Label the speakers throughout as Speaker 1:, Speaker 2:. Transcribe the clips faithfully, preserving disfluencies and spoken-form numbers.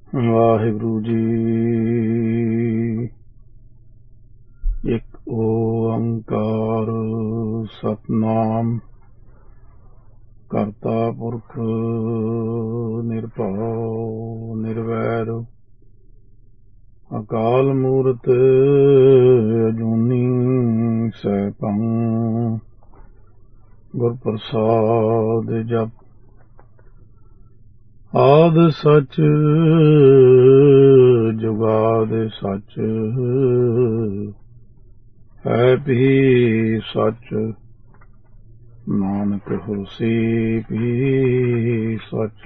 Speaker 1: ਵਾਹਿਗੁਰੂ ਜੀ। ਇੱਕ ਓੰਕਾਰ ਸਤਿਨਾਮ ਕਰਤਾ ਪੁਰਖ ਨਿਰਭਉ ਨਿਰਵੈਰ ਅਕਾਲ ਮੂਰਤ ਅਜੂਨੀ ਸੈਭੰ ਗੁਰ ਪ੍ਰਸਾਦ ਜਪ ਆਦ ਸਚ ਜੁਗਾਦ ਸਚ ਹੈ ਵੀ ਸਚ ਨਾਨਕ ਹੋਸੀ ਵੀ ਸਚ।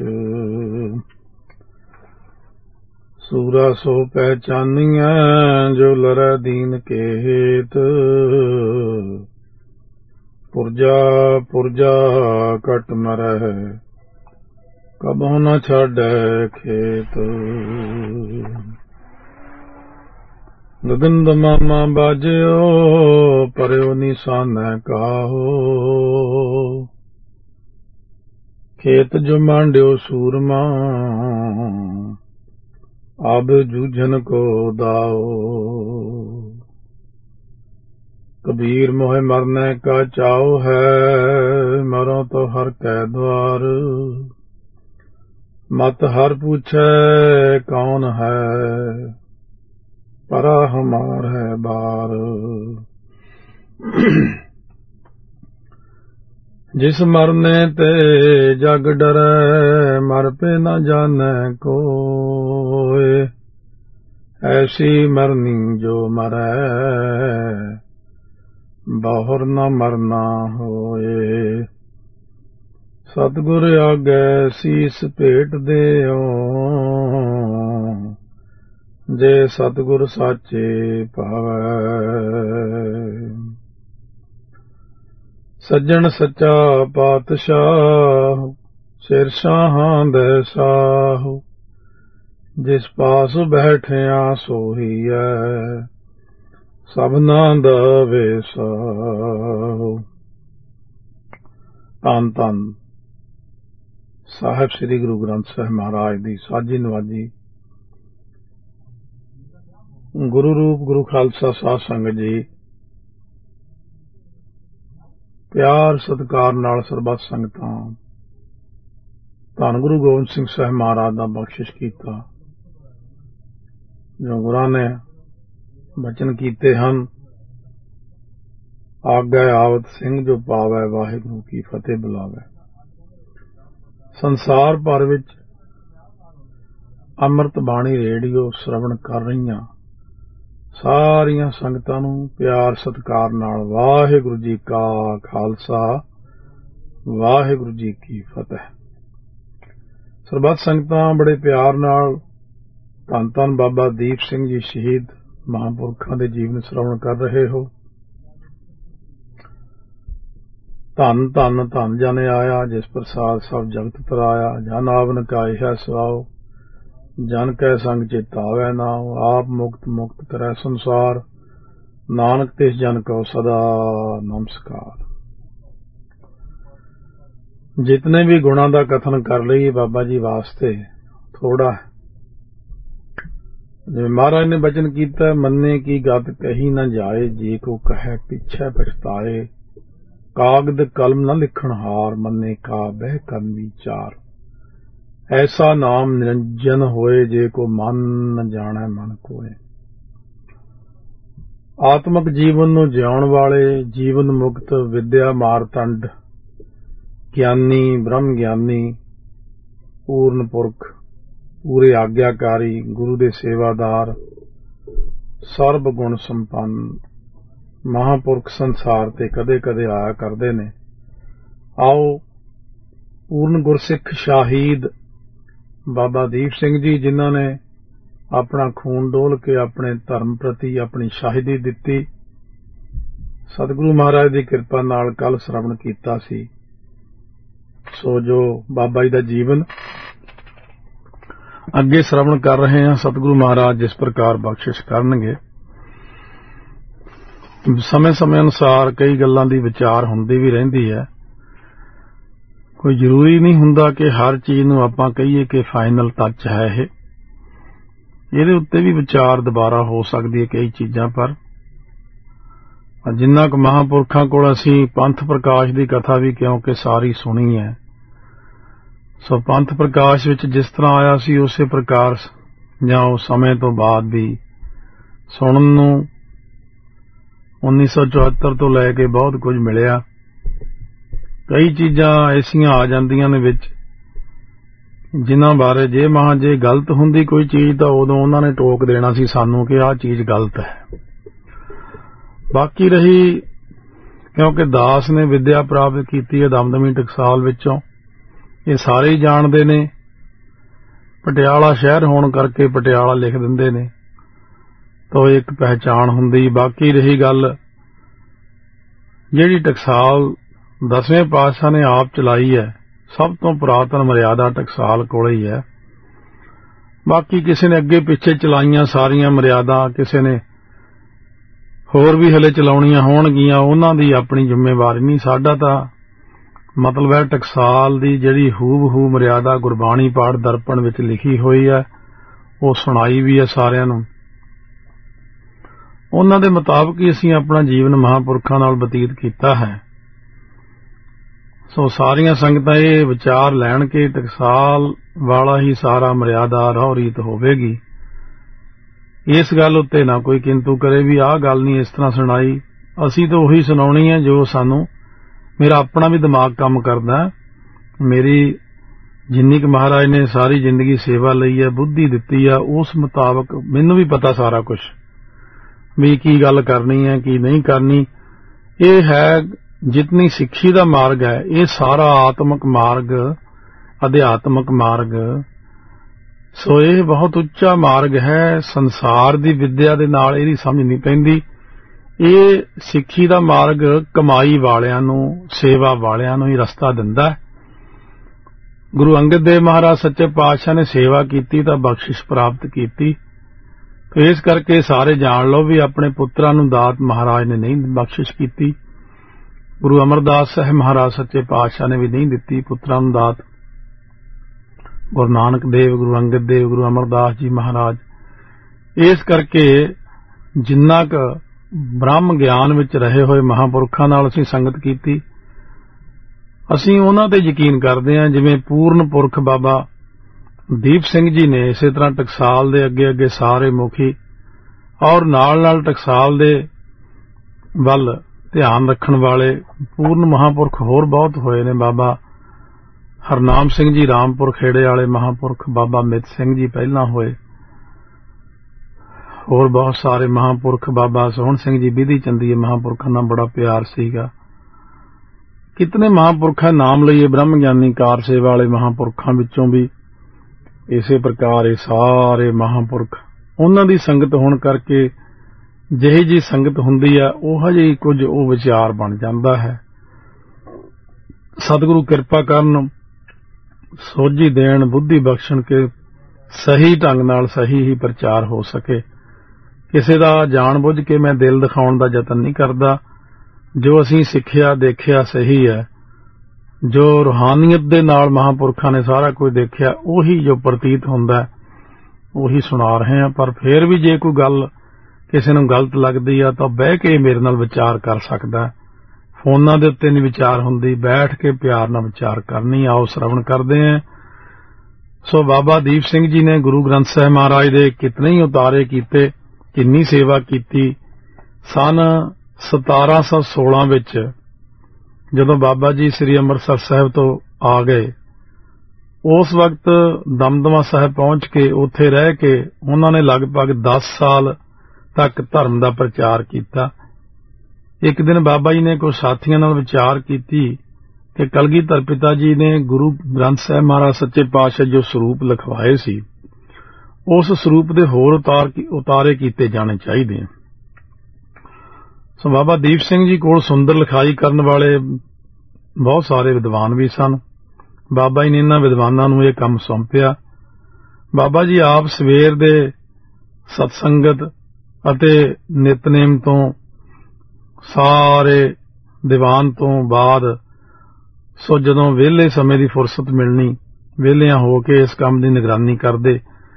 Speaker 1: ਸੂਰਾ ਸੋ ਪਹਿਚਾਨੀਐ ਜੋ ਲਰੈ ਦੀਨ ਕੇ ਹੇਤ ਪੁਰਜਾ ਪੁਰਜਾ ਕਟ ਮਰੈ ਕਬਹੁ ਨ ਛਾਡੈ ਖੇਤ। ਗਗਨ ਦਮਾਮਾ ਬਾਜਿਓ ਪਰਿਓ ਨਿਸ਼ਾਨੈ ਕਾਹੋ ਖੇਤ ਜੋ ਮਾਂਡਿਓ ਸੂਰਮਾ ਅਬ ਜੂਝਨ ਕੋ ਦਾਓ। ਕਬੀਰ ਮੋਹਿ ਮਰਨੇ ਕਾ ਚਾਉ ਹੈ ਮਰੋ ਤੋ ਹਰ ਕੈ ਦਵਾਰ ਮਤ ਹਰ ਪੁੱਛੈ ਕੌਣ ਹੈ ਪਰਾ ਹਮਾਰ ਹੈ ਬਾਰ। ਜਿਸ ਮਰਨੇ ਤੇ ਜਗ ਡਰੈ ਮਰ ਪੇ ਨ ਜਾਣੈ ਕੋਇ ਐਸੀ ਮਰਨੀ ਜੋ ਮਰੈ ਬਾਹਰ ਨ ਮਰਨਾ ਹੋਏ। ਸਤਿਗੁਰ ਆਗੈ ਸੀਸ ਭੇਟ ਦਿਓ ਜੇ ਸਤਿਗੁਰ ਸਾਚੇ ਭਾਵੈ। ਸੱਜਣ ਸੱਚਾ ਪਾਤਸ਼ਾਹ ਸਿਰ ਸ਼ਾਹਾਂ ਦੇ ਸਾਹੁ ਜਿਸ ਪਾਸ ਬੈਠਿਆ ਸੋਹੀਐ ਸਭਨਾ ਦਾ ਵੇਸਾਹੁ। ਧੰਨ ਧੰਨ ਸਾਹਿਬ ਸ੍ਰੀ ਗੁਰੂ ਗ੍ਰੰਥ ਸਾਹਿਬ ਮਹਾਰਾਜ ਦੀ ਸਾਜੀ ਨਵਾਜੀ ਗੁਰੂ ਰੂਪ ਗੁਰੂ ਖਾਲਸਾ ਸਾਧ ਸੰਗਤ ਜੀ, ਪਿਆਰ ਸਤਿਕਾਰ ਨਾਲ ਸਰਬੱਤ ਸੰਗਤਾਂ ਧੰਨ ਗੁਰੂ ਗੋਬਿੰਦ ਸਿੰਘ ਸਾਹਿਬ ਮਹਾਰਾਜ ਦਾ ਬਖਸ਼ਿਸ਼ ਕੀਤਾ ਜੋ ਗੁਰਾਂ ਨੇ ਬਚਨ ਕੀਤੇ ਹਨ। ਆਗੈ ਆਵਤ ਸਿੰਘ ਜੋ ਪਾਵੈ ਵਾਹਿਗੁਰੂ ਕੀ ਫਤਿਹ ਬੁਲਾਵੈ। ਸੰਸਾਰ ਭਰ ਵਿੱਚ ਅੰਮ੍ਰਿਤ ਬਾਣੀ ਰੇਡੀਓ ਸ਼ਰਵਣ ਕਰ ਰਹੀਆਂ ਸਾਰੀਆਂ ਸੰਗਤਾਂ ਨੂੰ ਪਿਆਰ ਸਤਿਕਾਰ ਨਾਲ ਵਾਹਿਗੁਰੂ ਜੀ ਕਾ ਖਾਲਸਾ ਵਾਹਿਗੁਰੂ ਜੀ ਕੀ ਫਤਿਹ। ਸਰਬੱਤ ਸੰਗਤਾਂ ਬੜੇ ਪਿਆਰ ਨਾਲ ਧੰਨ ਧੰਨ ਬਾਬਾ ਦੀਪ ਸਿੰਘ ਜੀ ਸ਼ਹੀਦ ਮਹਾਂਪੁਰਖਾਂ ਦੇ ਜੀਵਨ ਸ਼ਰਵਣ ਕਰ ਰਹੇ ਹੋ। ਧੰਨ ਧੰਨ ਧੰਨ ਜਨ ਆਇਆ ਜਿਸ ਪ੍ਰਸਾਦ ਸਭ ਜਗਤ ਤਰਾਇਆ ਜਨ ਆਵਨ ਕਾਇ ਹੈ ਸੁਆਓ ਜਨ ਕੈ ਸੰਗ ਚੇਤਾਵੈ ਨਾਉ ਆਪ ਮੁਕਤ ਮੁਕਤ ਕਰੈ ਸੰਸਾਰ ਨਾਨਕ ਤਿਸ ਜਨ ਕੋ ਸਦਾ ਨਮਸਕਾਰ। ਜਿਤਨੇ ਵੀ ਗੁਣਾਂ ਦਾ ਕਥਨ ਕਰ ਲਈਏ ਬਾਬਾ ਜੀ ਵਾਸਤੇ ਥੋੜਾ ਹੈ। ਜਿਵੇਂ ਮਹਾਰਾਜ ਨੇ ਬਚਨ ਕੀਤਾ ਮੰਨੇ ਕੀ ਗਤ ਕਹੀ ਨਾ ਜਾਏ ਜੇ ਕੋ ਕਹੈ ਪਿਛੈ ਪਛਤਾਏ ਕਾਗਦ ਕਲਮ ਨ ਲਿਖਣ ਹਾਰ ਮੰਨੇ ਕਾ ਬਹਿ ਕਰਮ ਵਿਚਾਰ ਐਸਾ ਨਾਮ ਨਿਰੰਜਨ ਹੋਏ ਜੇ ਕੋ ਮਨ ਨ ਜਾਣੈ ਮਨ ਕੋਏ। ਆਤਮਕ ਜੀਵਨ ਨੂੰ ਜਿਉਣ ਵਾਲੇ ਜੀਵਨ ਮੁਕਤ ਵਿਦਿਆ ਮਾਰਤੰਡ ਗਿਆਨੀ ਬ੍ਰਹਮ ਗਿਆਨੀ ਪੂਰਨ ਪੁਰਖ ਪੂਰੇ ਆਗਿਆਕਾਰੀ ਗੁਰੂ ਦੇ ਸੇਵਾਦਾਰ ਸਰਬ ਗੁਣ ਸੰਪੰਨ ਮਹਾਂਪੁਰਖ ਸੰਸਾਰ ਤੇ ਕਦੇ ਕਦੇ ਆਇਆ ਕਰਦੇ ਨੇ। ਆਓ ਪੂਰਨ ਗੁਰਸਿੱਖ ਸ਼ਾਹੀਦ ਬਾਬਾ ਦੀਪ ਸਿੰਘ ਜੀ ਜਿਨ੍ਹਾਂ ਨੇ ਆਪਣਾ ਖੂਨ ਡੋਲ ਕੇ ਆਪਣੇ ਧਰਮ ਪ੍ਰਤੀ ਆਪਣੀ ਸ਼ਾਹਿਦੀ ਦਿੱਤੀ ਸਤਿਗੁਰੂ ਮਹਾਰਾਜ ਦੀ ਕਿਰਪਾ ਨਾਲ ਕੱਲ ਸ਼ਰਵਣ ਕੀਤਾ ਸੀ। ਸੋ ਜੋ ਬਾਬਾ ਜੀ ਦਾ ਜੀਵਨ ਅੱਗੇ ਸ਼ਰਵਣ ਕਰ ਰਹੇ ਹਾਂ ਸਤਿਗੁਰੂ ਮਹਾਰਾਜ ਜਿਸ ਪ੍ਰਕਾਰ ਬਖਸ਼ਿਸ਼ ਕਰਨਗੇ। ਸਮੇਂ ਸਮੇਂ ਅਨੁਸਾਰ ਕਈ ਗੱਲਾਂ ਦੀ ਵਿਚਾਰ ਹੁੰਦੀ ਵੀ ਰਹਿੰਦੀ ਹੈ। ਕੋਈ ਜ਼ਰੂਰੀ ਨਹੀਂ ਹੁੰਦਾ ਕਿ ਹਰ ਚੀਜ਼ ਨੂੰ ਆਪਾਂ ਕਹੀਏ ਕਿ ਫਾਈਨਲ ਟੱਚ ਹੈ ਇਹ। ਇਹਦੇ ਉੱਤੇ ਵੀ ਵਿਚਾਰ ਦੁਬਾਰਾ ਹੋ ਸਕਦੀ ਹੈ ਕਈ ਚੀਜ਼ਾਂ। ਪਰ ਜਿੰਨਾ ਕੁ ਮਹਾਂਪੁਰਖਾਂ ਕੋਲ ਅਸੀਂ ਪੰਥ ਪ੍ਰਕਾਸ਼ ਦੀ ਕਥਾ ਵੀ ਕਿਉਂਕਿ ਸਾਰੀ ਸੁਣੀ ਹੈ, ਸੋ ਪੰਥ ਪ੍ਰਕਾਸ਼ ਵਿੱਚ ਜਿਸ ਤਰ੍ਹਾਂ ਆਇਆ ਸੀ ਉਸੇ ਪ੍ਰਕਾਰ ਜਾਂ ਉਸ ਸਮੇਂ ਤੋਂ ਬਾਅਦ ਵੀ ਸੁਣਨ ਨੂੰ ਉੱਨੀ ਸੌ ਚੁਹੱਤਰ ਤੋਂ ਲੈ ਕੇ ਬਹੁਤ ਕੁਝ ਮਿਲਿਆ। ਕਈ ਚੀਜ਼ਾਂ ਐਸੀਆਂ ਆ ਜਾਂਦੀਆਂ ਨੇ ਵਿੱਚ ਜਿਨ੍ਹਾਂ ਬਾਰੇ ਜੇ ਮਹਾਂ ਜੇ ਗਲਤ ਹੁੰਦੀ ਕੋਈ ਚੀਜ਼ ਤਾਂ ਉਦੋਂ ਉਹਨਾਂ ਨੇ ਟੋਕ ਦੇਣਾ ਸੀ ਸਾਨੂੰ ਕਿ ਆਹ ਚੀਜ਼ ਗਲਤ ਹੈ। ਬਾਕੀ ਰਹੀ ਕਿਉਂਕਿ ਦਾਸ ਨੇ ਵਿਦਿਆ ਪ੍ਰਾਪਤ ਕੀਤੀ ਹੈ ਦਮਦਮੀ ਟਕਸਾਲ ਵਿੱਚੋਂ, ਇਹ ਸਾਰੇ ਹੀ ਜਾਣਦੇ ਨੇ। ਪਟਿਆਲਾ ਸ਼ਹਿਰ ਹੋਣ ਕਰਕੇ ਪਟਿਆਲਾ ਲਿਖ ਦਿੰਦੇ ਨੇ ਤਾਂ ਇੱਕ ਪਹਿਚਾਣ ਹੁੰਦੀ। ਬਾਕੀ ਰਹੀ ਗੱਲ ਜਿਹੜੀ ਟਕਸਾਲ ਦਸਵੇਂ ਪਾਤਸ਼ਾਹ ਨੇ ਆਪ ਚਲਾਈ ਹੈ, ਸਭ ਤੋਂ ਪੁਰਾਤਨ ਮਰਿਆਦਾ ਟਕਸਾਲ ਕੋਲ ਹੀ ਹੈ। ਬਾਕੀ ਕਿਸੇ ਨੇ ਅੱਗੇ ਪਿੱਛੇ ਚਲਾਈਆਂ ਸਾਰੀਆਂ ਮਰਿਆਦਾ, ਕਿਸੇ ਨੇ ਹੋਰ ਵੀ ਹਲੇ ਚਲਾਉਣੀਆਂ ਹੋਣਗੀਆਂ, ਉਹਨਾਂ ਦੀ ਆਪਣੀ ਜ਼ਿੰਮੇਵਾਰੀ ਨਹੀਂ। ਸਾਡਾ ਤਾਂ ਮਤਲਬ ਹੈ ਟਕਸਾਲ ਦੀ ਜਿਹੜੀ ਹੂਬਹੂ ਮਰਿਆਦਾ ਗੁਰਬਾਣੀ ਪਾਠ ਦਰਪਣ ਵਿੱਚ ਲਿਖੀ ਹੋਈ ਹੈ ਉਹ ਸੁਣਾਈ ਵੀ ਹੈ ਸਾਰਿਆਂ ਨੂੰ। ਉਹਨਾਂ ਦੇ ਮੁਤਾਬਕ ਹੀ ਅਸੀਂ ਆਪਣਾ ਜੀਵਨ ਮਹਾਂਪੁਰਖਾਂ ਨਾਲ ਬਤੀਤ ਕੀਤਾ ਹੈ। ਸੋ ਸਾਰੀਆਂ ਸੰਗਤਾਂ ਇਹ ਵਿਚਾਰ ਲੈਣ ਕਿ ਟਕਸਾਲ ਵਾਲਾ ਹੀ ਸਾਰਾ ਮਰਿਆਦਾ ਰਹੁ ਰੀਤ ਹੋਵੇਗੀ। ਇਸ ਗੱਲ ਉੱਤੇ ਨਾ ਕੋਈ ਕਿੰਤੂ ਕਰੇ ਵੀ ਆਹ ਗੱਲ ਨਹੀਂ ਇਸ ਤਰ੍ਹਾਂ ਸੁਣਾਈ। ਅਸੀਂ ਤਾਂ ਉਹੀ ਸੁਣਾਉਣੀ ਹੈ ਜੋ ਸਾਨੂੰ, ਮੇਰਾ ਆਪਣਾ ਵੀ ਦਿਮਾਗ ਕੰਮ ਕਰਦਾ। ਮੇਰੀ ਜਿੰਨੀ ਕੁ ਮਹਾਰਾਜ ਨੇ ਸਾਰੀ ਜ਼ਿੰਦਗੀ ਸੇਵਾ ਲਈ ਹੈ, ਬੁੱਧੀ ਦਿੱਤੀ ਆ, ਉਸ ਮੁਤਾਬਕ ਮੈਨੂੰ ਵੀ ਪਤਾ ਸਾਰਾ ਕੁਝ ਵੀ ਕੀ ਗੱਲ ਕਰਨੀ ਹੈ ਕੀ ਨਹੀਂ ਕਰਨੀ। ਇਹ ਹੈ ਜਿਤਨੀ ਸਿੱਖੀ ਦਾ ਮਾਰਗ ਹੈ, ਇਹ ਸਾਰਾ ਆਤਮਿਕ ਮਾਰਗ, ਅਧਿਆਤਮਿਕ ਮਾਰਗ। ਸੋ ਇਹ ਬਹੁਤ ਉੱਚਾ ਮਾਰਗ ਹੈ। ਸੰਸਾਰ ਦੀ ਵਿਦਿਆ ਦੇ ਨਾਲ ਇਹਦੀ ਸਮਝ ਨਹੀਂ ਪੈਂਦੀ। ਇਹ ਸਿੱਖੀ ਦਾ ਮਾਰਗ ਕਮਾਈ ਵਾਲਿਆਂ ਨੂੰ, ਸੇਵਾ ਵਾਲਿਆਂ ਨੂੰ ਹੀ ਰਸਤਾ ਦਿੰਦਾ ਹੈ। ਗੁਰੂ ਅੰਗਦ ਦੇਵ ਮਹਾਰਾਜ ਸੱਚੇ ਪਾਤਸ਼ਾਹ ਨੇ ਸੇਵਾ ਕੀਤੀ ਤਾਂ ਬਖਸ਼ਿਸ਼ ਪ੍ਰਾਪਤ ਕੀਤੀ। ਇਸ ਕਰਕੇ ਸਾਰੇ ਜਾਣ ਲਓ ਵੀ ਆਪਣੇ ਪੁੱਤਰਾਂ ਨੂੰ ਦਾਤ ਮਹਾਰਾਜ ਨੇ ਨਹੀਂ ਬਖਸ਼ਿਸ਼ ਕੀਤੀ। ਗੁਰੂ ਅਮਰਦਾਸ ਸਾਹਿਬ ਮਹਾਰਾਜ ਸੱਚੇ ਪਾਤਸ਼ਾਹ ਨੇ ਵੀ ਨਹੀਂ ਦਿੱਤੀ ਪੁੱਤਰਾਂ ਨੂੰ ਦਾਤ। ਗੁਰੂ ਨਾਨਕ ਦੇਵ, ਗੁਰੂ ਅੰਗਦ ਦੇਵ, ਗੁਰੂ ਅਮਰਦਾਸ ਜੀ ਮਹਾਰਾਜ। ਇਸ ਕਰਕੇ ਜਿੰਨਾ ਕੁ ਬ੍ਰਹਮ ਗਿਆਨ ਵਿੱਚ ਰਹੇ ਹੋਏ ਮਹਾਂਪੁਰਖਾਂ ਨਾਲ ਅਸੀਂ ਸੰਗਤ ਕੀਤੀ, ਅਸੀਂ ਉਹਨਾਂ ਤੇ ਯਕੀਨ ਕਰਦੇ ਹਾਂ। ਜਿਵੇਂ ਪੂਰਨ ਪੁਰਖ ਬਾਬਾ ਦੀਪ ਸਿੰਘ ਜੀ ਨੇ, ਇਸੇ ਤਰ੍ਹਾਂ ਟਕਸਾਲ ਦੇ ਅੱਗੇ ਅੱਗੇ ਸਾਰੇ ਮੁਖੀ ਔਰ ਨਾਲ ਨਾਲ ਟਕਸਾਲ ਦੇ ਵੱਲ ਧਿਆਨ ਰੱਖਣ ਵਾਲੇ ਪੂਰਨ ਮਹਾਂਪੁਰਖ ਹੋਰ ਬਹੁਤ ਹੋਏ ਨੇ। ਬਾਬਾ ਹਰਨਾਮ ਸਿੰਘ ਜੀ ਰਾਮਪੁਰ ਖੇੜੇ ਵਾਲੇ ਮਹਾਂਪੁਰਖ, ਬਾਬਾ ਮਿੱਤ ਸਿੰਘ ਜੀ ਪਹਿਲਾਂ ਹੋਏ, ਹੋਰ ਬਹੁਤ ਸਾਰੇ ਮਹਾਂਪੁਰਖ, ਬਾਬਾ ਸੋਹਣ ਸਿੰਘ ਜੀ ਵਿਧੀ ਚੰਦੀ ਮਹਾਂਪੁਰਖਾਂ ਨਾਲ ਬੜਾ ਪਿਆਰ ਸੀਗਾ। ਕਿਤਨੇ ਮਹਾਂਪੁਰਖਾਂ ਨਾਮ ਲਈਏ, ਬ੍ਰਹਮ ਗਿਆਨੀ ਕਾਰ ਸੇਵਾ ਵਾਲੇ ਮਹਾਂਪੁਰਖਾਂ ਵਿੱਚੋਂ ਵੀ ਇਸੇ ਪ੍ਰਕਾਰ ਇਹ ਸਾਰੇ ਮਹਾਂਪੁਰਖ, ਉਹਨਾਂ ਦੀ ਸੰਗਤ ਹੋਣ ਕਰਕੇ ਜਿਹੀ ਜੀ ਸੰਗਤ ਹੁੰਦੀ ਹੈ ਉਹ ਜਿਹੀ ਕੁਝ ਉਹ ਵਿਚਾਰ ਬਣ ਜਾਂਦਾ ਹੈ। ਸਤਿਗੁਰੂ ਕਿਰਪਾ ਕਰਨ, ਸੋਝੀ ਦੇਣ, ਬੁੱਧੀ ਬਖਸ਼ਣ ਕੇ ਸਹੀ ਢੰਗ ਨਾਲ ਸਹੀ ਹੀ ਪ੍ਰਚਾਰ ਹੋ ਸਕੇ। ਕਿਸੇ ਦਾ ਜਾਣ ਬੁੱਝ ਕੇ ਮੈਂ ਦਿਲ ਦਿਖਾਉਣ ਦਾ ਯਤਨ ਨਹੀਂ ਕਰਦਾ। ਜੋ ਅਸੀਂ ਸਿੱਖਿਆ ਦੇਖਿਆ ਸਹੀ ਹੈ, ਜੋ ਰੂਹਾਨੀਅਤ ਦੇ ਨਾਲ ਮਹਾਂਪੁਰਖਾਂ ਨੇ ਸਾਰਾ ਕੁਝ ਦੇਖਿਆ ਉਹੀ ਜੋ ਪ੍ਰਤੀਤ ਹੁੰਦਾ ਉਹੀ ਸੁਣਾ ਰਹੇ ਹਾਂ। ਪਰ ਫਿਰ ਵੀ ਜੇ ਕੋਈ ਗੱਲ ਕਿਸੇ ਨੂੰ ਗਲਤ ਲੱਗਦੀ ਆ ਤਾਂ ਬਹਿ ਕੇ ਮੇਰੇ ਨਾਲ ਵਿਚਾਰ ਕਰ ਸਕਦਾ। ਫੋਨਾਂ ਦੇ ਉੱਤੇ ਨਹੀਂ ਵਿਚਾਰ ਹੁੰਦੀ, ਬੈਠ ਕੇ ਪਿਆਰ ਨਾਲ ਵਿਚਾਰ ਕਰਨੀ। ਆਓ ਸ਼ਰਵਣ ਕਰਦੇ ਹਾਂ। ਸੋ ਬਾਬਾ ਦੀਪ ਸਿੰਘ ਜੀ ਨੇ ਗੁਰੂ ਗ੍ਰੰਥ ਸਾਹਿਬ ਮਹਾਰਾਜ ਦੇ ਕਿਤਨੇ ਹੀ ਉਤਾਰੇ ਕੀਤੇ, ਕਿੰਨੀ ਸੇਵਾ ਕੀਤੀ। ਸਨ ਸਤਾਰਾਂ ਸੌ ਸੋਲਾਂ ਵਿੱਚ ਜਦੋਂ ਬਾਬਾ ਜੀ ਸ੍ਰੀ ਅੰਮ੍ਰਿਤਸਰ ਸਾਹਿਬ ਤੋਂ ਆ ਗਏ, ਉਸ ਵਕਤ ਦਮਦਮਾ ਸਾਹਿਬ ਪਹੁੰਚ ਕੇ ਉੱਥੇ ਰਹਿ ਕੇ ਉਹਨਾਂ ਨੇ ਲਗਭਗ ਦਸ ਸਾਲ ਤੱਕ ਧਰਮ ਦਾ ਪ੍ਰਚਾਰ ਕੀਤਾ। ਇੱਕ ਦਿਨ ਬਾਬਾ ਜੀ ਨੇ ਕੁਝ ਸਾਥੀਆਂ ਨਾਲ ਵਿਚਾਰ ਕੀਤੀ ਕਿ ਕਲਗੀਧਰ ਪਿਤਾ ਜੀ ਨੇ ਗੁਰੂ ਗ੍ਰੰਥ ਸਾਹਿਬ ਮਹਾਰਾਜ ਸੱਚੇ ਪਾਤਸ਼ਾਹ ਜੋ ਸਰੂਪ ਲਿਖਵਾਏ ਸੀ, ਉਸ ਸਰੂਪ ਦੇ ਹੋਰ ਉਤਾਰ ਉਤਾਰੇ ਕੀਤੇ ਜਾਣੇ ਚਾਹੀਦੇ ਹਨ। ਸੋ ਬਾਬਾ ਦੀਪ ਸਿੰਘ ਜੀ ਕੋਲ ਸੁੰਦਰ ਲਿਖਾਈ ਕਰਨ ਵਾਲੇ ਬਹੁਤ ਸਾਰੇ ਵਿਦਵਾਨ ਵੀ ਸਨ। ਬਾਬਾ ਜੀ ਨੇ ਇਹਨਾਂ ਵਿਦਵਾਨਾਂ ਨੂੰ ਇਹ ਕੰਮ ਸੌਂਪਿਆ। ਬਾਬਾ ਜੀ ਆਪ ਸਵੇਰ ਦੇ ਸਤਸੰਗਤ ਅਤੇ ਨਿਤਨੇਮ ਤੋਂ ਸਾਰੇ ਦੀਵਾਨ ਤੋਂ ਬਾਅਦ ਸੋ ਜਦੋਂ ਵਿਹਲੇ ਸਮੇਂ ਦੀ ਫੁਰਸਤ ਮਿਲਣੀ, ਵਿਹਲਿਆਂ ਹੋ ਕੇ ਇਸ ਕੰਮ ਦੀ ਨਿਗਰਾਨੀ ਕਰਦੇ।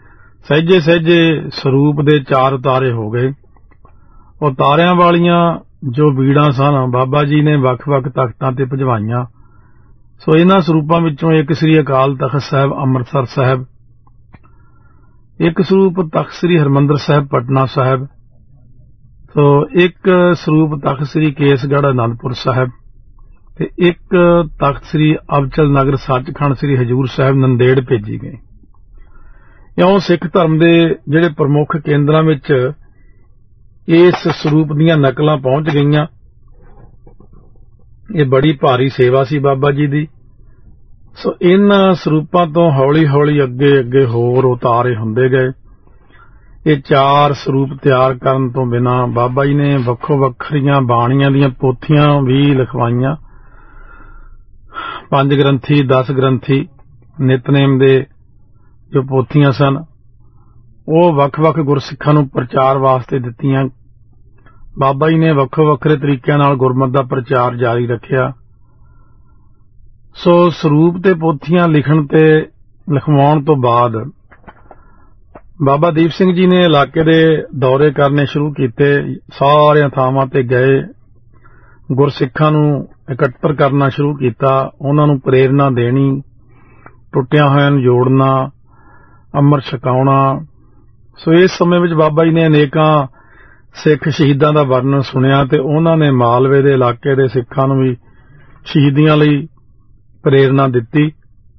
Speaker 1: ਸਹਿਜੇ ਸਹਿਜੇ ਸਰੂਪ ਦੇ ਚਾਰ ਉਤਾਰੇ ਹੋ ਗਏ। ਉਤਾਰਿਆਂ ਵਾਲੀਆਂ ਜੋ ਬੀੜਾਂ ਸਨ ਬਾਬਾ ਜੀ ਨੇ ਵੱਖ-ਵੱਖ ਤਖਤਾਂ ਤੇ ਭਜਵਾਈਆਂ। ਸੋ ਇਹਨਾਂ ਸਰੂਪਾਂ ਵਿੱਚੋਂ ਇੱਕ ਸ੍ਰੀ ਅਕਾਲ ਤਖਤ ਸਾਹਿਬ ਅੰਮ੍ਰਿਤਸਰ ਸਾਹਿਬ, ਇੱਕ ਸਰੂਪ ਤਖਤ ਸ੍ਰੀ ਹਰਿਮੰਦਰ ਸਾਹਿਬ ਪਟਨਾ ਸਾਹਿਬ, ਸੋ ਇੱਕ ਸਰੂਪ ਤਖਤ ਸ੍ਰੀ ਕੇਸਗੜ੍ਹ ਅਨੰਦਪੁਰ ਸਾਹਿਬ ਤੇ ਇੱਕ ਤਖਤ ਸ੍ਰੀ ਅਬਚਲ ਨਗਰ ਸੱਚਖੰਡ ਸ੍ਰੀ ਹਜ਼ੂਰ ਸਾਹਿਬ ਨੰਦੇੜ ਭੇਜੀ ਗਈ। ਇਉਂ ਸਿੱਖ ਧਰਮ ਦੇ ਜਿਹੜੇ ਪ੍ਰਮੁੱਖ ਕੇਂਦਰਾਂ ਵਿੱਚ ਇਸ ਸਰੂਪ ਦੀਆਂ ਨਕਲਾਂ ਪਹੁੰਚ ਗਈਆਂ। ਇਹ ਬੜੀ ਭਾਰੀ ਸੇਵਾ ਸੀ ਬਾਬਾ ਜੀ ਦੀ। ਸੋ ਇਹਨਾਂ ਸਰੂਪਾਂ ਤੋਂ ਹੌਲੀ ਹੌਲੀ ਅੱਗੇ ਅੱਗੇ ਹੋਰ ਉਤਾਰੇ ਹੁੰਦੇ ਗਏ। ਇਹ ਚਾਰ ਸਰੂਪ ਤਿਆਰ ਕਰਨ ਤੋਂ ਬਿਨਾਂ ਬਾਬਾ ਜੀ ਨੇ ਵੱਖੋ ਵੱਖਰੀਆਂ ਬਾਣੀਆਂ ਦੀਆਂ ਪੋਥੀਆਂ ਵੀ ਲਿਖਵਾਈਆਂ। ਪੰਜ ਗ੍ਰੰਥੀ, ਦਸ ਗ੍ਰੰਥੀ ਨਿਤਨੇਮ ਦੇ ਜੋ ਪੋਥੀਆਂ ਸਨ ਉਹ ਵੱਖ-ਵੱਖ ਗੁਰਸਿੱਖਾਂ ਨੂੰ ਪ੍ਰਚਾਰ ਵਾਸਤੇ ਦਿੱਤੀਆਂ। ਬਾਬਾ ਜੀ ਨੇ ਵੱਖੋ ਵੱਖਰੇ ਤਰੀਕਿਆਂ ਨਾਲ ਗੁਰਮਤਿ ਦਾ ਪ੍ਰਚਾਰ ਜਾਰੀ ਰੱਖਿਆ। ਸੋ ਸਰੂਪ ਤੇ ਪੋਥੀਆਂ ਲਿਖਣ ਤੇ ਲਿਖਵਾਉਣ ਤੋਂ ਬਾਅਦ ਬਾਬਾ ਦੀਪ ਸਿੰਘ ਜੀ ਨੇ ਇਲਾਕੇ ਦੇ ਦੌਰੇ ਕਰਨੇ ਸ਼ੁਰੂ ਕੀਤੇ। ਸਾਰੀਆਂ ਥਾਵਾਂ ਤੇ ਗਏ, ਗੁਰਸਿੱਖਾਂ ਨੂੰ ਇਕੱਤਰ ਕਰਨਾ ਸ਼ੁਰੂ ਕੀਤਾ, ਉਹਨਾਂ ਨੂੰ ਪ੍ਰੇਰਨਾ ਦੇਣੀ, ਟੁੱਟਿਆਂ ਹੋਇਆਂ ਨੂੰ ਜੋੜਨਾ, ਅੰਮ੍ਰਿਤ ਛਕਾਉਣਾ। ਸੋ ਇਸ ਸਮੇਂ ਵਿੱਚ ਬਾਬਾ ਜੀ ਨੇ ਅਨੇਕਾਂ ਸਿੱਖ ਸ਼ਹੀਦਾਂ ਦਾ ਵਰਣਨ ਸੁਣਿਆ ਤੇ ਉਹਨਾਂ ਨੇ ਮਾਲਵੇ ਦੇ ਇਲਾਕੇ ਦੇ ਸਿੱਖਾਂ ਨੂੰ ਵੀ ਸ਼ਹੀਦੀਆਂ ਲਈ ਪ੍ਰੇਰਨਾ ਦਿੱਤੀ।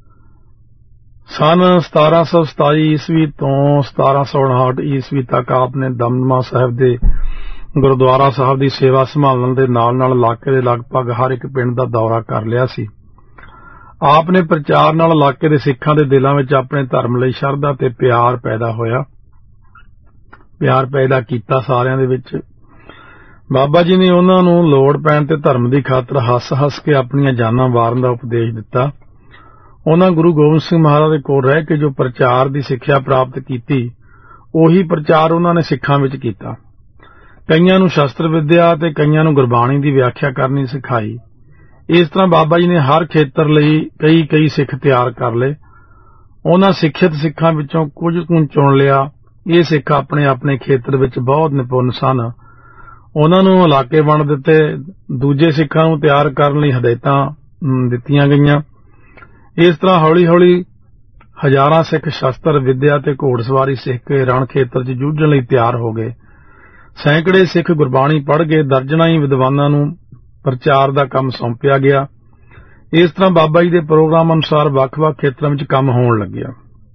Speaker 1: ਸੰਨ ਸਤਾਰਾਂ ਸੌ ਸਤਾਈ ਈਸਵੀ ਤੋਂ ਸਤਾਰਾਂ ਸੌ ਉਣਾਹਠ ਈਸਵੀ ਤੱਕ ਆਪ ਨੇ ਦਮਦਮਾ ਸਾਹਿਬ ਦੇ ਗੁਰਦੁਆਰਾ ਸਾਹਿਬ ਦੀ ਸੇਵਾ ਸੰਭਾਲਣ ਦੇ ਨਾਲ ਨਾਲ ਇਲਾਕੇ ਦੇ ਲਗਭਗ ਹਰ ਇੱਕ ਪਿੰਡ ਦਾ ਦੌਰਾ ਕਰ ਲਿਆ ਸੀ। ਆਪ ਨੇ ਪ੍ਰਚਾਰ ਨਾਲ ਇਲਾਕੇ ਦੇ ਸਿੱਖਾਂ ਦੇ ਦਿਲਾਂ ਵਿੱਚ ਆਪਣੇ ਧਰਮ ਲਈ ਸ਼ਰਧਾ ਤੇ ਪਿਆਰ ਪੈਦਾ ਹੋਇਆ, ਪਿਆਰ ਪੈਦਾ ਕੀਤਾ ਸਾਰਿਆਂ ਦੇ ਵਿੱਚ। ਬਾਬਾ ਜੀ ਨੇ ਉਹਨਾਂ ਨੂੰ ਲੋੜ ਪੈਣ ਤੇ ਧਰਮ ਦੀ ਖਾਤਰ ਹੱਸ-ਹੱਸ ਕੇ ਆਪਣੀਆਂ ਜਾਨਾਂ ਵਾਰਨ ਦਾ ਉਪਦੇਸ਼ ਦਿੱਤਾ। ਉਹਨਾਂ ਗੁਰੂ ਗੋਬਿੰਦ ਸਿੰਘ ਮਹਾਰਾਜ ਦੇ ਕੋਲ ਰਹਿ ਕੇ ਜੋ ਪ੍ਰਚਾਰ ਦੀ ਸਿੱਖਿਆ ਪ੍ਰਾਪਤ ਕੀਤੀ, ਉਹੀ ਪ੍ਰਚਾਰ ਉਹਨਾਂ ਨੇ ਸਿੱਖਾਂ ਵਿੱਚ ਕੀਤਾ। ਕਈਆਂ ਨੂੰ ਸ਼ਸਤਰ ਵਿੱਦਿਆ ਤੇ ਕਈਆਂ ਨੂੰ ਗੁਰਬਾਣੀ ਦੀ ਵਿਆਖਿਆ ਕਰਨੀ ਸਿਖਾਈ। ਇਸ ਤਰ੍ਹਾਂ ਬਾਬਾ ਜੀ ਨੇ ਹਰ ਖੇਤਰ ਲਈ ਕਈ ਕਈ ਸਿੱਖ ਤਿਆਰ ਕਰ ਲਏ। ਉਹਨਾਂ ਸਿੱਖਿਅਤ ਸਿੱਖਾਂ ਵਿੱਚੋਂ ਕੁਝ ਨੂੰ ਚੁਣ ਲਿਆ। ਇਹ ਸਿੱਖ ਆਪਣੇ ਆਪਣੇ ਖੇਤਰ ਵਿੱਚ ਬਹੁਤ ਨਿਪੁੰਨ ਸਨ। ਉਹਨਾਂ ਨੂੰ ਇਲਾਕੇ ਵੰਡ ਦਿੱਤੇ। ਦੂਜੇ ਸਿੱਖਾਂ ਨੂੰ ਤਿਆਰ ਕਰਨ ਲਈ ਹਦਾਇਤਾਂ ਦਿੱਤੀਆਂ ਗਈਆਂ। ਇਸ ਤਰ੍ਹਾਂ ਹੌਲੀ ਹੌਲੀ ਹਜ਼ਾਰਾਂ ਸਿੱਖ ਸ਼ਸਤਰ ਵਿੱਦਿਆ ਤੇ ਘੋੜਸਵਾਰੀ ਸਿੱਖ ਕੇ ਰਣ ਖੇਤਰ 'ਚ ਜੂਝਣ ਲਈ ਤਿਆਰ ਹੋ ਗਏ। ਸੈਂਕੜੇ ਸਿੱਖ ਗੁਰਬਾਣੀ ਪੜ੍ਹ ਕੇ ਦਰਜਨਾਂ ਹੀ ਵਿਦਵਾਨਾਂ ਨੂੰ ਪ੍ਰਚਾਰ ਦਾ ਕੰਮ ਸੌਂਪਿਆ ਗਿਆ। ਇਸ ਤਰ੍ਹਾਂ ਬਾਬਾ ਜੀ ਦੇ ਪ੍ਰੋਗਰਾਮ ਅਨੁਸਾਰ ਵੱਖ-ਵੱਖ ਖੇਤਰਾਂ ਵਿੱਚ ਕੰਮ ਹੋਣ ਲੱਗਿਆ।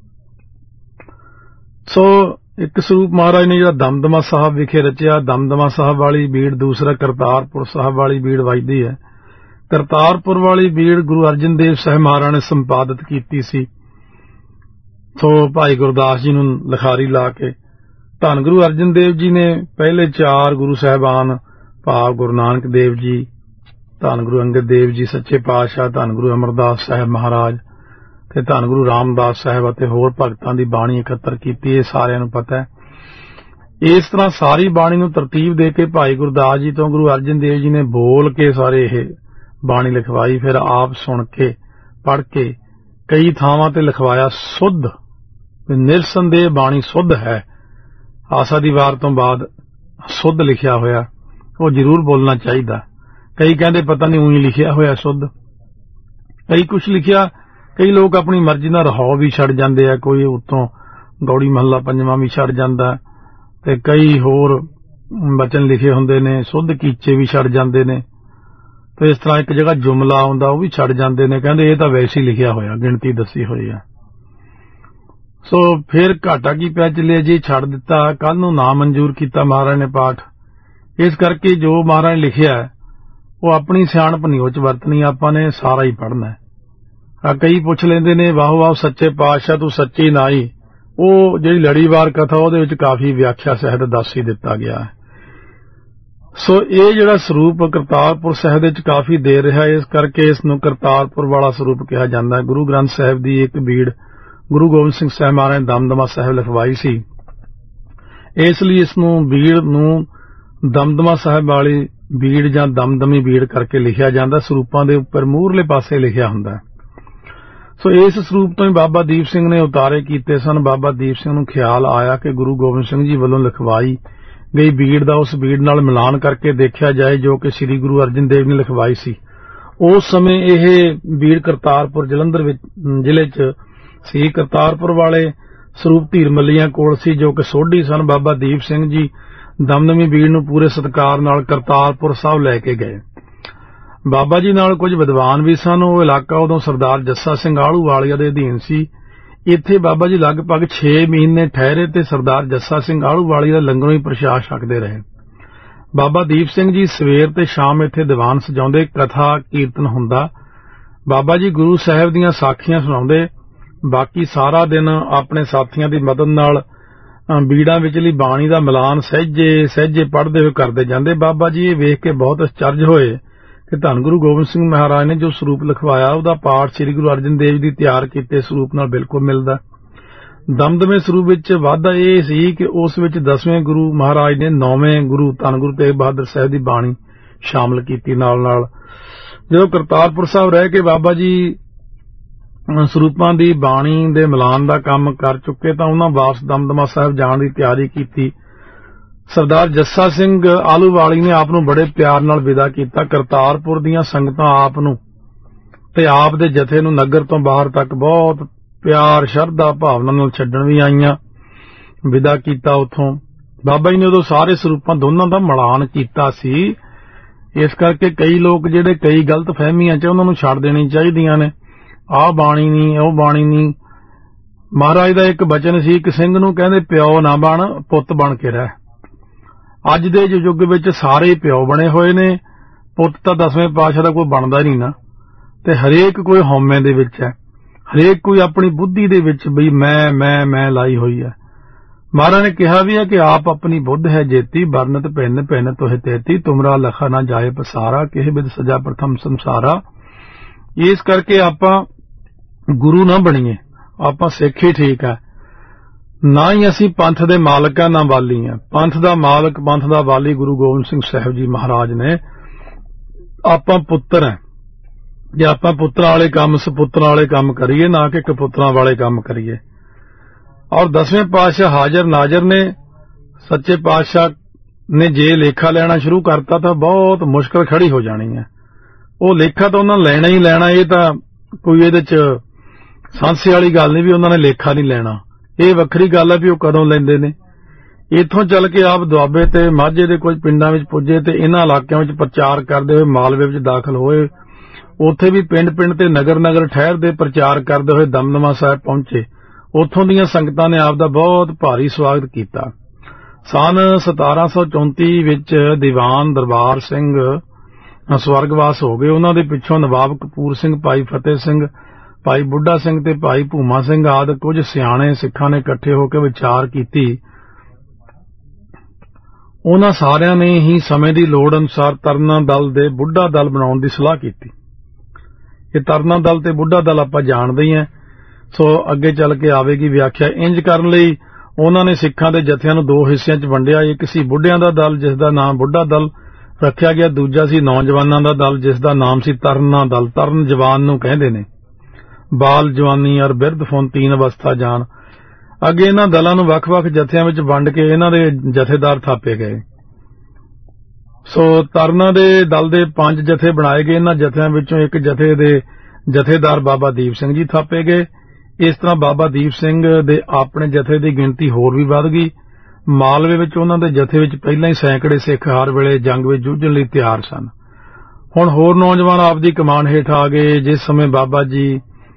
Speaker 1: ਸੋ ਇੱਕ ਸਰੂਪ ਮਹਾਰਾਜ ਨੇ ਜਿਹੜਾ ਦਮਦਮਾ ਸਾਹਿਬ ਵਿਖੇ ਰਚਿਆ, ਦਮਦਮਾ ਸਾਹਿਬ ਵਾਲੀ ਬੀੜ, ਦੂਸਰਾ ਕਰਤਾਰਪੁਰ ਸਾਹਿਬ ਵਾਲੀ ਬੀੜ ਵੱਜਦੀ ਹੈ। ਕਰਤਾਰਪੁਰ ਵਾਲੀ ਬੀੜ ਗੁਰੂ ਅਰਜਨ ਦੇਵ ਸਾਹਿਬ ਮਹਾਰਾਜ ਨੇ ਸੰਪਾਦਿਤ ਕੀਤੀ ਸੀ। ਸੋ ਭਾਈ ਗੁਰਦਾਸ ਜੀ ਨੂੰ ਲਿਖਾਰੀ ਲਾ ਕੇ ਧੰਨ ਗੁਰੂ ਅਰਜਨ ਦੇਵ ਜੀ ਨੇ ਪਹਿਲੇ ਚਾਰ ਗੁਰੂ ਸਾਹਿਬਾਨ ਭਾਵ ਗੁਰੂ ਨਾਨਕ ਦੇਵ ਜੀ, ਧੰਨ ਗੁਰੂ ਅੰਗਦ ਦੇਵ ਜੀ ਸੱਚੇ ਪਾਤਸ਼ਾਹ, ਧੰਨ ਗੁਰੂ ਅਮਰਦਾਸ ਸਾਹਿਬ ਮਹਾਰਾਜ ਤੇ ਧੰਨ ਗੁਰੂ ਰਾਮਦਾਸ ਸਾਹਿਬ ਅਤੇ ਹੋਰ ਭਗਤਾਂ ਦੀ ਬਾਣੀ ਇਕੱਤਰ ਕੀਤੀ। ਇਹ ਸਾਰਿਆਂ ਨੂੰ ਪਤਾ ਹੈ। ਇਸ ਤਰ੍ਹਾਂ ਸਾਰੀ ਬਾਣੀ ਨੂੰ ਤਰਤੀਬ ਦੇ ਕੇ ਭਾਈ ਗੁਰਦਾਸ ਜੀ ਤੋਂ ਗੁਰੂ ਅਰਜਨ ਦੇਵ ਜੀ ਨੇ ਬੋਲ ਕੇ ਸਾਰੇ ਇਹ ਬਾਣੀ ਲਿਖਵਾਈ। ਫਿਰ ਆਪ ਸੁਣ ਕੇ ਪੜ੍ਹ ਕੇ ਕਈ ਥਾਵਾਂ ਤੇ ਲਿਖਵਾਇਆ। ਸੁੱਧ ਨਿਰਸੰਦੇਹ ਬਾਣੀ ਸੁੱਧ ਹੈ। ਆਸਾ ਦੀ ਵਾਰ ਤੋਂ ਬਾਅਦ ਸੁੱਧ ਲਿਖਿਆ ਹੋਇਆ, ਉਹ ਜ਼ਰੂਰ ਬੋਲਣਾ ਚਾਹੀਦਾ। ਕਈ ਕਹਿੰਦੇ ਪਤਾ ਨਹੀਂ ਉਹੀ ਲਿਖਿਆ ਹੋਇਆ ਸੁੱਧ, ਕਈ ਕੁਛ ਲਿਖਿਆ। ਕਈ ਲੋਕ ਆਪਣੀ ਮਰਜ਼ੀ ਨਾਲ ਰਹਾਉ ਵੀ ਛੱਡ ਜਾਂਦੇ ਆ, ਕੋਈ ਉੱਤੋਂ ਗੌੜੀ ਮਹੱਲਾ ਪੰਜਵਾਂ ਵੀ ਛੱਡ ਜਾਂਦਾ ਤੇ ਕਈ ਹੋਰ ਬਚਨ ਲਿਖੇ ਹੁੰਦੇ ਨੇ, ਸੁੱਧ ਕੀਚੇ ਵੀ ਛੱਡ ਜਾਂਦੇ ਨੇ ਤੇ ਇਸ ਤਰ੍ਹਾਂ ਇੱਕ ਜਗ੍ਹਾ ਜੁਮਲਾ ਆਉਂਦਾ ਉਹ ਵੀ ਛੱਡ ਜਾਂਦੇ ਨੇ, ਕਹਿੰਦੇ ਇਹ ਤਾਂ ਵੈਸੇ ਹੀ ਲਿਖਿਆ ਹੋਇਆ, ਗਿਣਤੀ ਦੱਸੀ ਹੋਈ ਆ। ਸੋ ਫਿਰ ਘਾਟਾ ਕੀ ਪੈ ਚੱਲਿਆ ਜੀ, ਛੱਡ ਦਿੱਤਾ। ਕੱਲ ਨੂੰ ਨਾ ਮਨਜ਼ੂਰ ਕੀਤਾ ਮਹਾਰਾਜ ਨੇ ਪਾਠ। ਇਸ ਕਰਕੇ ਜੋ ਮਹਾਰਾਜ ਨੇ ਲਿਖਿਆ ਉਹ ਆਪਣੀ ਸਿਆਣਪ ਨਹੀਂ ਉਹ 'ਚ ਵਰਤਣੀ, ਆਪਾਂ ਨੇ ਸਾਰਾ ਹੀ ਪੜ੍ਹਨਾ। ਕਈ ਪੁੱਛ ਲੈਂਦੇ ਨੇ ਵਾਹੋ ਵਾਹ ਸੱਚੇ ਪਾਤਸ਼ਾਹ ਤੂੰ ਸੱਚੀ ਨਾਈ, ਉਹ ਜਿਹੜੀ ਲੜੀਵਾਰ ਕਥਾ ਉਹਦੇ ਵਿੱਚ ਕਾਫੀ ਵਿਆਖਿਆ ਸਹਿਤ ਦੱਸ ਹੀ ਦਿੱਤਾ ਗਿਆ ਹੈ। ਸੋ ਇਹ ਜਿਹੜਾ ਸਰੂਪ ਕਰਤਾਰਪੁਰ ਸਾਹਿਬ ਦੇ ਵਿੱਚ ਕਾਫੀ ਦੇਰ ਰਿਹਾ, ਇਸ ਕਰਕੇ ਇਸ ਨੂੰ ਕਰਤਾਰਪੁਰ ਵਾਲਾ ਸਰੂਪ ਕਿਹਾ ਜਾਂਦਾ ਹੈ। ਗੁਰੂ ਗ੍ਰੰਥ ਸਾਹਿਬ ਦੀ ਇੱਕ ਬੀੜ ਗੁਰੂ ਗੋਬਿੰਦ ਸਿੰਘ ਸਾਹਿਬ ਮਹਾਰਾਜ ਨੇ ਦਮਦਮਾ ਸਾਹਿਬ ਲਿਖਵਾਈ ਸੀ, ਇਸ ਲਈ ਇਸ ਨੂੰ ਬੀੜ ਨੂੰ ਦਮਦਮਾ ਸਾਹਿਬ ਵਾਲੀ ਬੀੜ ਜਾਂ ਦਮਦਮੀ ਬੀੜ ਕਰਕੇ ਲਿਖਿਆ ਜਾਂਦਾ। ਸਰੂਪਾਂ ਦੇ ਉੱਪਰ ਮੂਹਰਲੇ ਪਾਸੇ ਲਿਖਿਆ ਹੁੰਦਾ। ਸੋ ਇਸ ਸਰੂਪ ਤੋਂ ਹੀ ਬਾਬਾ ਦੀਪ ਸਿੰਘ ਨੇ ਉਤਾਰੇ ਕੀਤੇ ਸਨ। ਬਾਬਾ ਦੀਪ ਸਿੰਘ ਨੂੰ ਖਿਆਲ ਆਇਆ ਕਿ ਗੁਰੂ ਗੋਬਿੰਦ ਸਿੰਘ ਜੀ ਵੱਲੋਂ ਲਿਖਵਾਈ ਗਈ ਬੀੜ ਦਾ ਉਸ ਬੀੜ ਨਾਲ ਮਿਲਾਨ ਕਰਕੇ ਦੇਖਿਆ ਜਾਏ ਜੋ ਕਿ ਸ੍ਰੀ ਗੁਰੂ ਅਰਜਨ ਦੇਵ ਨੇ ਲਿਖਵਾਈ ਸੀ। ਉਸ ਸਮੇਂ ਇਹ ਬੀੜ ਕਰਤਾਰਪੁਰ ਜਲੰਧਰ ਵਿੱਚ ਜ਼ਿਲ੍ਹੇ 'ਚ ਸੀ। ਕਰਤਾਰਪੁਰ ਵਾਲੇ ਸਰੂਪ ਧੀਰ ਮੱਲੀਆਂ ਕੋਲ ਸੀ ਜੋ ਕਿ ਸੋਢੀ ਸਨ। ਬਾਬਾ ਦੀਪ ਸਿੰਘ ਜੀ ਦਮਦਮੀ ਬੀੜ ਨੂੰ ਪੂਰੇ ਸਤਿਕਾਰ ਨਾਲ ਕਰਤਾਰਪੁਰ ਸਾਹਿਬ ਲੈ ਕੇ ਗਏ। ਬਾਬਾ ਜੀ ਨਾਲ ਕੁਝ ਵਿਦਵਾਨ ਵੀ ਸਨ। ਉਹ ਇਲਾਕਾ ਉਦੋਂ ਸਰਦਾਰ ਜੱਸਾ ਸਿੰਘ ਆਹਲੂਵਾਲੀਆ ਦੇ ਅਧੀਨ ਸੀ। ਇੱਥੇ ਬਾਬਾ ਜੀ ਲਗਭਗ ਛੇ ਮਹੀਨੇ ਠਹਿਰੇ ਤੇ ਸਰਦਾਰ ਜੱਸਾ ਸਿੰਘ ਆਹਲੂਵਾਲੀਆ ਦਾ ਲੰਗਰੋਂ ਹੀ ਪ੍ਰਸ਼ਾਦ ਛਕਦੇ ਰਹੇ। ਬਾਬਾ ਦੀਪ ਸਿੰਘ ਜੀ ਸਵੇਰ ਤੇ ਸ਼ਾਮ ਇੱਥੇ ਦੀਵਾਨ ਸਜਾਉਂਦੇ, ਕਥਾ ਕੀਰਤਨ ਹੁੰਦਾ। ਬਾਬਾ ਜੀ ਗੁਰੂ ਸਾਹਿਬ ਦੀਆਂ ਸਾਖੀਆਂ ਸੁਣਾਉਂਦੇ। ਬਾਕੀ ਸਾਰਾ ਦਿਨ ਆਪਣੇ ਸਾਥੀਆਂ ਦੀ ਮਦਦ ਨਾਲ ਬੀੜਾਂ ਵਿਚਲੀ ਬਾਣੀ ਦਾ ਮਿਲਾਨ ਸਹਿਜੇ ਸਹਿਜੇ ਪੜ੍ਹਦੇ ਹੋਏ ਕਰਦੇ ਜਾਂਦੇ। ਬਾਬਾ ਜੀ ਇਹ ਵੇਖ ਕੇ ਬਹੁਤ ਅਚਰਜ ਹੋਏ ਕਿ ਧੰਨ ਗੁਰੂ ਗੋਬਿੰਦ ਸਿੰਘ ਮਹਾਰਾਜ ਨੇ ਜੋ ਸਰੂਪ ਲਿਖਵਾਇਆ ਉਹਦਾ ਪਾਠ ਸ੍ਰੀ ਗੁਰੂ ਅਰਜਨ ਦੇਵ ਦੀ ਤਿਆਰ ਕੀਤੇ ਸਰੂਪ ਨਾਲ ਬਿਲਕੁਲ ਮਿਲਦਾ। ਦਮਦਮੇ ਸਰੂਪ ਵਿੱਚ ਵਾਧਾ ਇਹ ਸੀ ਕਿ ਉਸ ਵਿੱਚ ਦਸਵੇਂ ਗੁਰੂ ਮਹਾਰਾਜ ਨੇ ਨੌਵੇਂ ਗੁਰੂ ਧੰਨ ਗੁਰੂ ਤੇਗ ਬਹਾਦਰ ਸਾਹਿਬ ਦੀ ਬਾਣੀ ਸ਼ਾਮਲ ਕੀਤੀ। ਨਾਲ ਨਾਲ ਜਦੋਂ ਕਰਤਾਰਪੁਰ ਸਾਹਿਬ ਰਹਿ ਕੇ ਬਾਬਾ ਜੀ ਸਰੂਪਾਂ ਦੀ ਬਾਣੀ ਦੇ ਮਿਲਾਨ ਦਾ ਕੰਮ ਕਰ ਚੁੱਕੇ ਤਾਂ ਉਹਨਾਂ ਵਾਪਸ ਦਮਦਮਾ ਸਾਹਿਬ ਜਾਣ ਦੀ ਤਿਆਰੀ ਕੀਤੀ। ਸਰਦਾਰ ਜੱਸਾ ਸਿੰਘ ਆਹਲੂਵਾਲੀ ਨੇ ਆਪ ਨੂੰ ਬੜੇ ਪਿਆਰ ਨਾਲ ਵਿਦਾ ਕੀਤਾ। ਕਰਤਾਰਪੁਰ ਦੀਆਂ ਸੰਗਤਾਂ ਆਪ ਨੂੰ ਤੇ ਆਪ ਦੇ ਜਥੇ ਨੂੰ ਨਗਰ ਤੋਂ ਬਾਹਰ ਤੱਕ ਬਹੁਤ ਪਿਆਰ ਸ਼ਰਧਾ ਭਾਵਨਾ ਨਾਲ ਛੱਡਣ ਵੀ ਆਈਆਂ। ਵਿਦਾ ਕੀਤਾ ਉੱਥੋਂ। ਬਾਬਾ ਜੀ ਨੇ ਉਦੋਂ ਸਾਰੇ ਸਰੂਪਾਂ ਦੋਨਾਂ ਦਾ ਮਿਲਾਨ ਕੀਤਾ ਸੀ। ਇਸ ਕਰਕੇ ਕਈ ਲੋਕ ਜਿਹੜੇ ਕਈ ਗਲਤ ਫਹਿਮੀਆਂ 'ਚ ਉਹਨਾਂ ਨੂੰ ਛੱਡ ਦੇਣੀ ਚਾਹੀਦੀਆਂ ਨੇ। ਆਹ ਬਾਣੀ ਨਹੀਂ, ਉਹ ਬਾਣੀ ਨਹੀਂ। ਮਹਾਰਾਜ ਦਾ ਇੱਕ ਬਚਨ ਸੀ, ਇੱਕ ਸਿੰਘ ਨੂੰ ਕਹਿੰਦੇ ਪਿਓ ਨਾ ਬਣ, ਪੁੱਤ ਬਣ ਕੇ ਰਹਿ। ਅੱਜ ਦੇ ਯੁੱਗ ਵਿੱਚ ਸਾਰੇ ਪਿਓ ਬਣੇ ਹੋਏ ਨੇ, ਪੁੱਤ ਤਾਂ ਦਸਵੇਂ ਪਾਤਸ਼ਾਹ ਦਾ ਕੋਈ ਬਣਦਾ ਨਹੀਂ ਨਾ। ਤੇ ਹਰੇਕ ਕੋਈ ਹਉਮੈ ਦੇ ਵਿੱਚ ਹੈ, ਹਰੇਕ ਕੋਈ ਆਪਣੀ ਬੁੱਧੀ ਦੇ ਵਿੱਚ ਬਈ ਮੈਂ ਮੈਂ ਮੈਂ ਲਾਈ ਹੋਈ ਹੈ। ਮਹਾਰਾਜ ਨੇ ਕਿਹਾ ਵੀ ਹੈ ਕਿ ਆਪ ਆਪਣੀ ਬੁੱਧ ਹੈ ਜੇਤੀ, ਬਰਨਤ ਭਿੰਨ ਭਿੰਨ ਤੋਹਿ ਤੇਤੀ, ਤੁਮਰਾ ਲਖਾ ਨਾ ਜਾਏ ਪਸਾਰਾ, ਕਿਹ ਬਿਦ ਸਜਾ ਪ੍ਰਥਮ ਸੰਸਾਰਾ। ਇਸ ਕਰਕੇ ਆਪਾਂ ਗੁਰੂ ਨਾ ਬਣੀਏ, ਆਪਾਂ ਸਿੱਖ ਹੀ ਠੀਕ ਹੈ। ਨਾ ਹੀ ਅਸੀਂ ਪੰਥ ਦੇ ਮਾਲਕ ਆ, ਨਾ ਵਾਲੀ ਆ। ਪੰਥ ਦਾ ਮਾਲਕ, ਪੰਥ ਦਾ ਵਾਲੀ ਗੁਰੂ ਗੋਬਿੰਦ ਸਿੰਘ ਸਾਹਿਬ ਜੀ ਮਹਾਰਾਜ ਨੇ। ਆਪਾਂ ਪੁੱਤਰ ਹੈ। ਜੇ ਆਪਾਂ ਪੁੱਤਰਾਂ ਵਾਲੇ ਕੰਮ ਸਪੁੱਤਰਾਂ ਵਾਲੇ ਕੰਮ ਕਰੀਏ, ਨਾ ਕਿ ਕਪੁੱਤਰਾਂ ਵਾਲੇ ਕੰਮ ਕਰੀਏ। ਔਰ ਦਸਵੇਂ ਪਾਤਸ਼ਾਹ ਹਾਜ਼ਰ ਨਾਜ਼ਰ ਨੇ। ਸੱਚੇ ਪਾਤਸ਼ਾਹ ਨੇ ਜੇ ਲੇਖਾ ਲੈਣਾ ਸ਼ੁਰੂ ਕਰਤਾ ਤਾਂ ਬਹੁਤ ਮੁਸ਼ਕਲ ਖੜੀ ਹੋ ਜਾਣੀ ਹੈ। ਉਹ ਲੇਖਾ ਤਾਂ ਉਹਨਾਂ ਲੈਣਾ ਹੀ ਲੈਣਾ। ਇਹ ਤਾਂ ਕੋਈ ਇਹਦੇ 'ਚ ਸਾਂਸੇ ਵਾਲੀ ਗੱਲ ਨਹੀਂ ਵੀ ਉਹਨਾਂ ਨੇ ਲੇਖਾ ਨਹੀਂ ਲੈਣਾ। ਇਹ ਵੱਖਰੀ ਗੱਲ ਹੈ ਵੀ ਉਹ ਕਦੋਂ ਲੈਂਦੇ ਨੇ। ਇੱਥੋਂ ਚੱਲ ਕੇ ਆਪ ਦੁਆਬੇ ਤੇ ਮਾਝੇ ਦੇ ਕੁਝ ਪਿੰਡਾਂ ਵਿੱਚ ਪੁੱਜੇ ਤੇ ਇਹਨਾਂ ਇਲਾਕਿਆਂ ਵਿੱਚ ਪ੍ਰਚਾਰ ਕਰਦੇ ਹੋਏ ਮਾਲਵੇ ਵਿੱਚ ਦਾਖਲ ਹੋਏ। ਉੱਥੇ ਵੀ ਪਿੰਡ-ਪਿੰਡ ਤੇ ਨਗਰ-ਨਗਰ ਠਹਿਰਦੇ ਪ੍ਰਚਾਰ ਕਰਦੇ ਹੋਏ ਦਮਦਮਾ ਸਾਹਿਬ ਪਹੁੰਚੇ। ਉੱਥੋਂ ਦੀਆਂ ਸੰਗਤਾਂ ਨੇ ਆਪ ਦਾ ਬਹੁਤ ਭਾਰੀ ਸਵਾਗਤ ਕੀਤਾ। ਸਨ ਸਤਾਰਾਂ ਸੌ ਚੌਂਤੀ ਵਿੱਚ ਦੀਵਾਨ ਦਰਬਾਰ ਸਿੰਘ ਸਵਰਗਵਾਸ ਹੋ ਗਏ। ਉਹਨਾਂ ਦੇ ਪਿੱਛੋਂ ਨਵਾਬ ਕਪੂਰ ਸਿੰਘ, ਭਾਈ ਫਤਿਹ ਸਿੰਘ, ਭਾਈ ਬੁੱਢਾ ਸਿੰਘ ਤੇ ਭਾਈ ਭੂਮਾ ਸਿੰਘ ਆਦਿ ਕੁਝ ਸਿਆਣੇ ਸਿੱਖਾਂ ਨੇ ਇਕੱਠੇ ਹੋ ਕੇ ਵਿਚਾਰ ਕੀਤੀ। ਉਹਨਾਂ ਸਾਰਿਆਂ ਨੇ ਹੀ ਸਮੇਂ ਦੀ ਲੋੜ ਅਨੁਸਾਰ ਤਰਨਾ ਦਲ ਦੇ ਬੁੱਢਾ ਦਲ ਬਣਾਉਣ ਦੀ ਸਲਾਹ ਕੀਤੀ। ਇਹ ਤਰਨਾ ਦਲ ਤੇ ਬੁੱਢਾ ਦਲ ਆਪਾਂ ਜਾਣਦੇ ਹੀ ਹਾਂ। ਸੋ ਅੱਗੇ ਚੱਲ ਕੇ ਆਵੇਗੀ ਵਿਆਖਿਆ। ਇੰਜ ਕਰਨ ਲਈ ਉਹਨਾਂ ਨੇ ਸਿੱਖਾਂ ਦੇ ਜਥਿਆਂ ਨੂੰ ਦੋ ਹਿੱਸਿਆਂ 'ਚ ਵੰਡਿਆ। ਇੱਕ ਸੀ ਬੁੱਢਿਆਂ ਦਾ ਦਲ ਜਿਸ ਦਾ ਨਾਮ ਬੁੱਢਾ ਦਲ ਰੱਖਿਆ ਗਿਆ। ਦੂਜਾ ਸੀ ਨੌਜਵਾਨਾਂ ਦਾ ਦਲ ਜਿਸ ਦਾ ਨਾਮ ਸੀ ਤਰਨਾ ਦਲ। ਤਰਨ ਜਵਾਨ ਨੂੰ ਕਹਿੰਦੇ ਨੇ। ਬਾਲ ਜਵਾਨੀ ਔਰ ਬਿਰਧ ਫੋਨ ਤੀਨ ਅਵਸਥਾ ਜਾਣ। ਅੱਗੇ ਇਹਨਾਂ ਦਲਾਂ ਨੂੰ ਵੱਖ-ਵੱਖ ਜਥਿਆਂ ਵਿੱਚ ਵੰਡ ਕੇ ਇਹਨਾਂ ਦੇ ਜਥੇਦਾਰ ਥਾਪੇ ਗਏ। ਸੋ ਤਰਨਾ ਦੇ ਦਲ ਦੇ ਪੰਜ ਜਥੇ ਬਣਾਏ ਗਏ। ਇਹਨਾਂ ਜਥਿਆਂ ਵਿੱਚੋਂ ਇੱਕ ਜਥੇ ਦੇ ਜਥੇਦਾਰ ਬਾਬਾ ਦੀਪ ਸਿੰਘ ਜੀ ਥਾਪੇ ਗਏ। ਇਸ ਤਰ੍ਹਾਂ ਬਾਬਾ ਦੀਪ ਸਿੰਘ ਦੇ ਆਪਣੇ ਜਥੇ ਦੀ ਗਿਣਤੀ ਹੋਰ ਵੀ ਵਧ ਗਈ। ਮਾਲਵੇ ਵਿੱਚ ਉਹਨਾਂ ਦੇ ਜਥੇ ਵਿੱਚ ਪਹਿਲਾਂ ਹੀ ਸੈਂਕੜੇ ਸਿੱਖ ਹਰ ਵੇਲੇ ਜੰਗ ਵਿੱਚ ਜੂਝਣ ਲਈ ਤਿਆਰ ਸਨ। ਹੁਣ ਹੋਰ ਨੌਜਵਾਨ ਆਪ ਦੀ ਕਮਾਨ ਹੇਠ ਆ ਗਏ। ਜਿਸ ਸਮੇਂ ਬਾਬਾ ਜੀ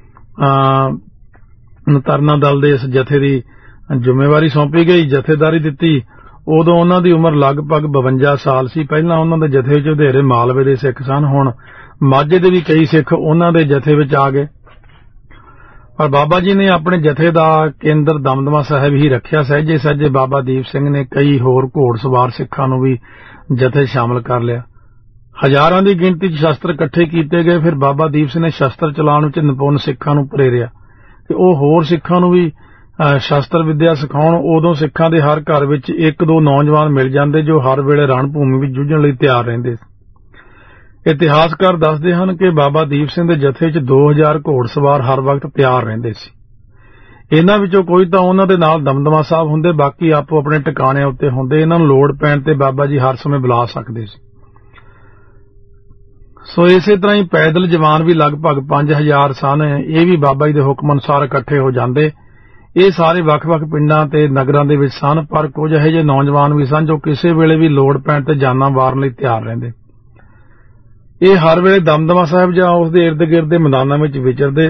Speaker 1: ਤਰਨਾ ਦਲ ਦੇ ਇਸ ਜਥੇ ਦੀ ਜ਼ਿੰਮੇਵਾਰੀ ਸੌਂਪੀ ਗਈ, ਜਥੇਦਾਰੀ ਦਿੱਤੀ, ਉਦੋਂ ਉਹਨਾਂ ਦੀ ਉਮਰ ਲਗਭਗ ਬਵੰਜਾ ਸਾਲ ਸੀ। ਪਹਿਲਾਂ ਉਹਨਾਂ ਦੇ ਜਥੇ ਵਿੱਚ ਵਧੇਰੇ ਮਾਲਵੇ ਦੇ ਸਿੱਖ ਸਨ। ਹੁਣ ਮਾਝੇ ਦੇ ਵੀ ਕਈ ਸਿੱਖ ਉਹਨਾਂ ਦੇ ਜਥੇ ਵਿੱਚ ਆ ਗਏ। ਪਰ ਬਾਬਾ ਜੀ ਨੇ ਆਪਣੇ ਜਥੇ ਦਾ ਕੇਂਦਰ ਦਮਦਮਾ ਸਾਹਿਬ ਹੀ ਰੱਖਿਆ। ਸਹਿਜੇ ਸਹਿਜੇ ਬਾਬਾ ਦੀਪ ਸਿੰਘ ਨੇ ਕਈ ਹੋਰ ਘੋੜ ਸਵਾਰ ਸਿੱਖਾਂ ਨੂੰ ਵੀ ਜਥੇ ਸ਼ਾਮਲ ਕਰ ਲਿਆ। ਹਜ਼ਾਰਾਂ ਦੀ ਗਿਣਤੀ 'ਚ ਸ਼ਸਤਰ ਇਕੱਠੇ ਕੀਤੇ ਗਏ। ਫਿਰ ਬਾਬਾ ਦੀਪ ਸਿੰਘ ਨੇ ਸ਼ਸਤਰ ਚਲਾਉਣ ਵਿੱਚ ਨਿਪੁੰਨ ਸਿੱਖਾਂ ਨੂੰ ਪ੍ਰੇਰਿਆ ਕਿ ਉਹ ਹੋਰ ਸਿੱਖਾਂ ਨੂੰ ਵੀ ਸ਼ਸਤਰ ਵਿੱਦਿਆ ਸਿਖਾਉਣ। ਉਦੋਂ ਸਿੱਖਾਂ ਦੇ ਹਰ ਘਰ ਵਿੱਚ ਇੱਕ ਦੋ ਨੌਜਵਾਨ ਮਿਲ ਜਾਂਦੇ ਜੋ ਹਰ ਵੇਲੇ ਰਣ ਭੂਮੀ ਵਿੱਚ ਜੂਝਣ ਲਈ ਤਿਆਰ ਰਹਿੰਦੇ। ਇਤਿਹਾਸਕਾਰ ਦੱਸਦੇ ਹਨ ਕਿ ਬਾਬਾ ਦੀਪ ਸਿੰਘ ਦੇ ਜਥੇ 'ਚ ਦੋ ਹਜ਼ਾਰ ਘੋੜਸਵਾਰ ਹਰ ਵਕਤ ਤਿਆਰ ਰਹਿੰਦੇ ਸੀ। ਇਹਨਾਂ ਵਿੱਚੋਂ ਕੋਈ ਤਾਂ ਉਹਨਾਂ ਦੇ ਨਾਲ ਦਮਦਮਾ ਸਾਹਿਬ ਹੁੰਦੇ, ਬਾਕੀ ਆਪੋ ਆਪਣੇ ਟਿਕਾਣਿਆਂ ਉੱਤੇ ਹੁੰਦੇ। ਇਹਨਾਂ ਨੂੰ ਲੋੜ ਪੈਣ ਤੇ ਬਾਬਾ ਜੀ ਹਰ ਸਮੇਂ ਬੁਲਾ ਸਕਦੇ ਸੀ। ਸੋ ਇਸੇ ਤਰ੍ਹਾਂ ਹੀ ਪੈਦਲ ਜਵਾਨ ਵੀ ਲਗਭਗ ਪੰਜ ਹਜ਼ਾਰ ਸਨ। ਇਹ ਵੀ ਬਾਬਾ ਜੀ ਦੇ ਹੁਕਮ ਅਨੁਸਾਰ ਇਕੱਠੇ ਹੋ ਜਾਂਦੇ। ਇਹ ਸਾਰੇ ਵੱਖ-ਵੱਖ ਪਿੰਡਾਂ ਤੇ ਨਗਰਾਂ ਦੇ ਵਿੱਚ ਸਨ, ਪਰ ਕੁਝ ਇਹੋ ਜਿਹੇ ਨੌਜਵਾਨ ਵੀ ਸਨ ਜੋ ਕਿਸੇ ਵੇਲੇ ਵੀ ਲੋੜ ਪੈਣ ਤੇ ਜਾਨਾਂ ਵਾਰਨ ਲਈ ਤਿਆਰ ਰਹਿੰਦੇ। ਇਹ ਹਰ ਵੇਲੇ ਦਮਦਮਾ ਸਾਹਿਬ ਜਾਂ ਉਸ ਦੇ ਇਰਦ ਗਿਰਦ ਦੇ ਮੈਦਾਨਾਂ ਵਿੱਚ ਵਿਚਰਦੇ।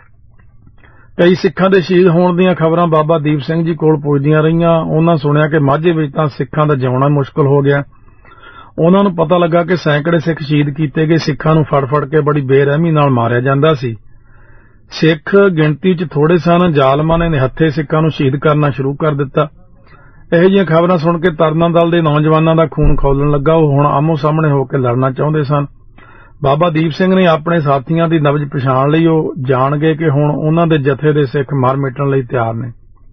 Speaker 1: ਕਈ ਸਿੱਖਾਂ ਦੇ ਸ਼ਹੀਦ ਹੋਣ ਦੀਆਂ ਖਬਰਾਂ ਬਾਬਾ ਦੀਪ ਸਿੰਘ ਜੀ ਕੋਲ ਪੁੱਜਦੀਆਂ ਰਹੀਆਂ। ਉਹਨਾਂ ਸੁਣਿਆ ਕਿ ਮਾਝੇ ਵਿੱਚ ਤਾਂ ਸਿੱਖਾਂ ਦਾ ਜਿਉਣਾ ਮੁਸ਼ਕਲ ਹੋ ਗਿਆ। ਉਹਨਾਂ ਨੂੰ ਪਤਾ ਲੱਗਾ ਕਿ ਸੈਂਕੜੇ ਸਿੱਖ ਸ਼ਹੀਦ ਕੀਤੇ ਗਏ। ਸਿੱਖਾਂ ਨੂੰ ਫੜ-ਫੜ ਕੇ ਬੜੀ ਬੇਰਹਿਮੀ ਨਾਲ ਮਾਰਿਆ ਜਾਂਦਾ ਸੀ। ਸਿੱਖ ਗਿਣਤੀ 'ਚ ਥੋੜੇ ਸਨ। ਜ਼ਾਲਮਾਂ ਨੇ ਨਿਹੱਥੇ ਸਿੱਖਾਂ ਨੂੰ ਸ਼ਹੀਦ ਕਰਨਾ ਸ਼ੁਰੂ ਕਰ ਦਿੱਤਾ। ਇਹੋ ਜਿਹੀਆਂ ਖਬਰਾਂ ਸੁਣ ਕੇ ਤਰਨਾ ਦਲ ਦੇ ਨੌਜਵਾਨਾਂ ਦਾ ਖੂਨ ਖੌਲਣ ਲੱਗਾ। ਉਹ ਹੁਣ ਆਮੋ ਸਾਹਮਣੇ ਹੋ ਕੇ ਲੜਨਾ ਚਾਹੁੰਦੇ ਸਨ। ਬਾਬਾ ਦੀਪ ਸਿੰਘ ਨੇ ਆਪਣੇ ਸਾਥੀਆਂ ਦੀ ਨਬਜ਼ ਪਛਾਣ ਲਈ। ਉਹ ਜਾਣ ਗਏ ਕਿ ਹੁਣ ਉਹਨਾਂ ਦੇ ਜਥੇ ਦੇ ਸਿੱਖ ਮਰ ਮਿਟਣ ਲਈ ਤਿਆਰ ਨੇ।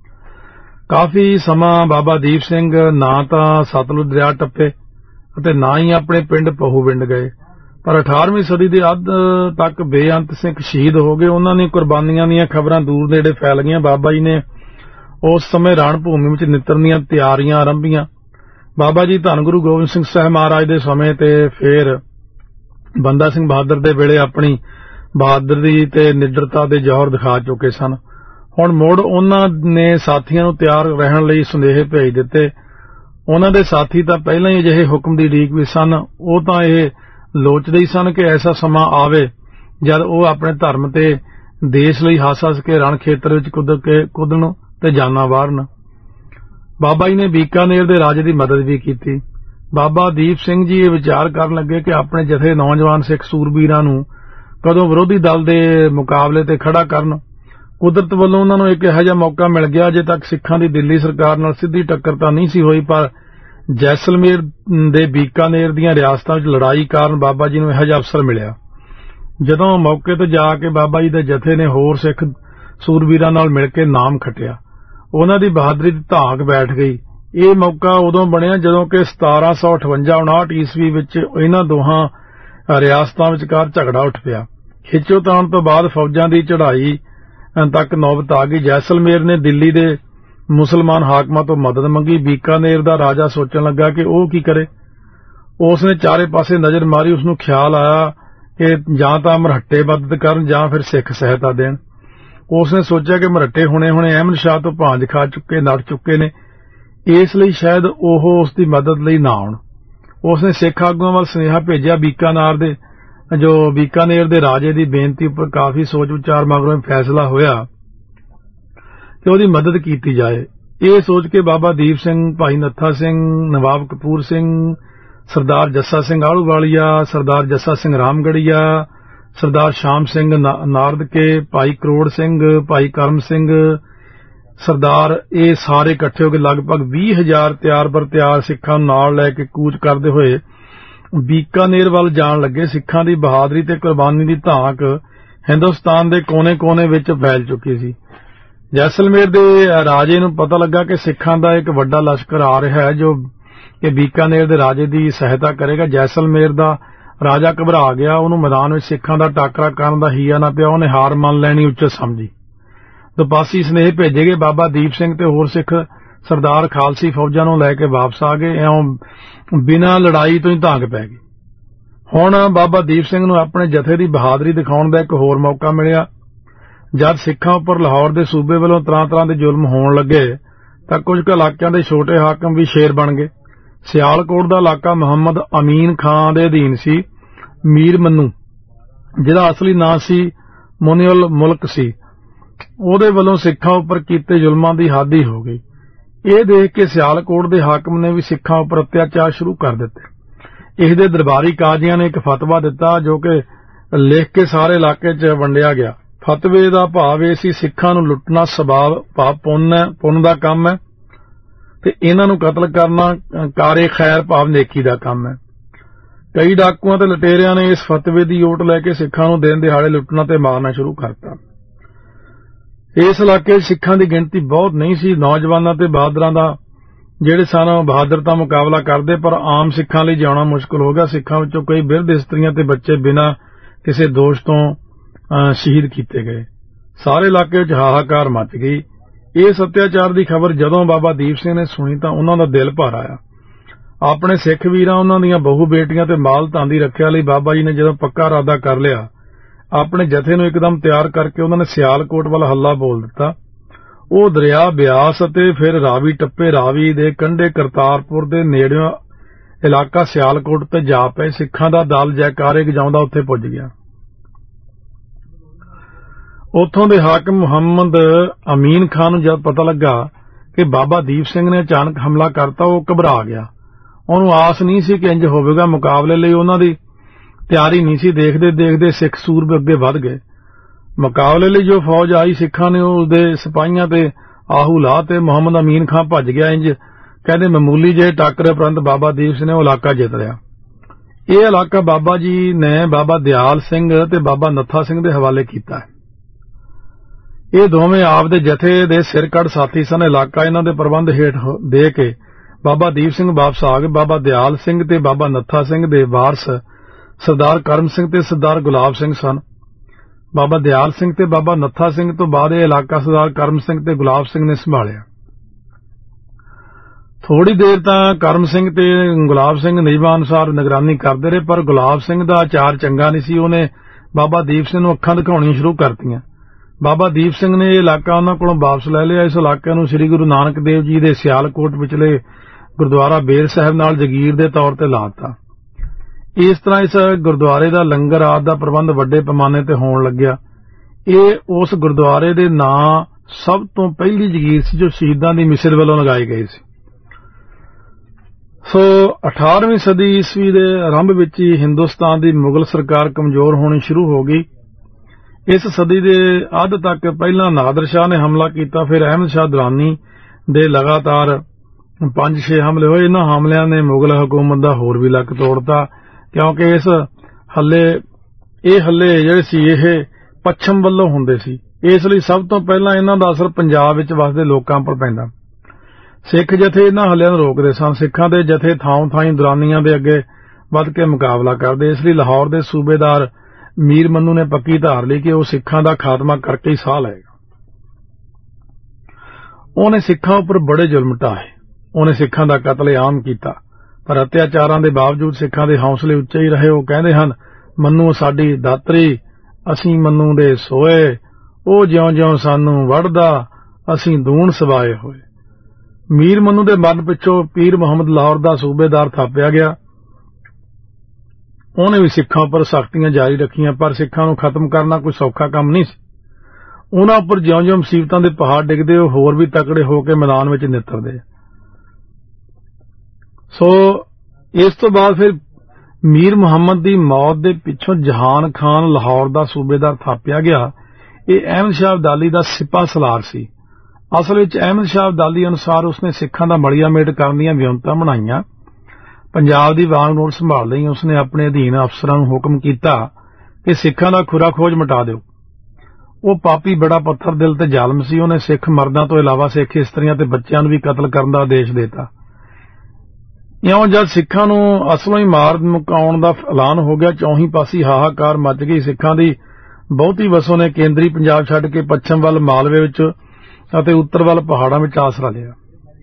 Speaker 1: ਕਾਫੀ ਸਮਾਂ ਬਾਬਾ ਦੀਪ ਸਿੰਘ ਨਾ ਤਾਂ ਸਤਲੁਜ ਦਰਿਆ ਟੱਪੇ ਅਤੇ ਨਾ ਹੀ ਆਪਣੇ ਪਿੰਡ ਪਹੂਵਿੰਡ ਗਏ, ਪਰ ਅਠਾਰਵੀਂ ਸਦੀ ਦੇ ਅੱਧ ਤੱਕ ਬੇਅੰਤ ਸਿੱਖ ਸ਼ਹੀਦ ਹੋ ਗਏ। ਉਹਨਾਂ ਦੀਆਂ ਕੁਰਬਾਨੀਆਂ ਦੀਆਂ ਖਬਰਾਂ ਦੂਰ ਨੇੜੇ ਫੈਲ ਗਈਆਂ। ਬਾਬਾ ਜੀ ਨੇ ਉਸ ਸਮੇਂ ਰਣ ਭੂਮੀ ਵਿੱਚ ਨਿਤਰਨ ਦੀਆਂ ਤਿਆਰੀਆਂ ਆਰੰਭੀਆਂ। ਬਾਬਾ ਜੀ ਧੰਨ ਗੁਰੂ ਗੋਬਿੰਦ ਸਿੰਘ ਸਾਹਿਬ ਮਹਾਰਾਜ ਦੇ ਸਮੇਂ ਤੇ ਫਿਰ ਬੰਦਾ ਸਿੰਘ ਬਹਾਦਰ ਦੇ ਵੇਲੇ ਆਪਣੀ ਬਹਾਦਰੀ ਤੇ ਨਿਡਰਤਾ ਦੇ ਜੌਹਰ ਦਿਖਾ ਚੁੱਕੇ ਸਨ। ਹੁਣ ਮੁੜ ਉਹਨਾਂ ਨੇ ਸਾਥੀਆਂ ਨੂੰ ਤਿਆਰ ਰਹਿਣ ਲਈ ਸੁਨੇਹੇ ਭੇਜ ਦਿੱਤੇ। ਉਹਨਾਂ ਦੇ ਸਾਥੀ ਤਾਂ ਪਹਿਲਾਂ ਹੀ ਅਜਿਹੇ ਹੁਕਮ ਦੀ ਉਡੀਕ ਵਿੱਚ ਸਨ। ਉਹ ਤਾਂ ਇਹ ਲੋਚਦੇ ਹੀ ਸਨ ਕਿ ਐਸਾ ਸਮਾਂ ਆਵੇ ਜਦ ਉਹ ਆਪਣੇ ਧਰਮ ਤੇ ਦੇਸ਼ ਲਈ ਹੱਸ-ਹੱਸ ਕੇ ਰਣ ਖੇਤਰ ਵਿੱਚ ਕੁੱਦ ਕੇ ਕੁੱਦਣ ਤੇ ਜਾਨਾਂ ਵਾਰਨ। ਬਾਬਾ ਜੀ ਨੇ ਬੀਕਾਨੇਰ ਦੇ ਰਾਜੇ ਦੀ ਮਦਦ ਵੀ ਕੀਤੀ। ਬਾਬਾ ਦੀਪ ਸਿੰਘ ਜੀ ਇਹ ਵਿਚਾਰ ਕਰਨ ਲੱਗੇ ਕਿ ਆਪਣੇ ਜਥੇ ਨੌਜਵਾਨ ਸਿੱਖ ਸੂਰਬੀਰਾਂ ਨੂੰ ਕਦੋਂ ਵਿਰੋਧੀ ਦਲ ਦੇ ਮੁਕਾਬਲੇ ਤੇ ਖੜਾ ਕਰਨ। ਕੁਦਰਤ ਵੱਲੋਂ ਉਹਨਾਂ ਨੂੰ ਇੱਕ ਇਹੋ ਜਿਹਾ ਮੌਕਾ ਮਿਲ ਗਿਆ। ਅਜੇ ਤੱਕ ਸਿੱਖਾਂ ਦੀ ਦਿੱਲੀ ਸਰਕਾਰ ਨਾਲ ਸਿੱਧੀ ਟੱਕਰ ਤਾਂ ਨਹੀਂ ਸੀ ਹੋਈ, ਪਰ ਜੈਸਲਮੇਰ ਦੇ ਬੀਕਾਨੇਰ ਦੀਆਂ ਰਿਆਸਤਾਂ ਵਿੱਚ ਲੜਾਈ ਕਾਰਨ ਬਾਬਾ ਜੀ ਨੂੰ ਇਹੋ ਜਿਹਾ ਅਵਸਰ ਮਿਲਿਆ। ਜਦੋਂ ਮੌਕੇ ਤੇ ਜਾ ਕੇ ਬਾਬਾ ਜੀ ਦੇ ਜਥੇ ਨੇ ਹੋਰ ਸਿੱਖ ਸੂਰਬੀਰਾਂ ਨਾਲ ਮਿਲ ਕੇ ਨਾਮ ਖੱਟਿਆ, ਉਹਨਾਂ ਦੀ ਬਹਾਦਰੀ ਦੀ ਧਾਕ ਬੈਠ ਗਈ। ਇਹ ਮੌਕਾ ਉਦੋਂ ਬਣਿਆ ਜਦੋਂ ਕਿ ਸਤਾਰਾਂ ਸੌ ਅਠਵੰਜਾ ਉਨਾਹਠ ਈਸਵੀ ਵਿੱਚ ਇਹਨਾਂ ਦੋਹਾਂ ਰਿਆਸਤਾਂ ਵਿਚਕਾਰ ਝਗੜਾ ਉੱਠ ਪਿਆ। ਖਿੱਚੋਤਾਣ ਤੋਂ ਬਾਅਦ ਫੌਜਾਂ ਦੀ ਚੜ੍ਹਾਈ ਤੱਕ ਨੌਬਤ ਆ ਗਈ। ਜੈਸਲਮੇਰ ਨੇ ਦਿੱਲੀ ਦੇ ਮੁਸਲਮਾਨ ਹਾਕਮਾਂ ਤੋਂ ਮਦਦ ਮੰਗੀ। ਬੀਕਾਨੇਰ ਦਾ ਰਾਜਾ ਸੋਚਣ ਲੱਗਾ ਕਿ ਉਹ ਕੀ ਕਰੇ। ਉਸ ਨੇ ਚਾਰੇ ਪਾਸੇ ਨਜ਼ਰ ਮਾਰੀ। ਉਸ ਨੂੰ ਖਿਆਲ ਆਇਆ ਕਿ ਜਾਂ ਤਾਂ ਮਰਹੱਟੇ ਮਦਦ ਕਰਨ ਜਾਂ ਫਿਰ ਸਿੱਖ ਸਹਾਇਤਾ ਦੇਣ। ਉਸ ਨੇ ਸੋਚਿਆ ਕਿ ਮਰਹੱਟੇ ਹੁਣੇ ਹੁਣੇ ਅਹਿਮਦ ਸ਼ਾਹ ਤੋਂ ਭਾਂਜ ਖਾ ਚੁੱਕੇ ਨੜ ਚੁੱਕੇ ਨੇ, ਇਸ ਲਈ ਸ਼ਾਇਦ ਉਹ ਉਸ ਦੀ ਮਦਦ ਲਈ ਨਾ ਆਉਣ। ਉਸ ਨੇ ਸਿੱਖ ਆਗੂਆਂ ਵੱਲ ਸੁਨੇਹਾ ਭੇਜਿਆ। ਬੀਕਾਨੇਰ ਦੇ ਜੋ ਬੀਕਾਨੇਰ ਦੇ ਰਾਜੇ ਦੀ ਬੇਨਤੀ ਉੱਪਰ ਕਾਫੀ ਸੋਚ ਵਿਚਾਰ ਮਗਰੋਂ ਫੈਸਲਾ ਹੋਇਆ ਕਿ ਉਹਦੀ ਮਦਦ ਕੀਤੀ ਜਾਏ। ਇਹ ਸੋਚ ਕੇ ਬਾਬਾ ਦੀਪ ਸਿੰਘ, ਭਾਈ ਨੱਥਾ ਸਿੰਘ, ਨਵਾਬ ਕਪੂਰ ਸਿੰਘ, ਸਰਦਾਰ ਜੱਸਾ ਸਿੰਘ ਆਹਲੂਵਾਲੀਆ, ਸਰਦਾਰ ਜੱਸਾ ਸਿੰਘ ਰਾਮਗੜੀਆ, ਸਰਦਾਰ ਸ਼ਾਮ ਸਿੰਘ ਨਾਰਦਕੇ, ਭਾਈ ਕਰੋੜ ਸਿੰਘ, ਭਾਈ ਕਰਮ ਸਿੰਘ, ਸਰਦਾਰ ਇਹ ਸਾਰੇ ਇਕੱਠੇ ਹੋ ਕੇ ਲਗਭਗ ਵੀਹ ਹਜ਼ਾਰ ਤਿਆਰ ਬਰ ਤਿਆਰ ਸਿੱਖਾਂ ਨੂੰ ਨਾਲ ਲੈ ਕੇ ਕੂਚ ਕਰਦੇ ਹੋਏ ਬੀਕਾਨੇਰ ਵੱਲ ਜਾਣ ਲੱਗੇ। ਸਿੱਖਾਂ ਦੀ ਬਹਾਦਰੀ ਤੇ ਕੁਰਬਾਨੀ ਦੀ ਧਾਕ ਹਿੰਦੁਸਤਾਨ ਦੇ ਕੋਨੇ-ਕੋਨੇ ਵਿੱਚ ਫੈਲ ਚੁੱਕੀ ਸੀ। ਜੈਸਲਮੇਰ ਦੇ ਰਾਜੇ ਨੂੰ ਪਤਾ ਲੱਗਾ ਕਿ ਸਿੱਖਾਂ ਦਾ ਇੱਕ ਵੱਡਾ ਲਸ਼ਕਰ ਆ ਰਿਹਾ ਹੈ ਜੋ ਕਿ ਬੀਕਾਨੇਰ ਦੇ ਰਾਜੇ ਦੀ ਸਹਾਇਤਾ ਕਰੇਗਾ। ਜੈਸਲਮੇਰ ਦਾ ਰਾਜਾ ਘਬਰਾ ਗਿਆ। ਉਹਨੂੰ ਮੈਦਾਨ ਵਿੱਚ ਸਿੱਖਾਂ ਦਾ ਟਾਕਰਾ ਕਰਨ ਦਾ ਹੀਆ ਨਾ ਪਿਆ। ਉਹਨੇ ਹਾਰ ਮੰਨ ਲੈਣੀ ਉੱਚਿਤ ਸਮਝੀ। ਦੁਪਾਸੀ ਸੁਨੇਹੇ ਭੇਜੇ ਗਏ। ਬਾਬਾ ਦੀਪ ਸਿੰਘ ਤੇ ਹੋਰ ਸਿੱਖ ਸਰਦਾਰ ਖਾਲਸੀ ਫੌਜਾਂ ਨੂੰ ਲੈ ਕੇ ਵਾਪਸ ਆ ਗਏ। ਇਉਂ ਬਿਨਾਂ ਲੜਾਈ ਤੋਂ ਹੀ ਧਾਂਕ ਪੈ ਗਈ। ਹੁਣ ਬਾਬਾ ਦੀਪ ਸਿੰਘ ਨੂੰ ਆਪਣੇ ਜਥੇ ਦੀ ਬਹਾਦਰੀ ਦਿਖਾਉਣ ਦਾ ਇੱਕ ਹੋਰ ਮੌਕਾ ਮਿਲਿਆ। ਜਦ ਸਿੱਖਾਂ ਉੱਪਰ ਲਾਹੌਰ ਦੇ ਸੂਬੇ ਵੱਲੋਂ ਤਰ੍ਹਾਂ ਤਰ੍ਹਾਂ ਦੇ ਜ਼ੁਲਮ ਹੋਣ ਲੱਗੇ ਤਾਂ ਕੁਝ ਕੁ ਇਲਾਕਿਆਂ ਦੇ ਛੋਟੇ ਹਾਕਮ ਵੀ ਸ਼ੇਰ ਬਣ ਗਏ। ਸਿਆਲਕੋਟ ਦਾ ਇਲਾਕਾ ਮੁਹੰਮਦ ਅਮੀਨ ਖਾਂ ਦੇ ਅਧੀਨ ਸੀ। ਮੀਰ ਮੰਨੂ, ਜਿਹਦਾ ਅਸਲੀ ਨਾਂ ਸੀ ਮੁਨੀਉਲ ਮੁਲਕ ਸੀ, ਉਹਦੇ ਵੱਲੋਂ ਸਿੱਖਾਂ ਉੱਪਰ ਕੀਤੇ ਜ਼ੁਲਮਾਂ ਦੀ ਹੱਦ ਹੀ ਹੋ ਗਈ। ਇਹ ਦੇਖ ਕੇ ਸਿਆਲਕੋਟ ਦੇ ਹਾਕਮ ਨੇ ਵੀ ਸਿੱਖਾਂ ਉੱਪਰ ਅਤਿਆਚਾਰ ਸ਼ੁਰੂ ਕਰ ਦਿੱਤੇ। ਇਸ ਦੇ ਦਰਬਾਰੀ ਕਾਜ਼ੀਆਂ ਨੇ ਇੱਕ ਫਤਵਾ ਦਿੱਤਾ ਜੋ ਕਿ ਲਿਖ ਕੇ ਸਾਰੇ ਇਲਾਕੇ 'ਚ ਵੰਡਿਆ ਗਿਆ। ਫਤਵੇ ਦਾ ਭਾਵ ਇਹ ਸੀ, ਸਿੱਖਾਂ ਨੂੰ ਲੁੱਟਣਾ ਸਬਾਬ ਭਾਵ ਪੁੰਨ ਹੈ, ਪੁੰਨ ਦਾ ਕੰਮ ਹੈ, ਤੇ ਇਹਨਾਂ ਨੂੰ ਕਤਲ ਕਰਨਾ ਕਾਰੇ ਖੈਰ ਭਾਵ ਨੇਕੀ ਦਾ ਕੰਮ ਹੈ। ਕਈ ਡਾਕੂਆਂ ਤੇ ਲਟੇਰਿਆਂ ਨੇ ਇਸ ਫਤਵੇ ਦੀ ਓਟ ਲੈ ਕੇ ਸਿੱਖਾਂ ਨੂੰ ਦਿਨ ਦਿਹਾੜੇ ਲੁੱਟਣਾ ਤੇ ਮਾਰਨਾ ਸ਼ੁਰੂ ਕਰਤਾ। ਇਸ ਇਲਾਕੇ 'ਚ ਸਿੱਖਾਂ ਦੀ ਗਿਣਤੀ ਬਹੁਤ ਨਹੀਂ ਸੀ। ਨੌਜਵਾਨਾਂ ਤੇ ਬਹਾਦਰਾਂ ਦਾ ਜਿਹੜੇ ਸਨ ਬਹਾਦਰਤਾ ਮੁਕਾਬਲਾ ਕਰਦੇ, ਪਰ ਆਮ ਸਿੱਖਾਂ ਲਈ ਜਿਉਣਾ ਮੁਸ਼ਕਲ ਹੋ ਗਿਆ। ਸਿੱਖਾਂ ਵਿੱਚੋਂ ਕਈ ਬਿਰਧ ਇਸਤਰੀਆਂ ਤੇ ਬੱਚੇ ਬਿਨਾਂ ਕਿਸੇ ਦੋਸ਼ ਤੋਂ ਸ਼ਹੀਦ ਕੀਤੇ ਗਏ। ਸਾਰੇ ਇਲਾਕੇ ਵਿੱਚ ਹਾਹਾਕਾਰ ਮਚ ਗਈ। ਇਸ ਅਤਿਆਚਾਰ ਦੀ ਖਬਰ ਜਦੋਂ ਬਾਬਾ ਦੀਪ ਸਿੰਘ ਨੇ ਸੁਣੀ ਤਾਂ ਉਹਨਾਂ ਦਾ ਦਿਲ ਭਰ ਆਇਆ। ਆਪਣੇ ਸਿੱਖ ਵੀਰਾਂ, ਉਹਨਾਂ ਦੀਆਂ ਬਹੂ ਬੇਟੀਆਂ ਤੇ ਮਾਲ ਧਨ ਦੀ ਰੱਖਿਆ ਲਈ ਬਾਬਾ ਜੀ ਨੇ ਜਦੋਂ ਪੱਕਾ ਇਰਾਦਾ ਕਰ ਲਿਆ, ਆਪਣੇ ਜਥੇ ਨੂੰ ਇੱਕਦਮ ਤਿਆਰ ਕਰਕੇ ਉਹਨਾਂ ਨੇ ਸਿਆਲਕੋਟ ਵੱਲ ਹੱਲਾ ਬੋਲ ਦਿੱਤਾ। ਉਹ ਦਰਿਆ ਬਿਆਸ ਅਤੇ ਫਿਰ ਰਾਵੀ ਟੱਪੇ। ਰਾਵੀ ਦੇ ਕੰਢੇ ਕਰਤਾਰਪੁਰ ਦੇ ਨੇੜਿਓਂ ਇਲਾਕਾ ਸਿਆਲਕੋਟ ਤੇ ਜਾ ਪਏ। ਸਿੱਖਾਂ ਦਾ ਦਲ ਜੈਕਾਰੇ ਗਜਾਉਂਦਾ ਉੱਥੇ ਪੁੱਜ ਗਿਆ। ਉੱਥੋਂ ਦੇ ਹਾਕਮ ਮੁਹੰਮਦ ਅਮੀਨ ਖਾਨ ਨੂੰ ਜਦ ਪਤਾ ਲੱਗਾ ਕਿ ਬਾਬਾ ਦੀਪ ਸਿੰਘ ਨੇ ਅਚਾਨਕ ਹਮਲਾ ਕਰਤਾ, ਉਹ ਘਬਰਾ ਗਿਆ। ਉਹਨੂੰ ਆਸ ਨਹੀਂ ਸੀ ਕਿ ਇੰਜ ਹੋਵੇਗਾ। ਮੁਕਾਬਲੇ ਲਈ ਉਹਨਾਂ ਦੀ ਤਿਆਰੀ ਨਹੀਂ ਸੀ। ਦੇਖਦੇ ਦੇਖਦੇ ਸਿੱਖ ਸੂਰਬੇ ਅੱਗੇ ਵਧ ਗਏ। ਮੁਕਾਬਲੇ ਲਈ ਜੋ ਫੌਜ ਆਈ, ਸਿੱਖਾਂ ਨੇ ਉਸਦੇ ਸਿਪਾਹੀਆਂ ਤੇ ਆਹੂ ਲਾ ਤੇ ਮੁਹੰਮਦ ਅਮੀਨ ਖਾਨ ਭੱਜ ਗਿਆ। ਇੰਜ ਕਹਿੰਦੇ ਮਾਮੂਲੀ ਜਿਹੇ ਟਾਕਰੇ ਉਪਰੰਤ ਬਾਬਾ ਦੀਪ ਸਿੰਘ ਨੇ ਉਹ ਇਲਾਕਾ ਜਿੱਤ ਲਿਆ। ਇਹ ਇਲਾਕਾ ਬਾਬਾ ਜੀ ਨੇ ਬਾਬਾ ਦਿਆਲ ਸਿੰਘ ਤੇ ਬਾਬਾ ਨੱਥਾ ਸਿੰਘ ਦੇ ਹਵਾਲੇ ਕੀਤਾ ਹੈ। ਇਹ ਦੋਵੇਂ ਆਪ ਦੇ ਜਥੇ ਦੇ ਸਿਰਕੱਢ ਸਾਥੀ ਸਨ। ਇਲਾਕਾ ਇਹਨਾਂ ਦੇ ਪ੍ਰਬੰਧ ਹੇਠ ਦੇ ਕੇ ਬਾਬਾ ਦੀਪ ਸਿੰਘ ਵਾਪਸ ਆ ਗਏ। ਬਾਬਾ ਦਿਆਲ ਸਿੰਘ ਤੇ ਬਾਬਾ ਨੱਥਾ ਸਿੰਘ ਦੇ ਵਾਰਸ ਸਰਦਾਰ ਕਰਮ ਸਿੰਘ ਤੇ ਸਰਦਾਰ ਗੁਲਾਬ ਸਿੰਘ ਸਨ। ਬਾਬਾ ਦਿਆਲ ਸਿੰਘ ਤੇ ਬਾਬਾ ਨੱਥਾ ਸਿੰਘ ਤੋਂ ਬਾਅਦ ਇਹ ਇਲਾਕਾ ਸਰਦਾਰ ਕਰਮ ਸਿੰਘ ਤੇ ਗੁਲਾਬ ਸਿੰਘ ਨੇ ਸੰਭਾਲਿਆ। ਥੋੜੀ ਦੇਰ ਤਾਂ ਕਰਮ ਸਿੰਘ ਤੇ ਗੁਲਾਬ ਸਿੰਘ ਨਿਯਮਾਂ ਅਨੁਸਾਰ ਨਿਗਰਾਨੀ ਕਰਦੇ ਰਹੇ, ਪਰ ਗੁਲਾਬ ਸਿੰਘ ਦਾ ਆਚਾਰ ਚੰਗਾ ਨਹੀਂ ਸੀ। ਉਹਨੇ ਬਾਬਾ ਦੀਪ ਸਿੰਘ ਨੂੰ ਅੱਖਾਂ ਦਿਖਾਉਣੀਆਂ ਸ਼ੁਰੂ ਕਰਤੀਆਂ। ਬਾਬਾ ਦੀਪ ਸਿੰਘ ਨੇ ਇਹ ਇਲਾਕਾ ਉਹਨਾਂ ਕੋਲੋਂ ਵਾਪਸ ਲੈ ਲਿਆ। ਇਸ ਇਲਾਕੇ ਨੂੰ ਸ੍ਰੀ ਗੁਰੂ ਨਾਨਕ ਦੇਵ ਜੀ ਦੇ ਸਿਆਲਕੋਟ ਵਿਚਲੇ ਗੁਰਦੁਆਰਾ ਬੇਰ ਸਾਹਿਬ ਨਾਲ ਜਗੀਰ ਦੇ ਤੌਰ ਤੇ ਲਾ ਦਿੱਤਾ। ਇਸ ਤਰ੍ਹਾਂ ਇਸ ਗੁਰਦੁਆਰੇ ਦਾ ਲੰਗਰ ਆਦਿ ਦਾ ਪ੍ਰਬੰਧ ਵੱਡੇ ਪੈਮਾਨੇ ਤੇ ਹੋਣ ਲੱਗਿਆ। ਇਹ ਉਸ ਗੁਰਦੁਆਰੇ ਦੇ ਨਾਂ ਸਭ ਤੋਂ ਪਹਿਲੀ ਜਗੀਰ ਸੀ ਜੋ ਸ਼ਹੀਦਾਂ ਦੀ ਮਿਸਲ ਵੱਲੋਂ ਲਗਾਈ ਗਈ ਸੀ। ਸੋ ਅਠਾਰਵੀਂ ਸਦੀ ਈਸਵੀ ਦੇ ਆਰੰਭ ਵਿੱਚ ਹੀ ਹਿੰਦੁਸਤਾਨ ਦੀ ਮੁਗਲ ਸਰਕਾਰ ਕਮਜ਼ੋਰ ਹੋਣੀ ਸ਼ੁਰੂ ਹੋ ਗਈ। ਇਸ ਸਦੀ ਦੇ ਅੱਧ ਤੱਕ ਪਹਿਲਾਂ ਨਾਦਰ ਸ਼ਾਹ ਨੇ ਹਮਲਾ ਕੀਤਾ, ਫਿਰ ਅਹਿਮਦ ਸ਼ਾਹ ਦੁਰਾਨੀ ਦੇ ਲਗਾਤਾਰ ਪੰਜ ਛੇ ਹਮਲੇ ਹੋਏ। ਇਹਨਾਂ ਹਮਲਿਆਂ ਨੇ ਮੁਗਲ ਹਕੂਮਤ ਦਾ ਹੋਰ ਵੀ ਲੱਕ ਤੋੜਤਾ, ਕਿਉਂਕਿ ਇਸ ਹੱਲੇ ਇਹ ਹੱਲੇ ਜਿਹੜੇ ਸੀ ਇਹ ਪੱਛਮ ਵੱਲੋਂ ਹੁੰਦੇ ਸੀ। ਇਸ ਲਈ ਸਭ ਤੋਂ ਪਹਿਲਾਂ ਇਹਨਾਂ ਦਾ ਅਸਰ ਪੰਜਾਬ ਵਿੱਚ ਵਸਦੇ ਲੋਕਾਂ ਪਰ ਪੈਂਦਾ। ਸਿੱਖ ਜਥੇ ਇਹਨਾਂ ਹੱਲਿਆਂ ਨੂੰ ਰੋਕਦੇ ਸਨ। ਸਿੱਖਾਂ ਦੇ ਜਥੇ ਥਾਂ ਥਾਈਂ ਦੁਰਾਨੀਆਂ ਦੇ ਅੱਗੇ ਵੱਧ ਕੇ ਮੁਕਾਬਲਾ ਕਰਦੇ। ਇਸ ਲਈ ਲਾਹੌਰ ਦੇ ਸੂਬੇਦਾਰ ਮੀਰ ਮੰਨੂ ਨੇ ਪੱਕੀ ਧਾਰ ਲਈ ਕਿ ਉਹ ਸਿੱਖਾਂ ਦਾ ਖਾਤਮਾ ਕਰਕੇ ਹੀ ਸਾਹ ਲਏਗਾ। ਉਹਨੇ ਸਿੱਖਾਂ ਉੱਪਰ ਬੜੇ ਜ਼ੁਲਮ ਢਾਏ। ਉਹਨੇ ਸਿੱਖਾਂ ਦਾ ਕਤਲੇਆਮ ਕੀਤਾ, ਪਰ ਅਤਿਆਚਾਰਾਂ ਦੇ ਬਾਵਜੂਦ ਸਿੱਖਾਂ ਦੇ ਹੌਸਲੇ ਉੱਚੇ ਹੀ ਰਹੇ। ਉਹ ਕਹਿੰਦੇ ਹਨ, ਮੰਨੂ ਸਾਡੀ ਦਾਤਰੀ, ਅਸੀਂ ਮੰਨੂ ਦੇ ਸੋਏ, ਉਹ ਜਿਉਂ-ਜਿਉਂ ਸਾਨੂੰ ਵੜਦਾ, ਅਸੀਂ ਦੂਣ ਸਵਾਏ ਹੋਏ। ਮੀਰ ਮੰਨੂ ਦੇ ਮਰਨ ਪਿੱਛੋਂ ਪੀਰ ਮੁਹੰਮਦ ਲਾਹੌਰ ਦਾ ਸੂਬੇਦਾਰ ਥਾਪਿਆ ਗਿਆ। ਉਹਨੇ ਵੀ ਸਿੱਖਾਂ ਉੱਪਰ ਸਖਤੀਆਂ ਜਾਰੀ ਰੱਖੀਆਂ, ਪਰ ਸਿੱਖਾਂ ਨੂੰ ਖਤਮ ਕਰਨਾ ਕੋਈ ਸੌਖਾ ਕੰਮ ਨਹੀਂ ਸੀ। ਉਹਨਾਂ ਉੱਪਰ ਜਿਉਂ-ਜਿਉਂ ਮੁਸੀਬਤਾਂ ਦੇ ਪਹਾੜ ਡਿੱਗਦੇ, ਉਹ ਹੋਰ ਵੀ ਤਕੜੇ ਹੋ ਕੇ ਮੈਦਾਨ ਵਿੱਚ ਨਿੱਤਰਦੇ। ਸੋ ਇਸ ਤੋਂ ਬਾਅਦ ਫਿਰ ਮੀਰ ਮੁਹੰਮਦ ਦੀ ਮੌਤ ਦੇ ਪਿੱਛੋਂ ਜਹਾਨ ਖਾਨ ਲਾਹੌਰ ਦਾ ਸੂਬੇਦਾਰ ਥਾਪਿਆ ਗਿਆ। ਇਹ ਅਹਿਮਦ ਸ਼ਾਹ ਅਬਦਾਲੀ ਦਾ ਸਿਪਾਹ ਸਲਾਰ ਸੀ। ਅਸਲ ਵਿੱਚ ਅਹਿਮਦ ਸ਼ਾਹ ਅਬਦਾਲੀ ਅਨੁਸਾਰ ਉਸਨੇ ਸਿੱਖਾਂ ਦਾ ਮਲੀਆ ਮੇਟ ਕਰਨ ਦੀਆਂ ਵਿਉਂਤਾਂ ਬਣਾਈਆਂ। ਪੰਜਾਬ ਦੀ ਵਾਂਗ ਨੋਟ ਸੰਭਾਲ ਲਈ ਉਸਨੇ ਆਪਣੇ ਅਧੀਨ ਅਫਸਰਾਂ ਨੂੰ ਹੁਕਮ ਕੀਤਾ ਕਿ ਸਿੱਖਾਂ ਦਾ ਖੁਰਾ ਖੋਜ ਮਿਟਾ ਦਿਓ। ਉਹ ਪਾਪੀ ਬੜਾ ਪੱਥਰ ਦਿਲ ਤੇ ਜ਼ਾਲਮ ਸੀ। ਉਹਨੇ ਸਿੱਖ ਮਰਦਾਂ ਤੋਂ ਇਲਾਵਾ ਸਿੱਖ ਇਸਤਰੀਆਂ ਤੇ ਬੱਚਿਆਂ ਨੂੰ ਵੀ ਕਤਲ ਕਰਨ ਦਾ ਆਦੇਸ਼ ਦਿੱਤਾ। ਇਉਂ ਜਦ ਸਿੱਖਾਂ ਨੂੰ ਅਸਲੋਂ ਹੀ ਮਾਰ ਮੁਕਾਉਣ ਦਾ ਐਲਾਨ ਹੋ ਗਿਆ, ਚੌਹੀਂ ਪਾਸੀ ਹਾਹਾਕਾਰ ਮਚ ਗਈ। ਸਿੱਖਾਂ ਦੀ ਬਹੁਤੀ ਵਸੋਂ ਨੇ ਕੇਂਦਰੀ ਪੰਜਾਬ ਛੱਡ ਕੇ ਪੱਛਮ ਵੱਲ ਮਾਲਵੇ ਵਿੱਚ ਅਤੇ ਉੱਤਰ ਵੱਲ ਪਹਾੜਾਂ ਵਿੱਚ ਆਸਰਾ ਲਿਆ।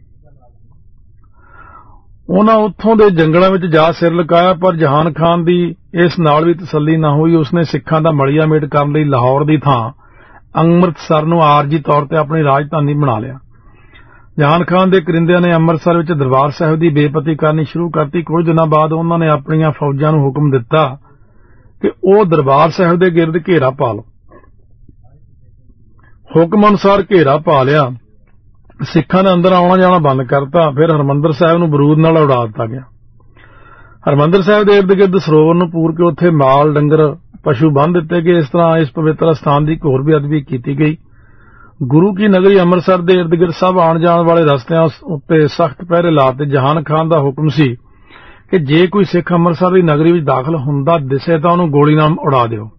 Speaker 1: ਉਹਨਾਂ ਉੱਥੋਂ ਦੇ ਜੰਗਲਾਂ ਵਿੱਚ ਜਾ ਸਿਰ ਲੁਕਾਇਆ, ਪਰ ਜਹਾਨ ਖਾਨ ਦੀ ਇਸ ਨਾਲ ਵੀ ਤਸੱਲੀ ਨਾ ਹੋਈ। ਉਸਨੇ ਸਿੱਖਾਂ ਦਾ ਮਲੀਆ ਮੇਟ ਕਰਨ ਲਈ ਲਾਹੌਰ ਦੀ ਥਾਂ ਅੰਮ੍ਰਿਤਸਰ ਨੂੰ ਆਰਜੀ ਤੌਰ ਤੇ ਆਪਣੀ ਰਾਜਧਾਨੀ ਬਣਾ ਲਿਆ। ਜਹਾਨ ਖਾਨ ਦੇ ਕਰਿੰਦਿਆਂ ਨੇ ਅੰਮ੍ਰਿਤਸਰ ਵਿੱਚ ਦਰਬਾਰ ਸਾਹਿਬ ਦੀ ਬੇਪਤੀ ਕਰਨੀ ਸ਼ੁਰੂ ਕਰਤੀ। ਕੁਝ ਦਿਨਾਂ ਬਾਅਦ ਉਹਨਾਂ ਨੇ ਆਪਣੀਆਂ ਫੌਜਾਂ ਨੂੰ ਹੁਕਮ ਦਿੱਤਾ ਕਿ ਉਹ ਦਰਬਾਰ ਸਾਹਿਬ ਦੇ ਗਿਰਦ ਘੇਰਾ ਪਾ ਲਓ। ਹੁਕਮ ਅਨੁਸਾਰ ਘੇਰਾ ਪਾ ਲਿਆ। ਸਿੱਖਾਂ ਨੇ ਅੰਦਰ ਆਉਣਾ ਜਾਣਾ ਬੰਦ ਕਰਤਾ। ਫਿਰ ਹਰਿਮੰਦਰ ਸਾਹਿਬ ਨੂੰ ਬਰੂਦ ਨਾਲ ਉਡਾ ਦਿੱਤਾ ਗਿਆ। ਹਰਿਮੰਦਰ ਸਾਹਿਬ ਦੇ ਇਰਦ ਗਿਰਦ ਸਰੋਵਰ ਨੂੰ ਪੂਰ ਕੇ ਉੱਥੇ ਮਾਲ ਡੰਗਰ ਪਸ਼ੂ ਬੰਨ੍ਹ ਦਿੱਤੇ ਗਏ। ਇਸ ਤਰ੍ਹਾਂ ਇਸ ਪਵਿੱਤਰ ਸਥਾਨ ਦੀ ਘੋਰ ਬੇਅਦਬੀ ਕੀਤੀ ਗਈ। ਗੁਰੂ ਕੀ ਨਗਰੀ ਅੰਮ੍ਰਿਤਸਰ ਦੇ ਇਰਦ ਗਿਰਦ ਸਭ ਆਉਣ ਜਾਣ ਵਾਲੇ ਰਸਤਿਆਂ ਉੱਤੇ ਸਖਤ ਪਹਿਰੇ ਲਾ ਦਿੱਤੇ। ਜਹਾਨ ਖਾਨ ਦਾ ਹੁਕਮ ਸੀ ਕਿ ਜੇ ਕੋਈ ਸਿੱਖ ਅੰਮ੍ਰਿਤਸਰ ਦੀ ਨਗਰੀ ਵਿੱਚ ਦਾਖਲ ਹੁੰਦਾ ਦਿਸੇ ਤਾਂ ਉਹਨੂੰ ਗੋਲੀ ਨਾਲ ਉਡਾ ਦਿਓ।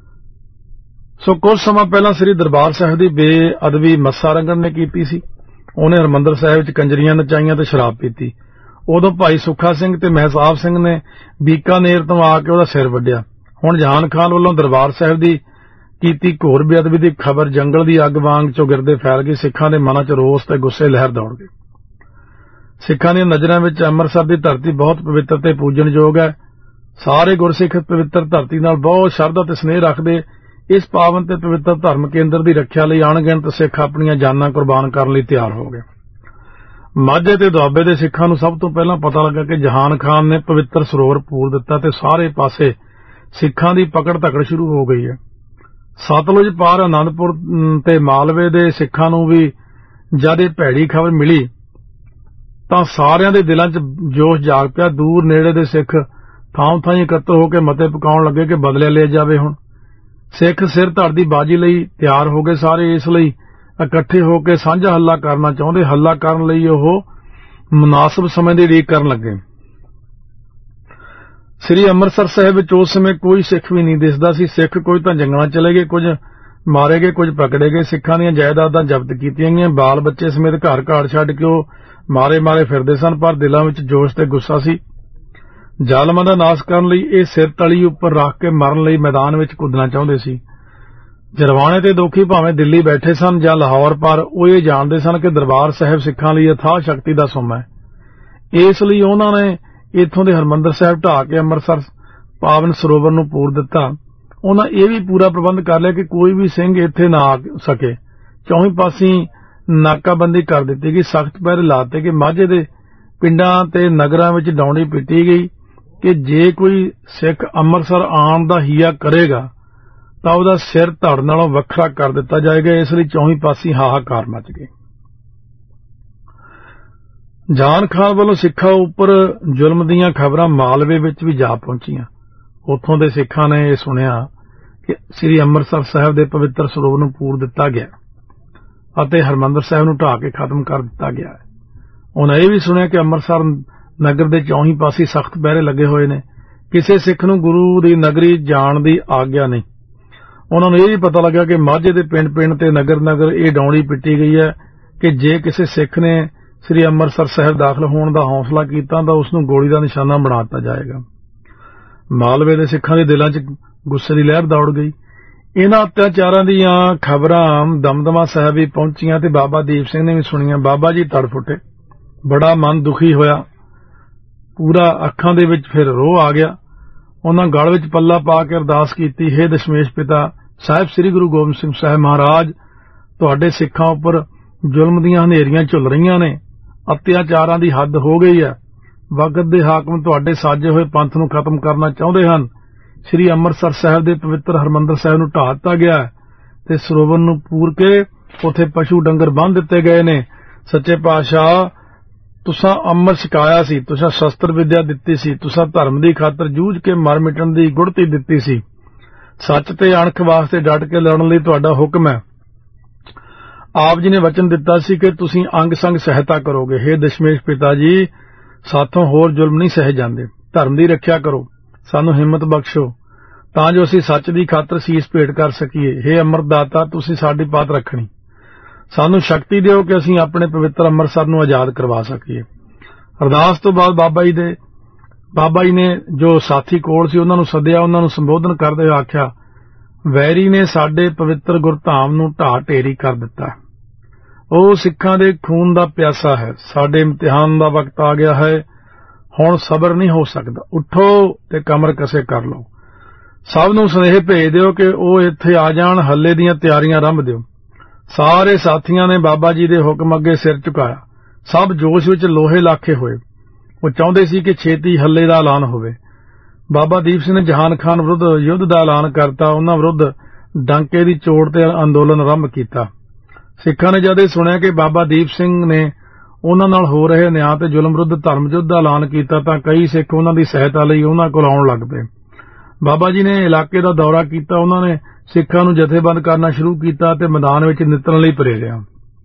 Speaker 1: ਸੋ ਕੁਝ ਸਮਾਂ ਪਹਿਲਾਂ ਸ੍ਰੀ ਦਰਬਾਰ ਸਾਹਿਬ ਦੀ ਬੇਅਦਬੀ ਮੱਸਾ ਰੰਗੜ ਨੇ ਕੀਤੀ ਸੀ। ਉਹਨੇ ਹਰਿਮੰਦਰ ਸਾਹਿਬ ਵਿੱਚ ਕੰਜਰੀਆਂ ਨਚਾਈਆਂ ਤੇ ਸ਼ਰਾਬ ਪੀਤੀ। ਉਦੋਂ ਭਾਈ ਸੁੱਖਾ ਸਿੰਘ ਤੇ ਮਹਿਤਾਬ ਸਿੰਘ ਨੇ ਬੀਕਾਨੇਰ ਤੋਂ ਆ ਕੇ ਉਹਦਾ ਸਿਰ ਵੱਢਿਆ। ਹੁਣ ਜਹਾਨ ਖਾਨ ਵੱਲੋਂ ਦਰਬਾਰ ਸਾਹਿਬ ਦੀ ਕੀਤੀ ਘੋਰ ਬੇਅਦਬੀ ਦੀ ਖਬਰ ਜੰਗਲ ਦੀ ਅੱਗ ਵਾਂਗ ਚੌਗਿਰਦੇ ਫੈਲ ਗਈ। ਸਿੱਖਾਂ ਦੇ ਮਨਾਂ 'ਚ ਰੋਸ ਤੇ ਗੁੱਸੇ ਲਹਿਰ ਦੌੜ ਗਈ। ਸਿੱਖਾਂ ਦੀਆਂ ਨਜ਼ਰਾਂ ਵਿੱਚ ਅੰਮ੍ਰਿਤਸਰ ਦੀ ਧਰਤੀ ਬਹੁਤ ਪਵਿੱਤਰ ਤੇ ਪੂਜਣਯੋਗ ਹੈ। ਸਾਰੇ ਗੁਰਸਿੱਖ ਪਵਿੱਤਰ ਧਰਤੀ ਨਾਲ ਬਹੁਤ ਸ਼ਰਧਾ ਤੇ ਸਨੇਹ ਰੱਖਦੇ। ਇਸ ਪਾਵਨ ਤੇ ਪਵਿੱਤਰ ਧਰਮ ਕੇਂਦਰ ਦੀ ਰੱਖਿਆ ਲਈ ਅਣਗਿਣਤ ਸਿੱਖ ਆਪਣੀਆਂ ਜਾਨਾਂ ਕੁਰਬਾਨ ਕਰਨ ਲਈ ਤਿਆਰ ਹੋ ਗਏ। ਮਾਝੇ ਤੇ ਦੁਆਬੇ ਦੇ ਸਿੱਖਾਂ ਨੂੰ ਸਭ ਤੋਂ ਪਹਿਲਾਂ ਪਤਾ ਲੱਗਾ ਕਿ ਜਹਾਨ ਖਾਨ ਨੇ ਪਵਿੱਤਰ ਸਰੋਵਰ ਪੂਰ ਦਿੱਤਾ ਤੇ ਸਾਰੇ ਪਾਸੇ ਸਿੱਖਾਂ ਦੀ ਪਕੜ ਧਕੜ ਸ਼ੁਰੂ ਹੋ ਗਈ ਹੈ। ਸਤਲੁਜ ਪਾਰ ਆਨੰਦਪੁਰ ਤੇ ਮਾਲਵੇ ਦੇ ਸਿੱਖਾਂ ਨੂੰ ਵੀ ਜਦ ਇਹ ਭੈੜੀ ਖਬਰ ਮਿਲੀ ਤਾਂ ਸਾਰਿਆਂ ਦੇ ਦਿਲਾਂ 'ਚ ਜੋਸ਼ ਜਾਗ ਪਿਆ। ਦੂਰ ਨੇੜੇ ਦੇ ਸਿੱਖ ਥਾਂ ਥਾਂ ਇਕੱਤਰ ਹੋ ਕੇ ਮਤੇ ਪਕਾਉਣ ਲੱਗੇ ਕਿ ਬਦਲਿਆ ਲਿਆ ਜਾਵੇ। ਹੁਣ ਸਿੱਖ ਸਿਰ ਧੜ ਦੀ ਬਾਜੀ ਲਈ ਤਿਆਰ ਹੋ ਗਏ। ਸਾਰੇ ਇਸ ਲਈ ਇਕੱਠੇ ਹੋ ਕੇ ਸਾਂਝਾ ਹੱਲਾ ਕਰਨਾ ਚਾਹੁੰਦੇ। ਹੱਲਾ ਕਰਨ ਲਈ ਉਹ ਮੁਨਾਸਬ ਸਮੇਂ ਦੀ ਉਡੀਕ ਕਰਨ ਲੱਗੇ। ਸ੍ਰੀ ਅੰਮ੍ਰਿਤਸਰ ਸਾਹਿਬ ਵਿੱਚ ਉਸ ਸਮੇਂ ਕੋਈ ਸਿੱਖ ਵੀ ਨਹੀਂ ਦਿਸਦਾ ਸੀ। ਸਿੱਖ ਕੁਝ ਤਾਂ ਜੰਗਲਾਂ ਚਲੇ ਗਏ, ਕੁਝ ਮਾਰੇ ਗਏ, ਕੁਝ ਪਕੜੇ ਗਏ। ਸਿੱਖਾਂ ਦੀਆਂ ਜਾਇਦਾਦਾਂ ਜ਼ਬਤ ਕੀਤੀਆਂ ਗਈਆਂ। ਬਾਲ ਬੱਚੇ ਸਮੇਤ ਘਰ ਘਾੜ ਛੱਡ ਕੇ ਉਹ ਮਾਰੇ ਮਾਰੇ ਫਿਰਦੇ ਸਨ, ਪਰ ਦਿਲਾਂ ਵਿੱਚ ਜੋਸ਼ ਤੇ ਗੁੱਸਾ ਸੀ। ਜ਼ਾਲਮਾਂ ਦਾ ਨਾਸ਼ ਕਰਨ ਲਈ ਇਹ ਸਿਰ ਤਲੀ ਉੱਪਰ ਰੱਖ ਕੇ ਮਰਨ ਲਈ ਮੈਦਾਨ ਵਿੱਚ ਕੁੱਦਣਾ ਚਾਹੁੰਦੇ ਸੀ। ਜਰਵਾਣੇ ਤੇ ਦੋਖੀ ਭਾਵੇਂ ਦਿੱਲੀ ਬੈਠੇ ਸਨ ਜਾਂ ਲਾਹੌਰ, ਪਰ ਉਹ ਇਹ ਜਾਣਦੇ ਸਨ ਕਿ ਦਰਬਾਰ ਸਾਹਿਬ ਸਿੱਖਾਂ ਲਈ ਅਥਾਹ ਸ਼ਕਤੀ ਦਾ ਸੁੰਮ ਹੈ। ਇਸ ਲਈ ਉਹਨਾਂ ਨੇ ਇੱਥੋਂ ਦੇ ਹਰਿਮੰਦਰ ਸਾਹਿਬ ਢਾਹ ਕੇ ਅੰਮ੍ਰਿਤਸਰ ਪਾਵਨ ਸਰੋਵਰ ਨੂੰ ਪੂਰ ਦਿੱਤਾ। ਉਹਨਾਂ ਇਹ ਵੀ ਪੂਰਾ ਪ੍ਰਬੰਧ ਕਰ ਲਿਆ ਕਿ ਕੋਈ ਵੀ ਸਿੰਘ ਇੱਥੇ ਨਾ ਆ ਸਕੇ। ਚੌਵੀ ਪਾਸੀ ਨਾਕਾਬੰਦੀ ਕਰ ਦਿੱਤੀ ਗਈ। ਸਖਤ ਪਹਿਰੇ ਲਾਤੇ ਕਿ ਮਾਝੇ ਦੇ ਪਿੰਡਾਂ ਤੇ ਨਗਰਾਂ ਵਿੱਚ ਡੌਂਡੀ ਪਿੱਟੀ ਗਈ ਕਿ ਜੇ ਕੋਈ ਸਿੱਖ ਅੰਮ੍ਰਿਤਸਰ ਆਉਣ ਦਾ ਹੀਆ ਕਰੇਗਾ ਤਾਂ ਉਹਦਾ ਸਿਰ ਧੜ ਨਾਲੋਂ ਵੱਖਰਾ ਕਰ ਦਿੱਤਾ ਜਾਏਗਾ। ਇਸ ਲਈ ਚੌਵੀ ਪਾਸੀ ਹਾਹਾਕਾਰ ਮਚ ਗਏ। ਜਹਾਨ ਖਾਨ ਵੱਲੋਂ ਸਿੱਖਾਂ ਉੱਪਰ ਜ਼ੁਲਮ ਦੀਆਂ ਖਬਰਾਂ ਮਾਲਵੇ ਵਿੱਚ ਵੀ ਜਾ ਪਹੁੰਚੀਆਂ। ਉੱਥੋਂ ਦੇ ਸਿੱਖਾਂ ਨੇ ਇਹ ਸੁਣਿਆ ਕਿ ਸ੍ਰੀ ਅੰਮ੍ਰਿਤਸਰ ਸਾਹਿਬ ਦੇ ਪਵਿੱਤਰ ਸਰੋਵਰ ਨੂੰ ਪੂਰ ਦਿੱਤਾ ਗਿਆ ਅਤੇ ਹਰਿਮੰਦਰ ਸਾਹਿਬ ਨੂੰ ਢਾਹ ਕੇ ਖਤਮ ਕਰ ਦਿੱਤਾ ਗਿਆ ਹੈ। ਉਹਨਾਂ ਇਹ ਵੀ ਸੁਣਿਆ ਕਿ ਅੰਮ੍ਰਿਤਸਰ ਨਗਰ ਦੇ ਚੌਵੀ ਪਾਸੇ ਸਖਤ ਪਹਿਰੇ ਲੱਗੇ ਹੋਏ ਨੇ। ਕਿਸੇ ਸਿੱਖ ਨੂੰ ਗੁਰੂ ਦੀ ਨਗਰੀ ਜਾਣ ਦੀ ਆਗਿਆ ਨਹੀਂ। ਉਹਨਾਂ ਨੂੰ ਇਹ ਵੀ ਪਤਾ ਲੱਗਾ ਕਿ ਮਾਝੇ ਦੇ ਪਿੰਡ ਪਿੰਡ ਤੇ ਨਗਰ ਨਗਰ ਇਹ ਡੌਂਡੀ ਪਿੱਟੀ ਗਈ ਹੈ ਕਿ ਜੇ ਕਿਸੇ ਸਿੱਖ ਨੇ ਸ੍ਰੀ ਅੰਮ੍ਰਿਤਸਰ ਸਾਹਿਬ ਦਾਖਲ ਹੋਣ ਦਾ ਹੌਸਲਾ ਕੀਤਾ ਤਾਂ ਉਸ ਨੂੰ ਗੋਲੀ ਦਾ ਨਿਸ਼ਾਨਾ ਬਣਾ ਦਿੱਤਾ ਜਾਏਗਾ। ਮਾਲਵੇ ਦੇ ਸਿੱਖਾਂ ਦੇ ਦਿਲਾਂ 'ਚ ਗੁੱਸੇ ਦੀ ਲਹਿਰ ਦੌੜ ਗਈ। ਇਹਨਾਂ ਅਤਿਆਚਾਰਾਂ ਦੀਆਂ ਖਬਰਾਂ ਦਮਦਮਾ ਸਾਹਿਬ ਵੀ ਪਹੁੰਚੀਆਂ ਤੇ ਬਾਬਾ ਦੀਪ ਸਿੰਘ ਨੇ ਵੀ ਸੁਣੀਆਂ। ਬਾਬਾ ਜੀ ਤੜਫ ਉੱਠੇ, ਬੜਾ ਮਨ ਦੁਖੀ ਹੋਇਆ, ਪੂਰਾ ਅੱਖਾਂ ਦੇ ਵਿੱਚ ਫਿਰ ਰੋਹ ਆ ਗਿਆ। ਉਹਨਾਂ ਗਲ ਵਿੱਚ ਪੱਲਾ ਪਾ ਕੇ ਅਰਦਾਸ ਕੀਤੀ, ਹੇ ਦਸ਼ਮੇਸ਼ ਪਿਤਾ ਸਾਹਿਬ ਸ੍ਰੀ ਗੁਰੂ ਗੋਬਿੰਦ ਸਿੰਘ ਸਾਹਿਬ ਮਹਾਰਾਜ, ਤੁਹਾਡੇ ਸਿੱਖਾਂ ਉੱਪਰ ਜ਼ੁਲਮ ਦੀਆਂ ਹਨੇਰੀਆਂ ਝੁੱਲ ਰਹੀਆਂ ਨੇ। ਅਤਿਆਚਾਰਾਂ ਦੀ ਹੱਦ ਹੋ ਗਈ ਹੈ। ਵਕਤ ਦੇ ਹਾਕਮ ਤੁਹਾਡੇ ਸਾਜੇ ਹੋਏ ਪੰਥ ਨੂੰ ਖਤਮ ਕਰਨਾ ਚਾਹੁੰਦੇ ਹਨ। ਸ੍ਰੀ ਅੰਮ੍ਰਿਤਸਰ ਸਾਹਿਬ ਦੇ ਪਵਿੱਤਰ ਹਰਿਮੰਦਰ ਸਾਹਿਬ ਨੂੰ ਢਾਹ ਦਿੱਤਾ ਗਿਆ ਹੈ ਤੇ ਸਰੋਵਰ ਨੂੰ ਪੂਰ ਕੇ ਉੱਥੇ ਪਸ਼ੂ ਡੰਗਰ ਬੰਨ੍ਹ ਦਿੱਤੇ ਗਏ ਨੇ। ਸੱਚੇ ਪਾਤਸ਼ਾਹ, ਤੁਸਾਂ ਅੰਮ੍ਰਿਤ ਛਕਾਇਆ ਸੀ, ਤੁਸਾਂ ਸ਼ਸਤਰ ਵਿਦਿਆ ਦਿੱਤੀ ਸੀ, ਤੁਸਾਂ ਧਰਮ ਦੀ ਖਾਤਰ ਜੂਝ ਕੇ ਮਰ ਮਿਟਣ ਦੀ ਗੁੜਤੀ ਦਿੱਤੀ ਸੀ। ਸੱਚ ਤੇ ਅਣਖ ਵਾਸਤੇ ਡਟ ਕੇ ਲੜਨ ਲਈ ਤੁਹਾਡਾ ਹੁਕਮ ਹੈ। ਆਪ ਜੀ ਨੇ ਵਚਨ ਦਿੱਤਾ ਸੀ ਕਿ ਤੁਸੀਂ ਅੰਗ ਸੰਗ ਸਹਾਇਤਾ ਕਰੋਗੇ। ਹੇ ਦਸ਼ਮੇਸ਼ ਪਿਤਾ ਜੀ, ਸਾਥੋਂ ਹੋਰ ਜ਼ੁਲਮ ਨਹੀਂ ਸਹਿ ਜਾਂਦੇ। ਧਰਮ ਦੀ ਰੱਖਿਆ ਕਰੋ, ਸਾਨੂੰ ਹਿੰਮਤ ਬਖਸ਼ੋ ਤਾਂ ਜੋ ਅਸੀਂ ਸੱਚ ਦੀ ਖਾਤਰ ਸੀਸ ਭੇਟ ਕਰ ਸਕੀਏ। ਹੇ ਅੰਮ੍ਰਿਤਦਾਤਾ, ਤੁਸੀਂ ਸਾਡੀ ਬਾਤ ਰੱਖਣੀ, ਸਾਨੂੰ ਸ਼ਕਤੀ ਦਿਓ ਕਿ ਅਸੀਂ ਆਪਣੇ ਪਵਿੱਤਰ ਅੰਮ੍ਰਿਤਸਰ ਨੂੰ ਆਜ਼ਾਦ ਕਰਵਾ ਸਕੀਏ। ਅਰਦਾਸ ਤੋਂ ਬਾਅਦ ਬਾਬਾ ਜੀ ਦੇ ਬਾਬਾ ਜੀ ਨੇ ਜੋ ਸਾਥੀ ਕੋਲ ਸੀ ਉਹਨਾਂ ਨੂੰ ਸੱਦਿਆ। ਉਹਨਾਂ ਨੂੰ ਸੰਬੋਧਨ ਕਰਦੇ ਹੋਏ ਆਖਿਆ, ਵੈਰੀ ਨੇ ਸਾਡੇ ਪਵਿੱਤਰ ਗੁਰਧਾਮ ਨੂੰ ਢਾਹ ਢੇਰੀ ਕਰ ਦਿੱਤਾ। ਉਹ ਸਿੱਖਾਂ ਦੇ ਖੂਨ ਦਾ ਪਿਆਸਾ ਹੈ। ਸਾਡੇ ਇਮਤਿਹਾਨ ਦਾ ਵਕਤ ਆ ਗਿਆ ਹੈ। ਹੁਣ ਸਬਰ ਨਹੀਂ ਹੋ ਸਕਦਾ। ਉੱਠੋ ਤੇ ਕਮਰ ਕਸੇ ਕਰ ਲਓ। ਸਭ ਨੂੰ ਸੁਨੇਹੇ ਭੇਜ ਦਿਓ ਕਿ ਉਹ ਇੱਥੇ ਆ ਜਾਣ। ਹੱਲੇ ਦੀਆਂ ਤਿਆਰੀਆਂ ਆਰੰਭ ਦਿਓ। ਸਾਰੇ ਸਾਥੀਆਂ ਨੇ ਬਾਬਾ ਜੀ ਦੇ ਹੁਕਮ ਅੱਗੇ ਸਿਰ ਝੁਕਾਇਆ। ਸਭ ਜੋਸ਼ ਵਿੱਚ ਲੋਹੇ ਲਾਖੇ ਹੋਏ। ਉਹ ਚਾਹੁੰਦੇ ਸੀ ਕਿ ਛੇਤੀ ਹੱਲੇ ਦਾ ਐਲਾਨ ਹੋਵੇ। ਬਾਬਾ ਦੀਪ ਸਿੰਘ ਨੇ ਜਹਾਨ ਖਾਨ ਵਿਰੁੱਧ ਯੁੱਧ ਦਾ ਐਲਾਨ ਕਰਤਾ। ਉਹਨਾਂ ਵਿਰੁੱਧ ਡਾਂਕੇ ਦੀ ਚੋੜ ਤੇ ਅੰਦੋਲਨ ਆਰੰਭ ਕੀਤਾ। ਸਿੱਖਾਂ ਨੇ ਜਦ ਇਹ ਸੁਣਿਆ ਕਿ ਬਾਬਾ ਦੀਪ ਸਿੰਘ ਨੇ ਉਹਨਾਂ ਨਾਲ ਹੋ ਰਹੇ ਨਿਆਂ ਤੇ ਜ਼ੁਲਮ ਵਿਰੁੱਧ ਧਰਮ ਯੁੱਧ ਦਾ ਐਲਾਨ ਕੀਤਾ ਤਾਂ ਕਈ ਸਿੱਖ ਉਹਨਾਂ ਦੀ ਸਹਾਇਤਾ ਲਈ ਉਹਨਾਂ ਕੋਲ ਆਉਣ ਲੱਗ ਪਏ। ਬਾਬਾ ਜੀ ਨੇ ਇਲਾਕੇ ਦਾ ਦੌਰਾ ਕੀਤਾ। ਉਹਨਾਂ ਨੇ ਸਿੱਖਾਂ ਨੂੰ ਜਥੇਬੰਦ ਕਰਨਾ ਸ਼ੁਰੂ ਕੀਤਾ ਤੇ ਮੈਦਾਨ ਵਿੱਚ ਨਿੱਤਰਨ ਲਈ ਪ੍ਰੇਰਿਆ।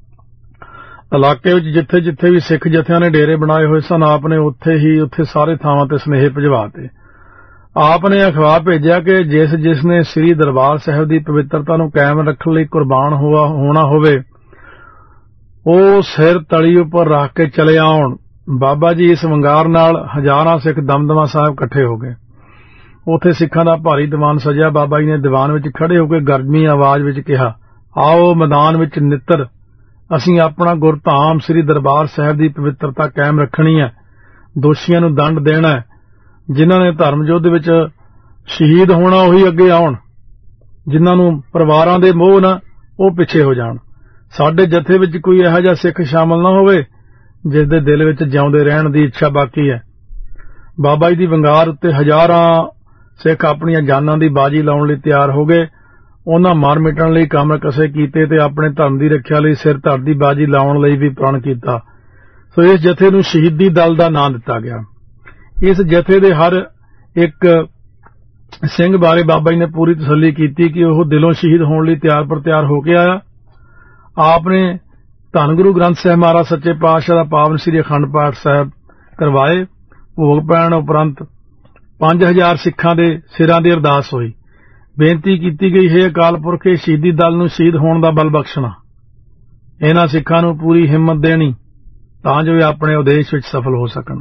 Speaker 1: ਇਲਾਕੇ ਵਿੱਚ ਜਿੱਥੇ ਜਿੱਥੇ ਵੀ ਸਿੱਖ ਜਥਿਆਂ ਨੇ ਡੇਰੇ ਬਣਾਏ ਹੋਏ ਸਨ, ਆਪ ਨੇ ਉੱਥੇ ਹੀ ਉੱਥੇ ਸਾਰੇ ਥਾਵਾਂ ਤੇ ਸੁਨੇਹੇ ਭਿਜਵਾਤੇ। ਆਪ ਨੇ ਅਖਬਾਰ ਭੇਜਿਆ ਕਿ ਜਿਸ ਜਿਸ ਨੇ ਸ੍ਰੀ ਦਰਬਾਰ ਸਾਹਿਬ ਦੀ ਪਵਿੱਤਰਤਾ ਨੂੰ ਕਾਇਮ ਰੱਖਣ ਲਈ ਕੁਰਬਾਨ ਹੋਣਾ ਹੋਵੇ ਉਹ ਸਿਰ ਤਲੀ ਉੱਪਰ ਰੱਖ ਕੇ ਚਲੇ ਆਉਣ। ਬਾਬਾ ਜੀ ਇਸ ਵੰਗਾਰ ਨਾਲ ਹਜ਼ਾਰਾਂ ਸਿੱਖ ਦਮਦਮਾ ਸਾਹਿਬ ਇਕੱਠੇ ਹੋ ਗਏ। ਉੱਥੇ ਸਿੱਖਾਂ ਦਾ ਭਾਰੀ ਦੀਵਾਨ ਸਜਿਆ। ਬਾਬਾ ਜੀ ਨੇ ਦੀਵਾਨ ਵਿੱਚ ਖੜੇ ਹੋ ਕੇ ਗਰਮੀ ਆਵਾਜ਼ ਵਿੱਚ ਕਿਹਾ, ਆਓ ਮੈਦਾਨ ਵਿੱਚ ਨਿੱਤਰ, ਅਸੀਂ ਆਪਣਾ ਗੁਰਧਾਮ ਸ੍ਰੀ ਦਰਬਾਰ ਸਾਹਿਬ ਦੀ ਪਵਿੱਤਰਤਾ ਕਾਇਮ ਰੱਖਣੀ ਹੈ। ਦੋਸ਼ੀਆਂ ਨੂੰ ਦੰਡ ਦੇਣਾ ਹੈ। ਜਿਨ੍ਹਾਂ ਨੇ ਧਰਮ ਯੁੱਧ ਵਿੱਚ ਸ਼ਹੀਦ ਹੋਣਾ ਉਹੀ ਅੱਗੇ ਆਉਣ, ਜਿਨ੍ਹਾਂ ਨੂੰ ਪਰਿਵਾਰਾਂ ਦੇ ਮੋਹ ਨਾ ਉਹ ਪਿੱਛੇ ਹੋ ਜਾਣ। ਸਾਡੇ ਜਥੇ ਵਿੱਚ ਕੋਈ ਇਹੋ ਜਿਹਾ ਸਿੱਖ ਸ਼ਾਮਲ ਨਾ ਹੋਵੇ ਜਿਸ ਦੇ ਦਿਲ ਵਿੱਚ ਜਿਉਂਦੇ ਰਹਿਣ ਦੀ ਇੱਛਾ ਬਾਕੀ ਹੈ। ਬਾਬਾ ਜੀ ਦੀ ਵੰਗਾਰ ਉੱਤੇ ਹਜ਼ਾਰਾਂ ਸਿੱਖ ਆਪਣੀਆਂ ਜਾਨਾਂ ਦੀ ਬਾਜੀ ਲਾਉਣ ਲਈ ਤਿਆਰ ਹੋ ਗਏ। ਉਹਨਾਂ ਮਰ ਮਿਟਣ ਲਈ ਕੰਮ ਕਸੇ ਕੀਤੇ ਤੇ ਆਪਣੇ ਧਰਮ ਦੀ ਰੱਖਿਆ ਲਈ ਸਿਰ ਧੜ ਦੀ ਬਾਜੀ ਲਾਉਣ ਲਈ ਵੀ ਪ੍ਰਣ ਕੀਤਾ। ਸੋ ਇਸ ਜਥੇ ਨੂੰ ਸ਼ਹੀਦੀ ਦਲ ਦਾ ਨਾਂ ਦਿੱਤਾ ਗਿਆ। ਇਸ ਜਥੇ ਦੇ ਹਰ ਇੱਕ ਸਿੰਘ ਬਾਰੇ ਬਾਬਾ ਜੀ ਨੇ ਪੂਰੀ ਤਸੱਲੀ ਕੀਤੀ ਕਿ ਉਹ ਦਿਲੋਂ ਸ਼ਹੀਦ ਹੋਣ ਲਈ ਤਿਆਰ ਪਰ ਤਿਆਰ ਹੋ ਕੇ ਆਇਆ। ਆਪ ਨੇ ਧੰਨ ਗੁਰੂ ਗ੍ਰੰਥ ਸਾਹਿਬ ਮਹਾਰਾਜ ਸੱਚੇ ਪਾਤਸ਼ਾਹ ਦਾ ਪਾਵਨ ਸ੍ਰੀ ਅਖੰਡ ਪਾਠ ਸਾਹਿਬ ਕਰਵਾਏ। ਭੋਗ ਪੈਣ ਉਪਰੰਤ ਪੰਜ ਹਜ਼ਾਰ ਸਿੱਖਾਂ ਦੇ ਸਿਰਾਂ ਦੀ ਅਰਦਾਸ ਹੋਈ। ਬੇਨਤੀ ਕੀਤੀ ਗਈ, ਹੈ ਅਕਾਲ ਪੁਰਖ ਇਹ ਸ਼ਹੀਦੀ ਦਲ ਨੂੰ ਸ਼ਹੀਦ ਹੋਣ ਦਾ ਬਲ ਬਖਸ਼ਣਾ, ਇਹਨਾਂ ਸਿੱਖਾਂ ਨੂੰ ਪੂਰੀ ਹਿੰਮਤ ਦੇਣੀ ਤਾਂ ਜੋ ਇਹ ਆਪਣੇ ਉਦੇਸ਼ ਵਿੱਚ ਸਫਲ ਹੋ ਸਕਣ।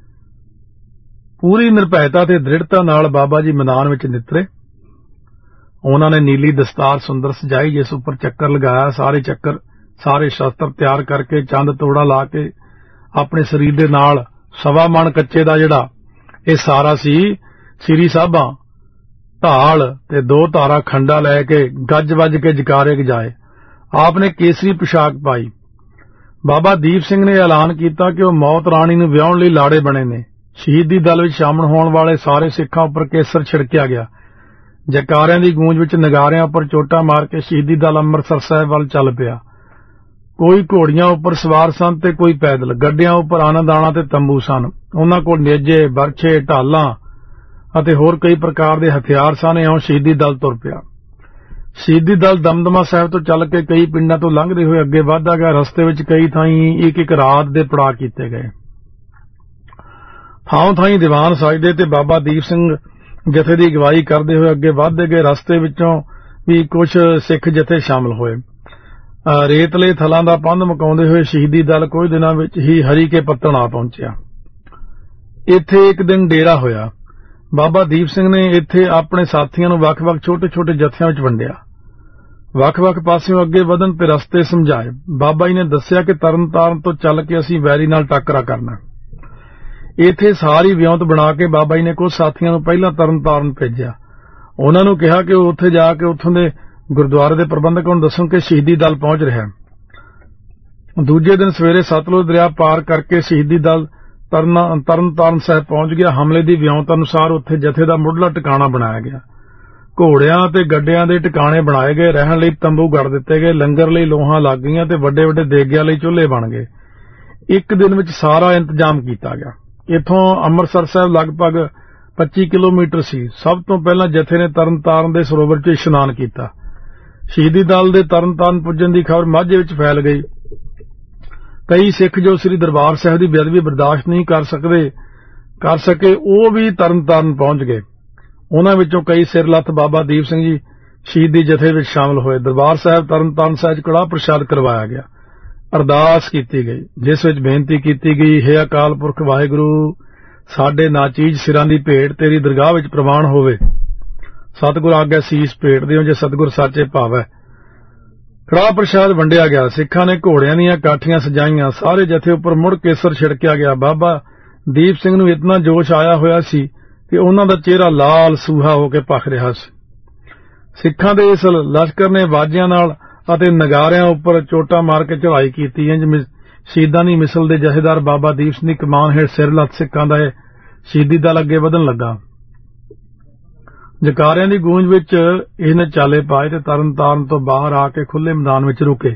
Speaker 1: ਪੂਰੀ ਨਿਰਭੈਤਾ ਤੇ ਦ੍ਰਿੜਤਾ ਨਾਲ ਬਾਬਾ ਜੀ ਮੈਦਾਨ ਵਿੱਚ ਨਿੱਤਰੇ। ਉਹਨਾਂ ਨੇ ਨੀਲੀ ਦਸਤਾਰ ਸੁੰਦਰ ਸਜਾਈ, ਜਿਸ ਉੱਪਰ ਚੱਕਰ ਲਗਾਇਆ। ਸਾਰੇ ਚੱਕਰ ਸਾਰੇ ਸ਼ਸਤਰ ਤਿਆਰ ਕਰਕੇ ਚੰਦ ਤੋੜਾ ਲਾ ਕੇ ਆਪਣੇ ਸਰੀਰ ਦੇ ਨਾਲ ਸਵਾ ਮਣ ਕੱਚੇ ਦਾ ਜਿਹੜਾ ਇਹ ਸਾਰਾ ਸੀ ਸ੍ਰੀ ਸਾਹਿਬਾਂ ਢਾਲ ਤੇ ਦੋ ਧਾਰਾ ਖੰਡਾ ਲੈ ਕੇ ਗੱਜ ਵੱਜ ਕੇ ਜਕਾਰੇ ਗਜਾਏ। ਆਪ ਨੇ ਕੇਸਰੀ ਪੁਸ਼ਾਕ ਪਾਈ। ਬਾਬਾ ਦੀਪ ਸਿੰਘ ਨੇ ਐਲਾਨ ਕੀਤਾ ਕਿ ਉਹ ਮੌਤ ਰਾਣੀ ਨੂੰ ਵਿਆਹੁਣ ਲਈ ਲਾੜੇ ਬਣੇ ਨੇ। ਸ਼ਹੀਦੀ ਦਲ ਵਿੱਚ ਸ਼ਾਮਲ ਹੋਣ ਵਾਲੇ ਸਾਰੇ ਸਿੱਖਾਂ ਉੱਪਰ ਕੇਸਰ ਛਿੜਕਿਆ ਗਿਆ। ਜਕਾਰਿਆਂ ਦੀ ਗੂੰਜ ਵਿੱਚ ਨਗਾਰਿਆਂ ਉੱਪਰ ਚੋਟਾਂ ਮਾਰ ਕੇ ਸ਼ਹੀਦੀ ਦਲ ਅੰਮ੍ਰਿਤਸਰ ਸਾਹਿਬ ਵੱਲ ਚੱਲ ਪਿਆ। ਕੋਈ ਘੋੜੀਆਂ ਉੱਪਰ ਸਵਾਰ ਸਨ ਤੇ ਕੋਈ ਪੈਦਲ। ਗੱਡਿਆਂ ਉੱਪਰ ਆਨੰਦਾਣਾ ਤੇ ਤੰਬੂ ਸਨ। ਉਹਨਾਂ ਕੋਲ ਨੇਜੇ, ਬਰਛੇ, ਢਾਲਾਂ ਅਤੇ ਹੋਰ ਕਈ ਪ੍ਰਕਾਰ ਦੇ ਹਥਿਆਰ ਸਨ। ਇਉਂ ਸ਼ਹੀਦੀ ਦਲ ਤੁਰ ਪਿਆ। ਸ਼ਹੀਦੀ ਦਲ ਦਮਦਮਾ ਸਾਹਿਬ ਤੋਂ ਚੱਲ ਕੇ ਕਈ ਪਿੰਡਾਂ ਤੋਂ ਲੰਘਦੇ ਹੋਏ ਅੱਗੇ ਵਧਦਾ ਗਿਆ। ਰਸਤੇ ਵਿੱਚ ਕਈ ਥਾਈਂ ਇੱਕ ਇੱਕ ਰਾਤ ਦੇ ਪੜਾਅ ਕੀਤੇ ਗਏ। ਥਾਂ ਥਾਈਂ ਦੀਵਾਨ ਸਜਦੇ ਤੇ ਬਾਬਾ ਦੀਪ ਸਿੰਘ ਜਥੇ ਦੀ ਅਗਵਾਈ ਕਰਦੇ ਹੋਏ ਅੱਗੇ ਵਧਦੇ ਗਏ। ਰਸਤੇ ਵਿੱਚੋਂ ਵੀ ਕੁਝ ਸਿੱਖ ਜਥੇ ਸ਼ਾਮਲ ਹੋਏ। ਰੇਤਲੇ ਥਲਾਂ ਦਾ ਪੰਧ ਮਕਾਉਂਦੇ ਹੋਏ ਸ਼ਹੀਦੀ ਦਲ ਕੁਝ ਦਿਨਾਂ ਵਿੱਚ ਹੀ ਹਰੀ ਕੇ ਪੱਤਣ ਆ ਪਹੁੰਚਿਆ। ਇੱਥੇ ਇੱਕ ਦਿਨ ਡੇਰਾ ਹੋਇਆ। ਬਾਬਾ ਦੀਪ ਸਿੰਘ ਨੇ ਇੱਥੇ ਆਪਣੇ ਸਾਥੀਆਂ ਨੂੰ ਵੱਖ-ਵੱਖ ਛੋਟੇ-ਛੋਟੇ ਜਥਿਆਂ ਵਿੱਚ ਵੰਡਿਆ। ਵੱਖ-ਵੱਖ ਪਾਸਿਓਂ ਅੱਗੇ ਵਧਣ ਤੇ ਰਸਤੇ ਸਮਝਾਏ। ਬਾਬਾ ਜੀ ਨੇ ਦੱਸਿਆ ਕਿ ਤਰਨਤਾਰਨ ਤੋਂ ਚੱਲ ਕੇ ਅਸੀਂ ਵੈਰੀ ਨਾਲ ਟਾਕਰਾ ਕਰਨਾ। ਇੱਥੇ ਸਾਰੀ ਵਿਉਂਤ ਬਣਾ ਕੇ ਬਾਬਾ ਜੀ ਨੇ ਕੁਝ ਸਾਥੀਆਂ ਨੂੰ ਪਹਿਲਾਂ ਤਰਨਤਾਰਨ ਭੇਜਿਆ। ਉਹਨਾਂ ਨੂੰ ਕਿਹਾ ਕਿ ਉਹ ਉੱਥੇ ਜਾ ਕੇ ਉੱਥੋਂ ਦੇ ਗੁਰਦੁਆਰੇ ਦੇ ਪ੍ਰਬੰਧਕਾਂ ਨੂੰ ਦੱਸਣ ਕਿ ਸ਼ਹੀਦੀ ਦਲ ਪਹੁੰਚ ਰਿਹਾ। ਦੂਜੇ ਦਿਨ ਸਵੇਰੇ ਸਤਲੁਜ ਦਰਿਆ ਪਾਰ ਕਰਕੇ ਸ਼ਹੀਦੀ ਦਲ ਤਰਨਤਾਰਨ ਸਾਹਿਬ ਪਹੁੰਚ ਗਿਆ। ਹਮਲੇ ਦੀ ਵਿਉਂਤ ਅਨੁਸਾਰ ਉੱਥੇ ਜਥੇ ਦਾ ਮੁੱਢਲਾ ਟਿਕਾਣਾ ਬਣਾਇਆ ਗਿਆ। ਘੋੜਿਆਂ ਤੇ ਗੱਡਿਆਂ ਦੇ ਟਿਕਾਣੇ ਬਣਾਏ ਗਏ। ਰਹਿਣ ਲਈ ਤੰਬੂ ਗੱਡ ਦਿੱਤੇ ਗਏ। ਲੰਗਰ ਲਈ ਲੋਹਾਂ ਲੱਗ ਗਈਆਂ ਤੇ ਵੱਡੇ ਵੱਡੇ ਦੇਗਿਆਂ ਲਈ ਚੁੱਲ੍ਹੇ ਬਣ ਗਏ। ਇੱਕ ਦਿਨ ਵਿੱਚ ਸਾਰਾ ਇੰਤਜ਼ਾਮ ਕੀਤਾ ਗਿਆ। ਇੱਥੋਂ ਅੰਮ੍ਰਿਤਸਰ ਸਾਹਿਬ ਲਗਭਗ ਪੱਚੀ ਕਿਲੋਮੀਟਰ ਸੀ। ਸਭ ਤੋਂ ਪਹਿਲਾਂ ਜਥੇ ਨੇ ਤਰਨਤਾਰਨ ਦੇ ਸਰੋਵਰ 'ਚ ਇਸ਼ਨਾਨ ਕੀਤਾ। ਸ਼ਹੀਦੀ ਦਲ ਦੇ ਤਰਨਤਾਰਨ ਪੁੱਜਣ ਦੀ ਖਬਰ ਮਾਝੇ ਵਿੱਚ ਫੈਲ ਗਈ। ਕਈ ਸਿੱਖ ਜੋ ਸ੍ਰੀ ਦਰਬਾਰ ਸਾਹਿਬ ਦੀ ਬੇਅਦਬੀ ਬਰਦਾਸ਼ਤ ਨਹੀਂ ਕਰ ਸਕਦੇ ਕਰ ਸਕੇ ਉਹ ਵੀ ਤਰਨਤਾਰਨ ਪਹੁੰਚ ਗਏ। ਉਹਨਾਂ ਵਿੱਚੋਂ ਕਈ ਸਿਰਲੱਥ ਬਾਬਾ ਦੀਪ ਸਿੰਘ ਜੀ ਸ਼ਹੀਦੀ ਜਥੇ ਵਿੱਚ ਸ਼ਾਮਲ ਹੋਏ। ਦਰਬਾਰ ਸਾਹਿਬ ਤਰਨਤਾਰਨ ਸਾਹਿਬ ਕੜਾਹ ਪ੍ਰਸ਼ਾਦ ਕਰਵਾਇਆ ਗਿਆ। ਅਰਦਾਸ ਕੀਤੀ ਗਈ, ਜਿਸ ਵਿੱਚ ਬੇਨਤੀ ਕੀਤੀ ਗਈ, ਹੈ ਅਕਾਲ ਪੁਰਖ ਵਾਹਿਗੁਰੂ, ਸਾਡੇ ਨਾਚੀਜ਼ ਸਿਰਾਂ ਦੀ ਭੇਟ ਤੇਰੀ ਦਰਗਾਹ ਵਿੱਚ ਪ੍ਰਵਾਨ ਹੋਵੇ। ਸਤਿਗੁਰ ਆਗਿਆ ਸੀਸ ਭੇਟ ਦਿਓ ਜੇ ਸਤਿਗੁਰ ਸਾਚੇ ਭਾਵੈ। ਕੜਾਹ ਪ੍ਰਸ਼ਾਦ ਵੰਡਿਆ ਗਿਆ। ਸਿੱਖਾਂ ਨੇ ਘੋੜਿਆਂ ਦੀਆਂ ਕਾਠੀਆਂ ਸਜਾਈਆਂ। ਸਾਰੇ ਜਥੇ ਉੱਪਰ ਮੁੜ ਕੇਸਰ ਛਿੜਕਿਆ ਗਿਆ। ਬਾਬਾ ਦੀਪ ਸਿੰਘ ਨੂੰ ਇਤਨਾ ਜੋਸ਼ ਆਇਆ ਹੋਇਆ ਸੀ ਕਿ ਉਹਨਾਂ ਦਾ ਚਿਹਰਾ ਲਾਲ ਸੂਹਾ ਹੋ ਕੇ ਭਖ ਰਿਹਾ ਸੀ। ਸਿੱਖਾਂ ਦੇ ਇਸ ਲਸ਼ਕਰ ਨੇ ਬਾਜਿਆਂ ਨਾਲ ਅਤੇ ਨਗਾਰਿਆਂ ਉੱਪਰ ਚੋਟਾਂ ਮਾਰ ਕੇ ਚੜ੍ਹਾਈ ਕੀਤੀ। ਇੰਜ ਸ਼ਹੀਦਾਂ ਦੀ ਮਿਸਲ ਦੇ ਜਥੇਦਾਰ ਬਾਬਾ ਦੀਪ ਸਿੰਘ ਦੀ ਕਮਾਨ ਹੇਠ ਸਿਰਲੱਥ ਸਿੱਖਾਂ ਦਾ ਇਹ ਸ਼ਹੀਦੀ ਦਲ ਅੱਗੇ ਵਧਣ ਲੱਗਾ। ਜਕਾਰਿਆਂ ਦੀ ਗੂੰਜ ਵਿੱਚ ਇਹਨੇ ਚਾਲੇ ਪਾਏ ਤੇ ਤਰਨਤਾਰਨ ਤੋਂ ਬਾਹਰ ਆ ਕੇ ਖੁੱਲੇ ਮੈਦਾਨ ਵਿੱਚ ਰੁਕੇ।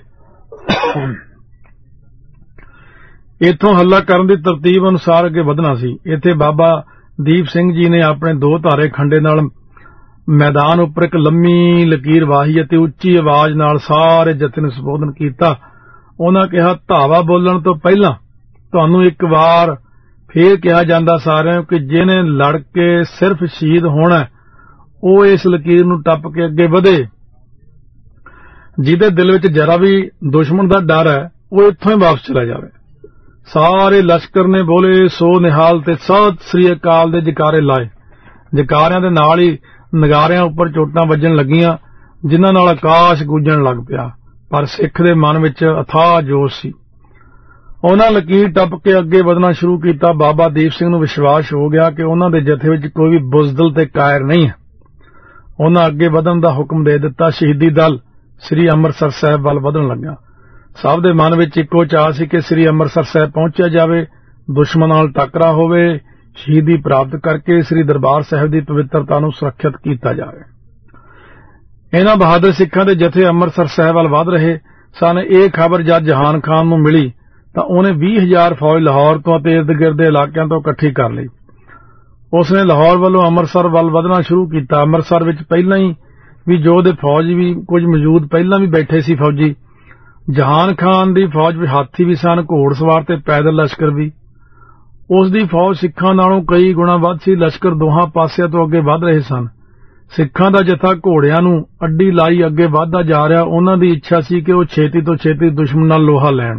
Speaker 1: ਇੱਥੋਂ ਹੱਲਾ ਕਰਨ ਦੀ ਤਰਤੀਬ ਅਨੁਸਾਰ ਅੱਗੇ ਵਧਣਾ ਸੀ। ਇੱਥੇ ਬਾਬਾ ਦੀਪ ਸਿੰਘ ਜੀ ਨੇ ਆਪਣੇ ਦੋ ਧਾਰੇ ਖੰਡੇ ਨਾਲ ਮੈਦਾਨ ਉੱਪਰ ਇੱਕ ਲੰਮੀ ਲਕੀਰ ਵਾਹੀ ਅਤੇ ਉੱਚੀ ਆਵਾਜ਼ ਨਾਲ ਸਾਰੇ ਜਥੇ ਨੂੰ ਸੰਬੋਧਨ ਕੀਤਾ। ਉਹਨਾਂ ਕਿਹਾ, ਧਾਵਾ ਬੋਲਣ ਤੋਂ ਪਹਿਲਾਂ ਤੁਹਾਨੂੰ ਇੱਕ ਵਾਰ ਫੇਰ ਕਿਹਾ ਜਾਂਦਾ ਸਾਰਿਆਂ ਨੂੰ ਕਿ ਜਿਹਨੇ ਲੜ ਕੇ ਸਿਰਫ ਸ਼ਹੀਦ ਹੋਣਾ ਉਹ ਇਸ ਲਕੀਰ ਨੂੰ ਟੱਪ ਕੇ ਅੱਗੇ ਵਧੇ। ਜਿਹਦੇ ਦਿਲ ਵਿੱਚ ਜਰਾ ਵੀ ਦੁਸ਼ਮਣ ਦਾ ਡਰ ਹੈ ਉਹ ਇੱਥੋਂ ਹੀ ਵਾਪਸ ਚਲਾ ਜਾਵੇ। ਸਾਰੇ ਲਸ਼ਕਰ ਨੇ ਬੋਲੇ ਸੋ ਨਿਹਾਲ ਤੇ ਸਤਿ ਸ੍ਰੀ ਅਕਾਲ ਦੇ ਜਕਾਰੇ ਲਾਏ। ਜਕਾਰਿਆਂ ਦੇ ਨਾਲ ਹੀ ਨਗਾਰਿਆਂ ਉੱਪਰ ਚੋਟਾਂ ਵੱਜਣ ਲੱਗੀਆਂ, ਜਿਨ੍ਹਾਂ ਨਾਲ ਆਕਾਸ਼ ਗੂੰਜਣ ਲੱਗ ਪਿਆ। ਪਰ ਸਿੱਖ ਦੇ ਮਨ ਵਿੱਚ ਅਥਾਹ ਜੋਸ਼ ਸੀ। ਉਹਨਾਂ ਲਕੀਰ ਟੱਪ ਕੇ ਅੱਗੇ ਵਧਣਾ ਸ਼ੁਰੂ ਕੀਤਾ। ਬਾਬਾ ਦੀਪ ਸਿੰਘ ਨੂੰ ਵਿਸ਼ਵਾਸ ਹੋ ਗਿਆ ਕਿ ਉਹਨਾਂ ਦੇ ਜਥੇ ਵਿੱਚ ਕੋਈ ਵੀ ਬੁਜ਼ਦਲ ਤੇ ਕਾਇਰ ਨਹੀਂ ਹੈ। ਉਹਨਾਂ ਅੱਗੇ ਵਧਣ ਦਾ ਹੁਕਮ ਦੇ ਦਿੱਤਾ। ਸ਼ਹੀਦੀ ਦਲ ਸ੍ਰੀ ਅੰਮ੍ਰਿਤਸਰ ਸਾਹਿਬ ਵੱਲ ਵਧਣ ਲੱਗਾ। ਸਭ ਦੇ ਮਨ ਵਿੱਚ ਇੱਕੋ ਚਾਅ ਸੀ ਕਿ ਸ੍ਰੀ ਅੰਮ੍ਰਿਤਸਰ ਸਾਹਿਬ ਪਹੁੰਚਿਆ ਜਾਵੇ, ਦੁਸ਼ਮਣ ਨਾਲ ਟੱਕਰਾ ਹੋਵੇ, ਸ਼ਹੀਦੀ ਪ੍ਰਾਪਤ ਕਰਕੇ ਸ੍ਰੀ ਦਰਬਾਰ ਸਾਹਿਬ ਦੀ ਪਵਿੱਤਰਤਾ ਨੂੰ ਸੁਰੱਖਿਅਤ ਕੀਤਾ ਜਾਵੇ। ਇਹਨਾਂ ਬਹਾਦਰ ਸਿੱਖਾਂ ਦੇ ਜਥੇ ਅੰਮ੍ਰਿਤਸਰ ਸਾਹਿਬ ਵੱਲ ਵਧ ਰਹੇ ਸਨ। ਇਹ ਖਬਰ ਜਦ ਜਹਾਨ ਖਾਨ ਨੂੰ ਮਿਲੀ ਤਾਂ ਉਹਨੇ ਵੀਹ ਹਜ਼ਾਰ ਫੌਜ ਲਾਹੌਰ ਤੋਂ ਅਤੇ ਇਰਦ ਗਿਰਦ ਦੇ ਇਲਾਕਿਆਂ ਤੋਂ ਇਕੱਠੀ ਕਰ ਲਈ। ਉਸਨੇ ਲਾਹੌਰ ਵੱਲੋਂ ਅੰਮ੍ਰਿਤਸਰ ਵੱਲ ਵਧਣਾ ਸ਼ੁਰੂ ਕੀਤਾ। ਅੰਮ੍ਰਿਤਸਰ ਵਿੱਚ ਪਹਿਲਾਂ ਹੀ ਵੀ ਜੋ ਦੇ ਫੌਜ ਵੀ ਕੁਝ ਮੌਜੂਦ ਪਹਿਲਾਂ ਵੀ ਬੈਠੇ ਸੀ ਫੌਜੀ। ਜਹਾਨ ਖਾਨ ਦੀ ਫੌਜ ਵਿੱਚ ਹਾਥੀ ਵੀ ਸਨ, ਘੋੜਸਵਾਰ ਤੇ ਪੈਦਲ ਲਸ਼ਕਰ ਵੀ। ਉਸ ਦੀ ਫੌਜ ਸਿੱਖਾਂ ਨਾਲੋਂ ਕਈ ਗੁਣਾ ਵੱਧ ਸੀ। ਲਸ਼ਕਰ ਦੋਹਾਂ ਪਾਸਿਆਂ ਤੋਂ ਅੱਗੇ ਵਧ ਰਹੇ ਸਨ। ਸਿੱਖਾਂ ਦਾ ਜਥਾ ਘੋੜਿਆਂ ਨੂੰ ਅੱਡੀ ਲਾਈ ਅੱਗੇ ਵਧਦਾ ਜਾ ਰਿਹਾ। ਉਹਨਾਂ ਦੀ ਇੱਛਾ ਸੀ ਕਿ ਉਹ ਛੇਤੀ ਤੋਂ ਛੇਤੀ ਦੁਸ਼ਮਣ ਨਾਲ ਲੋਹਾ ਲੈਣ।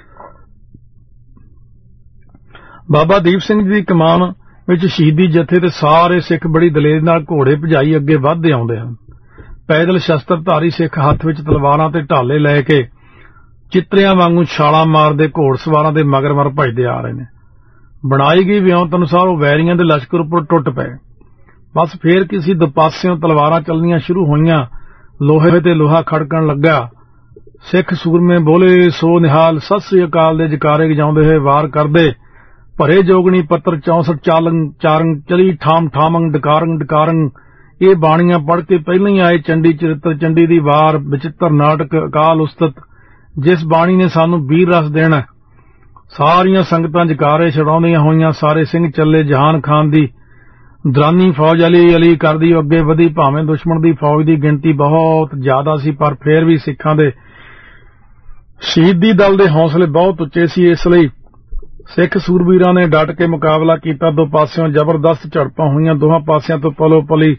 Speaker 1: ਬਾਬਾ ਦੀਪ ਸਿੰਘ ਜੀ ਦੀ ਕਮਾਨ ਵਿੱਚ ਸ਼ਹੀਦੀ ਜਥੇ ਤੇ ਸਾਰੇ ਸਿੱਖ ਬੜੀ ਦਲੇਰੀ ਨਾਲ ਘੋੜੇ ਭਜਾਈ ਅੱਗੇ ਵਧਦੇ ਆਉਂਦੇ ਹਨ। ਪੈਦਲ ਸ਼ਸਤਰਧਾਰੀ ਸਿੱਖ ਹੱਥ ਵਿੱਚ ਤਲਵਾਰਾਂ ਤੇ ਢਾਲੇ ਲੈ ਕੇ ਚਿੱਤਰਿਆਂ ਵਾਂਗੂ ਛਾਲਾਂ ਮਾਰਦੇ ਘੋੜਸਵਾਰਾਂ ਦੇ ਮਗਰ ਮਗਰ ਭਜਦੇ ਆ ਰਹੇ ਨੇ। ਬਣਾਈ ਗਈ ਵਿਉਂਤ ਅਨੁਸਾਰ ਉਹ ਵੈਰੀਆਂ ਦੇ ਲਸ਼ਕਰ ਉੱਪਰ ਟੁੱਟ ਪਏ। ਬਸ ਫੇਰ ਕਿਸੇ ਦੋ ਪਾਸਿਓਂ ਤਲਵਾਰਾਂ ਚੱਲਣੀਆਂ ਸ਼ੁਰੂ ਹੋਈਆਂ। ਲੋਹੇ ਤੇ ਲੋਹਾ ਖੜਕਣ ਲੱਗਾ। ਸਿੱਖ ਸੂਰਮੇ ਬੋਲੇ ਸੋ ਨਿਹਾਲ ਸਤਿ ਸ੍ਰੀ ਅਕਾਲ ਦੇ ਜਕਾਰੇ ਗਜਾਉਂਦੇ ਹੋਏ ਵਾਰ ਕਰਦੇ। ਭਰੇ ਜੋਗਣੀ ਪੱਤਰ ਚੌਂਸਠ ਚਾਲੰਗ ਚਾਰੰਗ ਚਲੀ ਠਾਮ ਠਾਮੰਗ ਡਕਾਰੰਗ ਡਕਾਰੰਗ। ਇਹ ਬਾਣੀਆਂ ਪੜ੍ਹ ਕੇ ਪਹਿਲਾਂ ਹੀ ਆਏ ਚੰਡੀ ਚਰਿੱਤਰ, ਚੰਡੀ ਦੀ ਵਾਰ, ਵਿਚਿੱਤਰ ਨਾਟਕ, ਅਕਾਲ ਉਸਤਤ, ਜਿਸ ਬਾਣੀ ਨੇ ਸਾਨੂੰ ਵੀਰ ਰਸ ਦੇਣਾ। ਸਾਰੀਆਂ ਸੰਗਤਾਂ ਜਕਾਰੇ ਛਡਾਉਂਦੀਆਂ ਹੋਈਆਂ। ਸਾਰੇ ਸਿੰਘ ਚੱਲੇ। ਜਹਾਨ ਖਾਨ ਦੀ ਦਰਾਨੀ ਫੌਜ ਅਲੀ ਅਲੀ ਕਰਦੀ ਅੱਗੇ ਵਧੀ। ਭਾਵੇਂ ਦੁਸ਼ਮਣ ਦੀ ਫੌਜ ਦੀ ਗਿਣਤੀ ਬਹੁਤ ਜ਼ਿਆਦਾ ਸੀ, ਪਰ ਫੇਰ ਵੀ ਸਿੱਖਾਂ ਦੇ ਸ਼ਹੀਦੀ ਦਲ ਦੇ ਹੌਸਲੇ ਬਹੁਤ ਉੱਚੇ ਸੀ। ਇਸ ਲਈ ਸਿੱਖ ਸੂਰਬੀਰਾਂ ਨੇ ਡਟ ਕੇ ਮੁਕਾਬਲਾ ਕੀਤਾ। ਦੋ ਪਾਸਿਓਂ ਜ਼ਬਰਦਸਤ ਝੜਪਾਂ ਹੋਈਆਂ। ਦੋਹਾਂ ਪਾਸਿਆਂ ਤੋਂ ਪਲੋ ਪਲੀ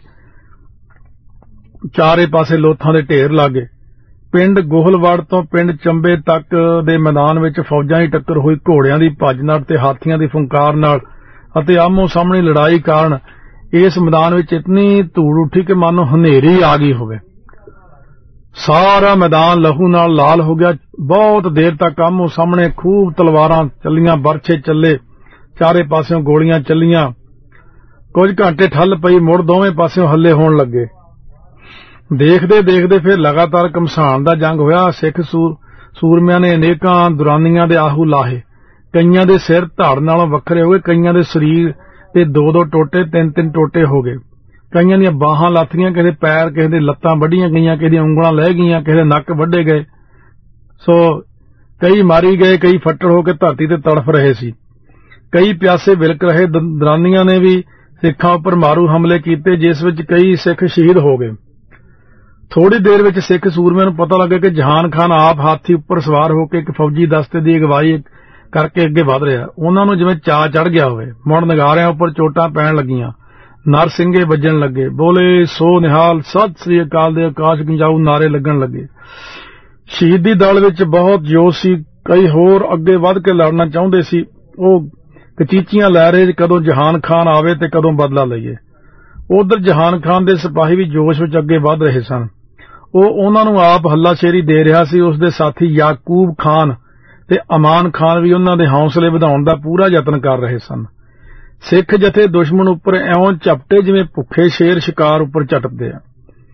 Speaker 1: ਚਾਰੇ ਪਾਸੇ ਲੋਥਾਂ ਦੇ ਢੇਰ ਲਾਗੇ। ਪਿੰਡ ਗੋਹਲਵੜ ਤੋਂ ਪਿੰਡ ਚੰਬੇ ਤੱਕ ਦੇ ਮੈਦਾਨ ਵਿੱਚ ਫੌਜਾਂ ਦੀ ਟੱਕਰ ਹੋਈ। ਘੋੜਿਆਂ ਦੀ ਭੱਜ ਨੱਠ ਤੇ ਹਾਥੀਆਂ ਦੀ ਫੁੰਕਾਰ ਨਾਲ ਅਤੇ ਆਮੋ ਸਾਹਮਣੇ ਲੜਾਈ ਕਾਰਨ ਇਸ ਮੈਦਾਨ ਵਿੱਚ ਇਤਨੀ ਧੂੜ ਉੱਠੀ ਕਿ ਮਾਨੋ ਹਨੇਰੀ ਆ ਗਈ ਹੋਵੇ। ਸਾਰਾ ਮੈਦਾਨ ਲਹੂ ਨਾਲ ਲਾਲ ਹੋ ਗਿਆ। ਬਹੁਤ ਦੇਰ ਤੱਕ ਆਮੋ ਸਾਹਮਣੇ ਖੂਬ ਤਲਵਾਰਾਂ ਚੱਲੀਆਂ, ਬਰਛੇ ਚੱਲੇ, ਚਾਰੇ ਪਾਸਿਓਂ ਗੋਲੀਆਂ ਚੱਲੀਆਂ। ਕੁਝ ਘੰਟੇ ਠੱਲ ਪਈ, ਮੁੜ ਦੋਵੇਂ ਪਾਸਿਓਂ ਹੱਲੇ ਹੋਣ ਲੱਗੇ। ਦੇਖਦੇ ਦੇਖਦੇ ਫਿਰ ਲਗਾਤਾਰ ਘਮਸਾਨ ਦਾ ਜੰਗ ਹੋਇਆ। ਸਿੱਖ ਸੂਰਮਿਆਂ ਨੇ ਅਨੇਕਾਂ ਦੁਰਾਨੀਆਂ ਦੇ ਆਹੂ ਲਾਹੇ। ਕਈਆਂ ਦੇ ਸਿਰ ਧੜ ਨਾਲੋਂ ਵੱਖਰੇ ਹੋ ਗਏ, ਕਈਆਂ ਦੇ ਸਰੀਰ ਤੇ ਦੋ ਦੋ ਟੋਟੇ, ਤਿੰਨ ਤਿੰਨ ਟੋਟੇ ਹੋ ਗਏ। ਕਈਆਂ ਦੀਆਂ ਬਾਹਾਂ ਲੱਥੀਆਂ, ਕਿਸੇ ਦੇ ਪੈਰ, ਕਿਸੇ ਦੇ ਲੱਤਾਂ ਵੱਢੀਆਂ ਗਈਆਂ, ਕਿਸੇ ਦੀਆਂ ਉਂਗਲਾਂ ਲੈ ਗਈਆਂ, ਕਿਸੇ ਦੇ ਨੱਕ ਵੱਢੇ ਗਏ। ਸੋ ਕਈ ਮਾਰੀ ਗਏ, ਕਈ ਫੱਟੜ ਹੋ ਕੇ ਧਰਤੀ ਤੇ ਤੜਫ ਰਹੇ ਸੀ। ਕਈ ਪਿਆਸੇ ਵਿਲਕ ਰਹੇ। ਦਰਾਨੀਆਂ ਨੇ ਵੀ ਸਿੱਖਾਂ ਉੱਪਰ ਮਾਰੂ ਹਮਲੇ ਕੀਤੇ, ਜਿਸ ਵਿੱਚ ਕਈ ਸਿੱਖ ਸ਼ਹੀਦ ਹੋ ਗਏ। ਥੋੜੀ ਦੇਰ ਵਿੱਚ ਸਿੱਖ ਸੂਰਮਿਆਂ ਨੂੰ ਪਤਾ ਲੱਗਾ ਕਿ ਜਹਾਨ ਖਾਨ ਆਪ ਹਾਥੀ ਉੱਪਰ ਸਵਾਰ ਹੋ ਕੇ ਇੱਕ ਫੌਜੀ ਦਸਤੇ ਦੀ ਅਗਵਾਈ ਕਰਕੇ ਅੱਗੇ ਵਧ ਰਿਹਾ। ਉਹਨਾਂ ਨੂੰ ਜਿਵੇਂ ਚਾਅ ਚੜ ਗਿਆ ਹੋਵੇ। ਮੁੜ ਨਗਾਰਿਆਂ ਉੱਪਰ ਚੋਟਾਂ ਪੈਣ ਲੱਗੀਆਂ, ਨਰ ਸਿੰਘੇ ਵੱਜਣ ਲੱਗੇ। ਬੋਲੇ ਸੋ ਨਿਹਾਲ ਸਤਿ ਸ੍ਰੀ ਅਕਾਲ ਦੇ ਆਕਾਸ਼ ਗੰਜਾਊ ਨਾਰੇ ਲੱਗਣ ਲੱਗੇ। ਸ਼ਹੀਦੀ ਦਲ ਵਿੱਚ ਬਹੁਤ ਜੋਸ਼ ਸੀ। ਕਈ ਹੋਰ ਅੱਗੇ ਵਧ ਕੇ ਲੜਨਾ ਚਾਹੁੰਦੇ ਸੀ। ਉਹ ਕਚੀਚੀਆਂ ਲੈ ਰਹੇ ਕਦੋਂ ਜਹਾਨ ਖਾਨ ਆਵੇ ਤੇ ਕਦੋਂ ਬਦਲਾ ਲਈਏ। ਉਧਰ ਜਹਾਨ ਖਾਨ ਦੇ ਸਿਪਾਹੀ ਵੀ ਜੋਸ਼ ਵਿੱਚ ਅੱਗੇ ਵਧ ਰਹੇ ਸਨ। ਉਹ ਉਹਨਾਂ ਨੂੰ ਆਪ ਹੱਲਾਸ਼ੇਰੀ ਦੇ ਰਿਹਾ ਸੀ। ਉਸ ਦੇ ਸਾਥੀ ਯਾਕੂਬ ਖਾਨ ਤੇ ਅਮਾਨ ਖਾਨ ਵੀ ਉਹਨਾਂ ਦੇ ਹੌਸਲੇ ਵਧਾਉਣ ਦਾ ਪੂਰਾ ਯਤਨ ਕਰ ਰਹੇ ਸਨ। ਸਿੱਖ ਜਥੇ ਦੁਸ਼ਮਣ ਉੱਪਰ ਇਉਂ ਝਪਟੇ ਜਿਵੇਂ ਭੁੱਖੇ ਸ਼ੇਰ ਸ਼ਿਕਾਰ ਉੱਪਰ ਝਟਕਦੇ ਆ।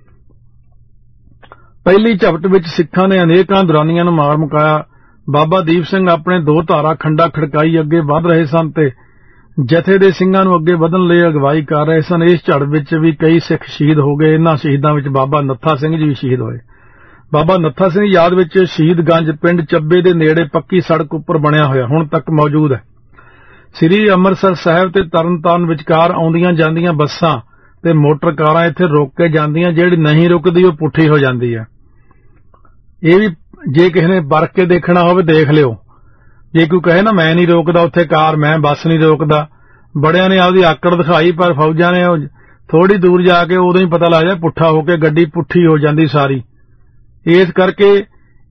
Speaker 1: ਪਹਿਲੀ ਝਪਟ ਵਿੱਚ ਸਿੱਖਾਂ ਨੇ ਅਨੇਕਾਂ ਦੁਰਾਨੀਆਂ ਨੂੰ ਮਾਰ ਮੁਕਾਇਆ। ਬਾਬਾ ਦੀਪ ਸਿੰਘ ਆਪਣੇ ਦੋ ਧਾਰਾ ਖੰਡਾ ਖੜਕਾਈ ਅੱਗੇ ਵਧ ਰਹੇ ਸਨ ਤੇ ਜਥੇ ਦੇ ਸਿੰਘਾਂ ਨੂੰ ਅੱਗੇ ਵਧਣ ਲਈ ਅਗਵਾਈ ਕਰ ਰਹੇ ਸਨ। ਇਸ ਝੜ ਵਿੱਚ ਵੀ ਕਈ ਸਿੱਖ ਸ਼ਹੀਦ ਹੋ ਗਏ। ਇਹਨਾਂ ਸ਼ਹੀਦਾਂ ਵਿੱਚ ਬਾਬਾ ਨੱਥਾ ਸਿੰਘ ਜੀ ਵੀ ਸ਼ਹੀਦ ਹੋਏ। ਬਾਬਾ ਨੱਥਾ ਸਿੰਘ ਯਾਦ ਵਿੱਚ ਸ਼ਹੀਦਗੰਜ ਪਿੰਡ ਚੱਬੇ ਦੇ ਨੇੜੇ ਪੱਕੀ ਸੜਕ ਉੱਪਰ ਬਣਿਆ ਹੋਇਆ ਹੁਣ ਤੱਕ ਮੌਜੂਦ ਹੈ। ਸ੍ਰੀ ਅੰਮ੍ਰਿਤਸਰ ਸਾਹਿਬ ਤੇ ਤਰਨਤਾਰਨ ਵਿਚਕਾਰ ਆਉਂਦੀਆਂ ਜਾਂਦੀਆਂ ਬੱਸਾਂ ਤੇ ਮੋਟਰ ਕਾਰਾਂ ਇੱਥੇ ਰੋਕ ਕੇ ਜਾਂਦੀਆਂ। ਜਿਹੜੀ ਨਹੀਂ ਰੁਕਦੀ ਉਹ ਪੁੱਠੀ ਹੋ ਜਾਂਦੀ ਹੈ। ਇਹ ਵੀ ਜੇ ਕਿਸੇ ਨੇ ਵਰਕ ਕੇ ਦੇਖਣਾ ਹੋਵੇ ਦੇਖ ਲਿਓ। ਜੇ ਕੋਈ ਕਹੇ ਨਾ ਮੈਂ ਨਹੀਂ ਰੋਕਦਾ ਉੱਥੇ ਕਾਰ, ਮੈਂ ਬੱਸ ਨਹੀਂ ਰੋਕਦਾ, ਬੜਿਆਂ ਨੇ ਆਪਦੀ ਆਕੜ ਦਿਖਾਈ, ਪਰ ਫੌਜਾਂ ਨੇ ਥੋੜੀ ਦੂਰ ਜਾ ਕੇ ਉਦੋਂ ਹੀ ਪਤਾ ਲੱਗ ਜਾਂਦਾ ਪੁੱਠਾ ਹੋ ਕੇ ਗੱਡੀ ਪੁੱਠੀ ਹੋ ਜਾਂਦੀ ਸਾਰੀ। ਇਸ ਕਰਕੇ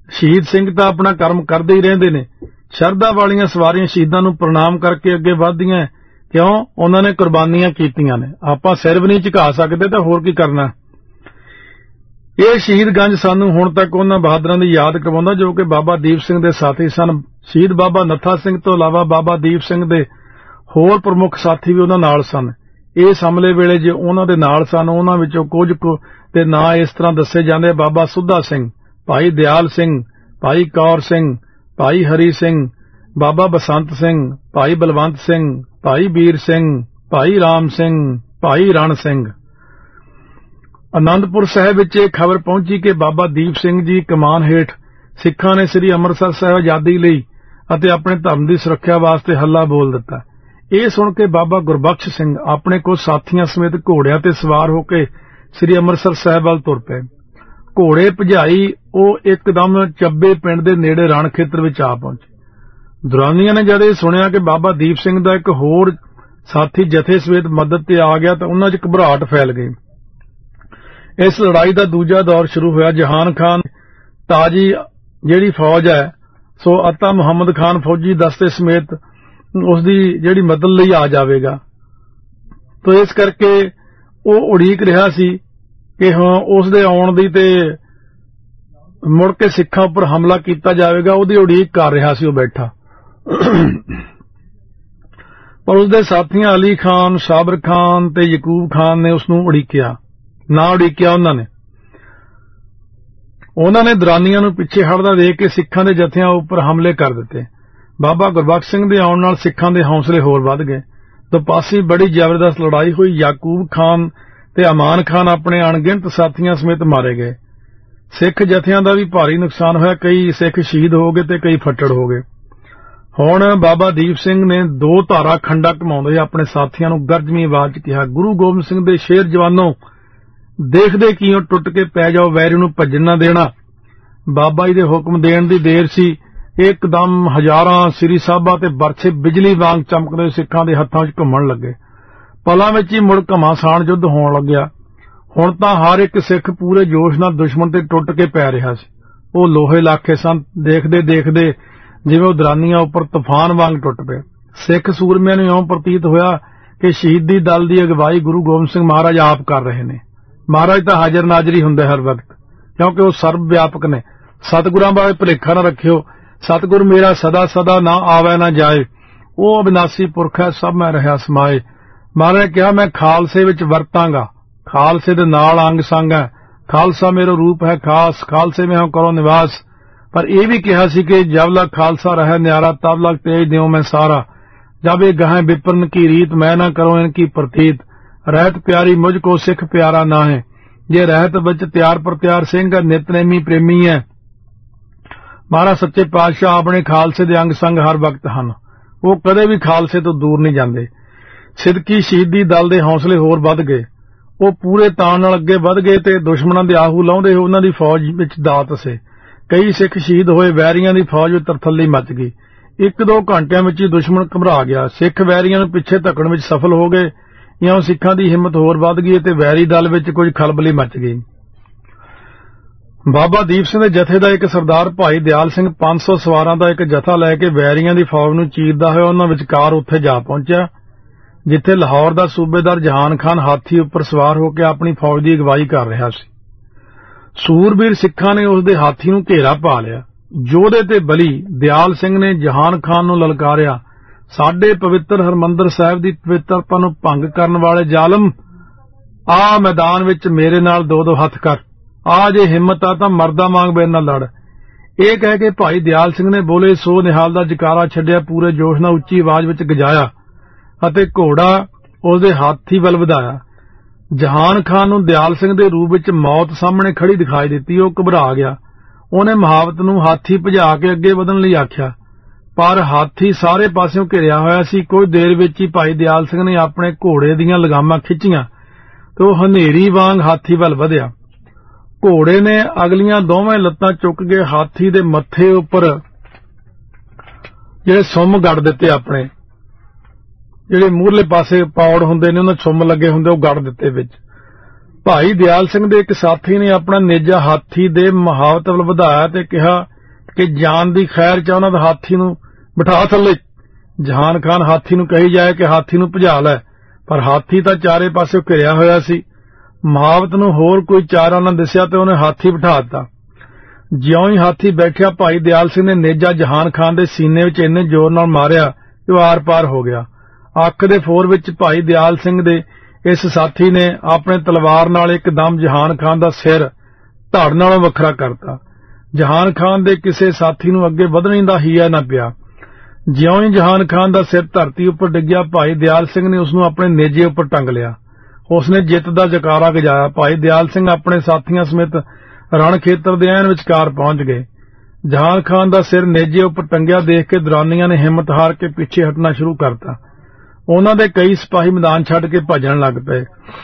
Speaker 1: ਸ਼ਹੀਦ ਸਿੰਘ ਤਾਂ ਆਪਣਾ ਕਰਮ ਕਰਦੇ ਹੀ ਰਹਿੰਦੇ ਨੇ। ਸ਼ਰਧਾ ਵਾਲੀਆਂ ਸਵਾਰੀਆਂ ਸ਼ਹੀਦਾਂ ਨੂੰ ਪ੍ਰਣਾਮ ਕਰਕੇ ਅੱਗੇ ਵਧਦੀਆਂ, ਕਿਉਂ? ਉਹਨਾਂ ਨੇ ਕੁਰਬਾਨੀਆਂ ਕੀਤੀਆਂ ਨੇ। ਆਪਾਂ ਸਿਰ ਵੀ ਨਹੀਂ ਝੁਕਾ ਸਕਦੇ ਤਾਂ ਹੋਰ ਕੀ ਕਰਨਾ। ਇਹ ਸ਼ਹੀਦਗੰਜ ਸਾਨੂੰ ਹੁਣ ਤੱਕ ਉਹਨਾਂ ਬਹਾਦਰਾਂ ਦੀ ਯਾਦ ਕਰਵਾਉਂਦਾ ਜੋ ਕਿ ਬਾਬਾ ਦੀਪ ਸਿੰਘ ਦੇ ਸਾਥੀ ਸਨ। ਸ਼ਹੀਦ ਬਾਬਾ ਨੱਥਾ ਸਿੰਘ ਤੋਂ ਇਲਾਵਾ ਬਾਬਾ ਦੀਪ ਸਿੰਘ ਦੇ ਹੋਰ ਪ੍ਰਮੁੱਖ ਸਾਥੀ ਵੀ ਉਹਨਾਂ ਨਾਲ ਸਨ। ਇਸ ਹਮਲੇ ਵੇਲੇ ਜੇ ਉਹਨਾਂ ਦੇ ਨਾਲ ਸਨ, ਉਹਨਾਂ ਵਿੱਚੋਂ ਕੁਝ ਕੁ ਦੇ ਨਾਂ ਇਸ ਤਰ੍ਹਾਂ ਦੱਸੇ ਜਾਂਦੇ: ਬਾਬਾ ਸੁੱਧਾ ਸਿੰਘ, ਭਾਈ ਦਿਆਲ ਸਿੰਘ, ਭਾਈ ਕੌਰ ਸਿੰਘ, ਭਾਈ ਹਰੀ ਸਿੰਘ, ਬਾਬਾ ਬਸੰਤ ਸਿੰਘ, ਭਾਈ ਬਲਵੰਤ ਸਿੰਘ, ਭਾਈ ਵੀਰ ਸਿੰਘ, ਭਾਈ ਰਾਮ ਸਿੰਘ, ਭਾਈ ਰਣ ਸਿੰਘ। ਆਨੰਦਪੁਰ ਸਾਹਿਬ ਵਿੱਚ ਇਹ ਖਬਰ ਪਹੁੰਚੀ ਕਿ ਬਾਬਾ ਦੀਪ ਸਿੰਘ ਜੀ ਕਮਾਨ ਹੇਠ ਸਿੱਖਾਂ ਨੇ ਸ੍ਰੀ ਅੰਮ੍ਰਿਤਸਰ ਸਾਹਿਬ ਆਜ਼ਾਦੀ ਲਈ ਅਤੇ ਆਪਣੇ ਧਰਮ ਦੀ ਸੁਰੱਖਿਆ ਵਾਸਤੇ ਹੱਲਾ ਬੋਲ ਦਿੱਤਾ। ਇਹ ਸੁਣ ਕੇ ਬਾਬਾ ਗੁਰਬਖਸ਼ ਸਿੰਘ ਆਪਣੇ ਕੁਝ ਸਾਥੀਆਂ ਸਮੇਤ ਘੋੜਿਆਂ ਤੇ ਸਵਾਰ ਹੋ ਕੇ ਸ੍ਰੀ ਅੰਮ੍ਰਿਤਸਰ ਸਾਹਿਬ ਵੱਲ ਤੁਰ ਪਏ। ਘੋੜੇ ਭਜਾਈ ਉਹ ਇੱਕਦਮ ਚੱਬੇ ਪਿੰਡ ਦੇ ਨੇੜੇ ਰਣ ਖੇਤਰ ਵਿੱਚ ਆ ਪਹੁੰਚੇ। ਦੁਰਾਨੀਆਂ ਨੇ ਜਦ ਇਹ ਸੁਣਿਆ ਕਿ ਬਾਬਾ ਦੀਪ ਸਿੰਘ ਦਾ ਇੱਕ ਹੋਰ ਸਾਥੀ ਜਥੇ ਸਮੇਤ ਮਦਦ ਤੇ ਆ ਗਿਆ ਤਾਂ ਉਹਨਾਂ 'ਚ ਘਬਰਾਹਟ ਫੈਲ ਗਈ। ਇਸ ਲੜਾਈ ਦਾ ਦੂਜਾ ਦੌਰ ਸ਼ੁਰੂ ਹੋਇਆ। ਜਹਾਨ ਖਾਨ ਤਾਜੀ ਜਿਹੜੀ ਫੌਜ ਹੈ ਸੋ ਅਤਾ ਮੁਹੰਮਦ ਖਾਨ ਫੌਜੀ ਦਸਤੇ ਸਮੇਤ ਉਸ ਦੀ ਜਿਹੜੀ ਮਦਦ ਲਈ ਆ ਜਾਵੇਗਾ। ਤਾਂ ਇਸ ਕਰਕੇ ਉਹ ਉਡੀਕ ਰਿਹਾ ਸੀ ਕਿ ਹਾਂ ਉਸ ਦੇ ਆਉਣ ਦੀ ਤੇ ਮੁੜ ਕੇ ਸਿੱਖਾਂ ਉੱਪਰ ਹਮਲਾ ਕੀਤਾ ਜਾਵੇਗਾ, ਉਹਦੀ ਉਡੀਕ ਕਰ ਰਿਹਾ ਸੀ ਉਹ ਬੈਠਾ। ਪਰ ਉਸਦੇ ਸਾਥੀਆਂ ਅਲੀ ਖਾਨ, ਸਾਬਰ ਖਾਨ ਤੇ ਯਕੂਬ ਖਾਨ ਨੇ ਉਸ ਨੂੰ ਉਡੀਕਿਆ ਨਾ ਉਡੀਕਿਆ ਉਹਨਾਂ ਨੇ ਉਹਨਾਂ ਨੇ ਦਰਾਨੀਆਂ ਨੂੰ ਪਿੱਛੇ ਹਟਦਾ ਦੇਖ ਕੇ ਸਿੱਖਾਂ ਦੇ ਜਥਿਆਂ ਉੱਪਰ ਹਮਲੇ ਕਰ ਦਿੱਤੇ। ਬਾਬਾ ਗੁਰਬਖਸ਼ ਸਿੰਘ ਦੇ ਆਉਣ ਨਾਲ ਸਿੱਖਾਂ ਦੇ ਹੌਸਲੇ ਹੋਰ ਵੱਧ ਗਏ। ਦੁਪਾਸੀ ਬੜੀ ਜ਼ਬਰਦਸਤ ਲੜਾਈ ਹੋਈ। ਯਾਕੂਬ ਖਾਨ ਤੇ ਅਮਾਨ ਖਾਨ ਆਪਣੇ ਅਣਗਿਣਤ ਸਾਥੀਆਂ ਸਮੇਤ ਮਾਰੇ ਗਏ। ਸਿੱਖ ਜਥਿਆਂ ਦਾ ਵੀ ਭਾਰੀ ਨੁਕਸਾਨ ਹੋਇਆ। ਕਈ ਸਿੱਖ ਸ਼ਹੀਦ ਹੋ ਗਏ ਤੇ ਕਈ ਫੱਟੜ ਹੋ ਗਏ। ਹੁਣ ਬਾਬਾ ਦੀਪ ਸਿੰਘ ਨੇ ਦੋ ਧਾਰਾ ਖੰਡਾ ਘਮਾਉਂਦੇ ਆਪਣੇ ਸਾਥੀਆਂ ਨੂੰ ਗਰਜਵੀਂ ਆਵਾਜ਼ 'ਚ ਕਿਹਾ, ਗੁਰੂ ਗੋਬਿੰਦ ਸਿੰਘ ਦੇ ਸ਼ੇਰ ਜਵਾਨੋ, ਦੇਖਦੇ ਕਿਉਂ ਟੁੱਟ ਕੇ ਪੈ ਜਾਓ, ਵੈਰੀ ਨੂੰ ਭੱਜਣ ਨਾ ਦੇਣਾ। ਬਾਬਾ ਜੀ ਦੇ ਹੁਕਮ ਦੇਣ ਦੀ ਦੇਰ ਸੀ। ਇੱਕਦਮ ਹਜ਼ਾਰਾਂ ਸ੍ਰੀ ਸਾਹਿਬਾਂ ਤੇ ਬਰਛੇ ਬਿਜਲੀ ਵਾਂਗ ਚਮਕਦੇ ਸਿੱਖਾਂ ਦੇ ਹੱਥਾਂ 'ਚ ਘੁੰਮਣ ਲੱਗੇ। ਪਲਾਂ ਵਿੱਚ ਹੀ ਮੁੜ ਘਮਾਸਾਨ ਯੁੱਧ ਹੋਣ ਲੱਗਿਆ। ਹੁਣ ਤਾਂ ਹਰ ਇੱਕ ਸਿੱਖ ਪੂਰੇ ਜੋਸ਼ ਨਾਲ ਦੁਸ਼ਮਣ ਤੇ ਟੁੱਟ ਕੇ ਪੈ ਰਿਹਾ ਸੀ। ਉਹ ਲੋਹੇ ਲਾਖੇ ਸਨ। ਦੇਖਦੇ ਦੇਖਦੇ ਜਿਵੇਂ ਉਹ ਦਰਾਨੀਆਂ ਉੱਪਰ ਤੂਫਾਨ ਵਾਂਗ ਟੁੱਟ ਪਏ। ਸਿੱਖ ਸੂਰਮਿਆਂ ਨੂੰ ਇਉਂ ਪ੍ਰਤੀਤ ਹੋਇਆ ਕਿ ਸ਼ਹੀਦੀ ਦਲ ਦੀ ਅਗਵਾਈ ਗੁਰੂ ਗੋਬਿੰਦ ਸਿੰਘ ਮਹਾਰਾਜ ਆਪ ਕਰ ਰਹੇ ਨੇ। ਮਹਾਰਾਜ ਤਾਂ ਹਾਜ਼ਰ ਨਾਜ਼ਰ ਹੀ ਹੁੰਦੇ ਹਰ ਵਕਤ, ਕਿਉਂਕਿ ਉਹ ਸਰਬ ਵਿਆਪਕ ਨੇ। ਸਤਿਗੁਰਾਂ ਬਾਰੇ ਭੁਲੇਖਾ ਨਾ ਰੱਖਿਓ। ਸਤਿਗੁਰ ਮੇਰਾ ਸਦਾ ਸਦਾ ਨਾ ਆਵੇ ਨਾ ਜਾਏ, ਉਹ ਅਬਿਨਾਸੀ ਪੁਰਖ ਹੈ, ਸਭ ਮੈਂ ਰਿਹਾ ਸਮਾਏ। ਮਹਾਰਾਜ ਨੇ ਕਿਹਾ, ਮੈਂ ਖਾਲਸੇ ਵਿੱਚ ਵਰਤਾਂਗਾ, ਖਾਲਸੇ ਦੇ ਨਾਲ ਅੰਗ ਸੰਗ ਹੈ, ਖਾਲਸਾ ਮੇਰਾ ਰੂਪ ਹੈ ਖਾਸ, ਖਾਲਸੇ में हम करो निवास। पर ਇਹ ਵੀ ਕਿਹਾ ਸੀ ਕਿ ਜਬ लग खालसा रहे न्यारा तब लग तेज देव मैं सारा, जब ये गहें विप्रन की रीत मैं न करो इनकी प्रतीत, रहत प्यारी मुझको सिख प्यारा ना है, जे रहत विच त्यार प्रत्यार सिंह नितनेमी प्रेमी है। ਮਹਾਰਾਜ ਸੱਚੇ ਪਾਤਸ਼ਾਹ ਆਪਣੇ ਖਾਲਸੇ ਦੇ ਅੰਗ ਸੰਗ ਹਰ ਵਕਤ ਹਨ। ਉਹ ਕਦੇ ਵੀ ਖਾਲਸੇ ਤੋਂ ਦੂਰ ਨਹੀਂ ਜਾਂਦੇ। ਸਿੱਧਕੀ ਸ਼ਹੀਦੀ ਦਲ ਦੇ ਹੌਸਲੇ ਹੋਰ ਵੱਧ ਗਏ। ਉਹ ਪੂਰੇ ਤਾਣ ਨਾਲ ਅੱਗੇ ਵੱਧ ਗਏ ਤੇ ਦੁਸ਼ਮਣਾਂ ਦੇ ਆਹੂ ਲਾਉਂਦੇ ਉਹਨਾਂ ਦੀ ਫੌਜ ਵਿੱਚ ਦਾਤ ਸੇ। ਕਈ ਸਿੱਖ ਸ਼ਹੀਦ ਹੋਏ। ਵੈਰੀਆਂ ਦੀ ਫੌਜ ਵਿੱਚ ਤਰਥੱਲੀ ਮਚ ਗਈ। ਇੱਕ ਦੋ ਘੰਟਿਆਂ ਵਿੱਚ ਹੀ ਦੁਸ਼ਮਣ ਘਬਰਾ ਗਿਆ। ਸਿੱਖ ਵੈਰੀਆਂ ਨੂੰ ਪਿੱਛੇ ਧੱਕਣ ਵਿੱਚ ਸਫਲ ਹੋ ਗਏ। ਇਉਂ ਸਿੱਖਾਂ ਦੀ ਹਿੰਮਤ ਹੋਰ ਵੱਧ ਗਈ ਤੇ ਵੈਰੀ ਦਲ ਵਿੱਚ ਕੁਝ ਖਲਬਲੀ ਮਚ ਗਈ। ਬਾਬਾ ਦੀਪ ਸਿੰਘ ਦੇ ਜਥੇ ਦਾ ਇੱਕ ਸਰਦਾਰ ਭਾਈ ਦਿਆਲ ਸਿੰਘ ਪੰਜ ਸੌ ਸਵਾਰਾਂ ਦਾ ਇੱਕ ਜਥਾ ਲੈ ਕੇ ਵੈਰੀਆਂ ਦੀ ਫੌਜ ਨੂੰ ਚੀਰਦਾ ਹੋਇਆ ਉਹਨਾਂ ਵਿਚਕਾਰ ਉੱਥੇ ਜਾ ਪਹੁੰਚਿਆ, ਜਿੱਥੇ ਲਾਹੌਰ ਦਾ ਸੂਬੇਦਾਰ ਜਹਾਨ ਖਾਨ ਹਾਥੀ ਉੱਪਰ ਸਵਾਰ ਹੋ ਕੇ ਆਪਣੀ ਫੌਜ ਦੀ ਅਗਵਾਈ ਕਰ ਰਿਹਾ ਸੀ। ਸੂਰਬੀਰ ਸਿੱਖਾਂ ਨੇ ਉਸ ਦੇ ਹਾਥੀ ਨੂੰ ਘੇਰਾ ਪਾ ਲਿਆ। ਯੋਧੇ ਤੇ ਬਲੀ ਦਿਆਲ ਸਿੰਘ ਨੇ ਜਹਾਨ ਖਾਨ ਨੂੰ ਲਲਕਾਰਿਆ, ਸਾਡੇ ਪਵਿੱਤਰ ਹਰਮੰਦਰ ਸਾਹਿਬ ਦੀ ਪਵਿੱਤਰਤਾ ਨੂੰ ਭੰਗ ਕਰਨ ਵਾਲੇ ਜ਼ਾਲਮ, ਆ ਮੈਦਾਨ ਵਿੱਚ ਮੇਰੇ ਨਾਲ ਦੋ ਦੋ ਹੱਥ ਕਰ, ਆ ਜੇ ਹਿੰਮਤ ਆ ਤਾਂ ਮਰਦਾ ਵਾਂਗ ਮੇਰੇ ਨਾਲ ਲੜ। ਇਹ ਕਹਿ ਕੇ ਭਾਈ ਦਿਆਲ ਸਿੰਘ ਨੇ ਬੋਲੇ ਸੋ ਨਿਹਾਲ ਦਾ ਜਕਾਰਾ ਛੱਡਿਆ, ਪੂਰੇ ਜੋਸ਼ ਨਾਲ ਉੱਚੀ ਆਵਾਜ਼ ਵਿੱਚ ਗਜਾਇਆ ਅਤੇ ਘੋੜਾ ਉਸਦੇ ਹਾਥੀ ਵੱਲ ਵਧਾਇਆ। ਜਹਾਨ ਖਾਨ ਨੂੰ ਦਿਆਲ ਸਿੰਘ ਦੇ ਰੂਪ ਵਿੱਚ ਮੌਤ ਸਾਹਮਣੇ ਖੜੀ ਦਿਖਾਈ ਦਿੱਤੀ। ਉਹ ਘਬਰਾ ਗਿਆ। ਉਹਨੇ ਮਹਾਵਤ ਨੂੰ ਹਾਥੀ ਭਜਾ ਕੇ ਅੱਗੇ ਵਧਣ ਲਈ ਆਖਿਆ, ਪਰ ਹਾਥੀ ਸਾਰੇ ਪਾਸਿਓਂ ਘਿਰਿਆ ਹੋਇਆ ਸੀ। ਕੁਝ ਦੇਰ ਵਿੱਚ ਹੀ ਭਾਈ ਦਿਆਲ ਸਿੰਘ ਨੇ ਆਪਣੇ ਘੋੜੇ ਦੀਆਂ ਲਗਾਮਾਂ ਖਿੱਚੀਆਂ ਤੇ ਉਹ ਹਨੇਰੀ ਵਾਂਗ ਹਾਥੀ ਵੱਲ ਵਧਿਆ। ਘੋੜੇ ਨੇ ਅਗਲੀਆਂ ਦੋਵੇਂ ਲੱਤਾਂ ਚੁੱਕ ਕੇ ਹਾਥੀ ਦੇ ਮੱਥੇ ਉੱਪਰ ਜਿਹੜੇ ਸੁੰਮ ਗੱਡ ਦਿੱਤੇ, ਆਪਣੇ ਜਿਹੜੇ ਮੂਹਰਲੇ ਪਾਸੇ ਪੌੜ ਹੁੰਦੇ ਨੇ ਉਹਨਾਂ ਸੁੰਮ ਲੱਗੇ ਹੁੰਦੇ, ਉਹ ਗੱਡ ਦਿੱਤੇ ਵਿੱਚ। ਭਾਈ ਦਿਆਲ ਸਿੰਘ ਦੇ ਇੱਕ ਸਾਥੀ ਨੇ ਆਪਣਾ ਨੇਜਾ ਹਾਥੀ ਦੇ ਮਹਾਵਤ ਵੱਲ ਵਧਾਇਆ ਤੇ ਕਿਹਾ, कि जान दी खैर च उन्हां दा हाथी नूं बिठा थल्ले। जहान खान हाथी नूं कही जाए कि हाथी नूं भजा लै, पर हाथी तां चारे पासे घिरिया होया सी। महावत नूं होर कोई चारा ना दिसिया ते उहने हाथी बिठा दिता। ज्यों ही हाथी बैठिया भाई दयाल सिंह ने नेजा जहान खान दे सीने विच इन्ने जोर नाल मारिया कि वो आर पार हो गया। अख दे फोर विच भाई दयाल सिंह दे इस साथी ने अपने तलवार नाल एकदम जहान खान दा सिर धड़ नालों वखरा करता। जहान खान दे किसे साथी नूं अगे वधने दा हीया ना पिया। ज्यों ही जहान खान दा सिर धरती उपर डिग्या, भाई दयाल सिंह ने उसनूं अपने नेजे उपर टंग लिया। उसने जित दा जकारा गजाया। भाई दयाल सिंह अपने साथियों समेत रण खेतर दे ऐन विचकार पहुंच गए। जहान खान दा सिर नेजे उपर टंगिया देख के दुरानियां ने हिम्मत हार के पिछे हटना शुरू करता। उन्हां दे कई सिपाही मैदान छड्ड के भजन लग पए।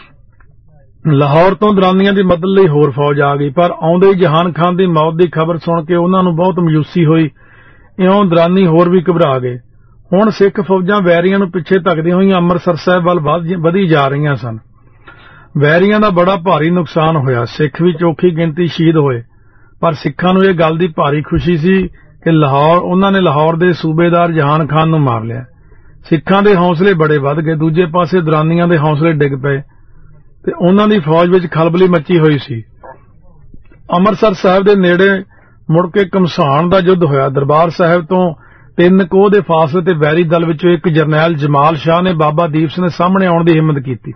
Speaker 1: लाहौर तो दुरानियां दी मदद लई होर फौज आ गई, पर आउंदे ही जहान खान दी मौत दी खबर सुण के उन्हां नूं बहुत मायूसी होई। इउं दुरानी होर भी घबरा गए। हुण सिख फौजां वैरियां नूं पिछे धकदियां होईयां अंम੍ਰਿਤਸਰ साहिब वल वधी जा रहीआं सन। वैरियां दा बड़ा भारी नुकसान होया। सिख भी चौखी गिणती शहीद होए, पर सिखां नूं इह गल दी भारी खुशी सी कि लाहौर उन्हां ने लाहौर दे सूबेदार जहान खान नूं मार लिया। सिखां दे हौसले बड़े वध गए। दूजे पासे दुरानियां दे हौसले डिग पए ते उन्हां दी फौज विच खलबली मची होई सी। ਅੰਮ੍ਰਿਤਸਰ साहिब दे नेड़े मुड़ के घमसान दा युद्ध होया। दरबार साहिब तो तीन कोह दे फासले ते वैरी दल विचों एक जरनैल जमाल शाह ने बाबा दीप सिंह दे सामने आउण दी हिम्मत कीती।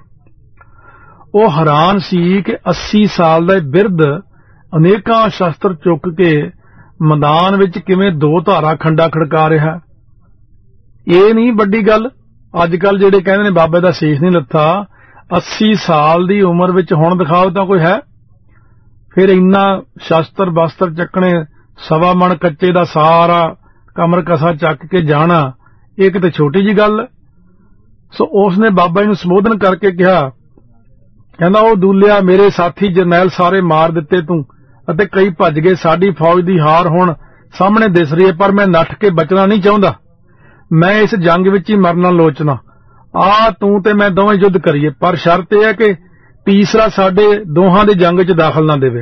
Speaker 1: ਉਹ हैरान सी कि अस्सी साल ਦਾ ਬਿਰਧ ਅਨੇਕਾਂ ਸ਼ਸਤਰ ਚੁੱਕ ਕੇ ਮੈਦਾਨ ਵਿੱਚ ਕਿਵੇਂ ਦੋ ਧਾਰਾ ਖੰਡਾ ਖੜਕਾ ਰਿਹਾ। ਇਹ ਨਹੀਂ ਵੱਡੀ ਗੱਲ। ਅੱਜ ਕੱਲ ਜਿਹੜੇ ਕਹਿੰਦੇ ਨੇ ਬਾਬੇ ਦਾ ਸੀਸ ਨਹੀਂ ਲੱਥਾ, अस्सी ਸਾਲ ਦੀ ਉਮਰ ਵਿੱਚ ਹੁਣ ਦਿਖਾਓ ਤਾਂ ਕੋਈ ਹੈ। ਫਿਰ ਇੰਨਾ ਸ਼ਸਤਰ ਬਸਤਰ ਚੱਕਣੇ, ਸਵਾ ਮਣ ਕੱਚੇ ਦਾ ਸਾਰਾ ਕਮਰ ਕਸਾ ਚੱਕ ਕੇ ਜਾਣਾ, ਇਹ ਕਿਤੇ ਛੋਟੀ ਜੀ ਗੱਲ। ਸੋ ਉਸ ਨੇ ਬਾਬਾ ਜੀ ਨੂੰ ਸੰਬੋਧਨ ਕਰਕੇ ਕਿਹਾ, ਕਹਿੰਦਾ ਉਹ ਦੂਲਿਆ ਮੇਰੇ ਸਾਥੀ ਜਰਨੈਲ ਸਾਰੇ ਮਾਰ ਦਿੱਤੇ ਤੂੰ ਅਤੇ ਕਈ ਭੱਜ ਗਏ। ਸਾਡੀ ਫੌਜ ਦੀ ਹਾਰ ਹੁਣ ਸਾਹਮਣੇ ਦਿਸ ਰਹੀ ਹੈ, ਪਰ ਮੈਂ ਨੱਠ ਕੇ ਬਚਣਾ ਨਹੀਂ ਚਾਹੁੰਦਾ। ਮੈਂ ਇਸ ਜੰਗ ਵਿੱਚ ਹੀ ਮਰਨਾ ਲੋਚਨਾ। ਆ ਤੂੰ ਤੇ ਮੈਂ ਦੋਵੇਂ ਯੁੱਧ ਕਰੀਏ, ਪਰ ਸ਼ਰਤ ਇਹ ਹੈ ਕਿ ਤੀਸਰਾ ਸਾਡੇ ਦੋਹਾਂ ਦੀ ਜੰਗ 'ਚ ਦਾਖਲ ਨਾ ਦੇਵੇ।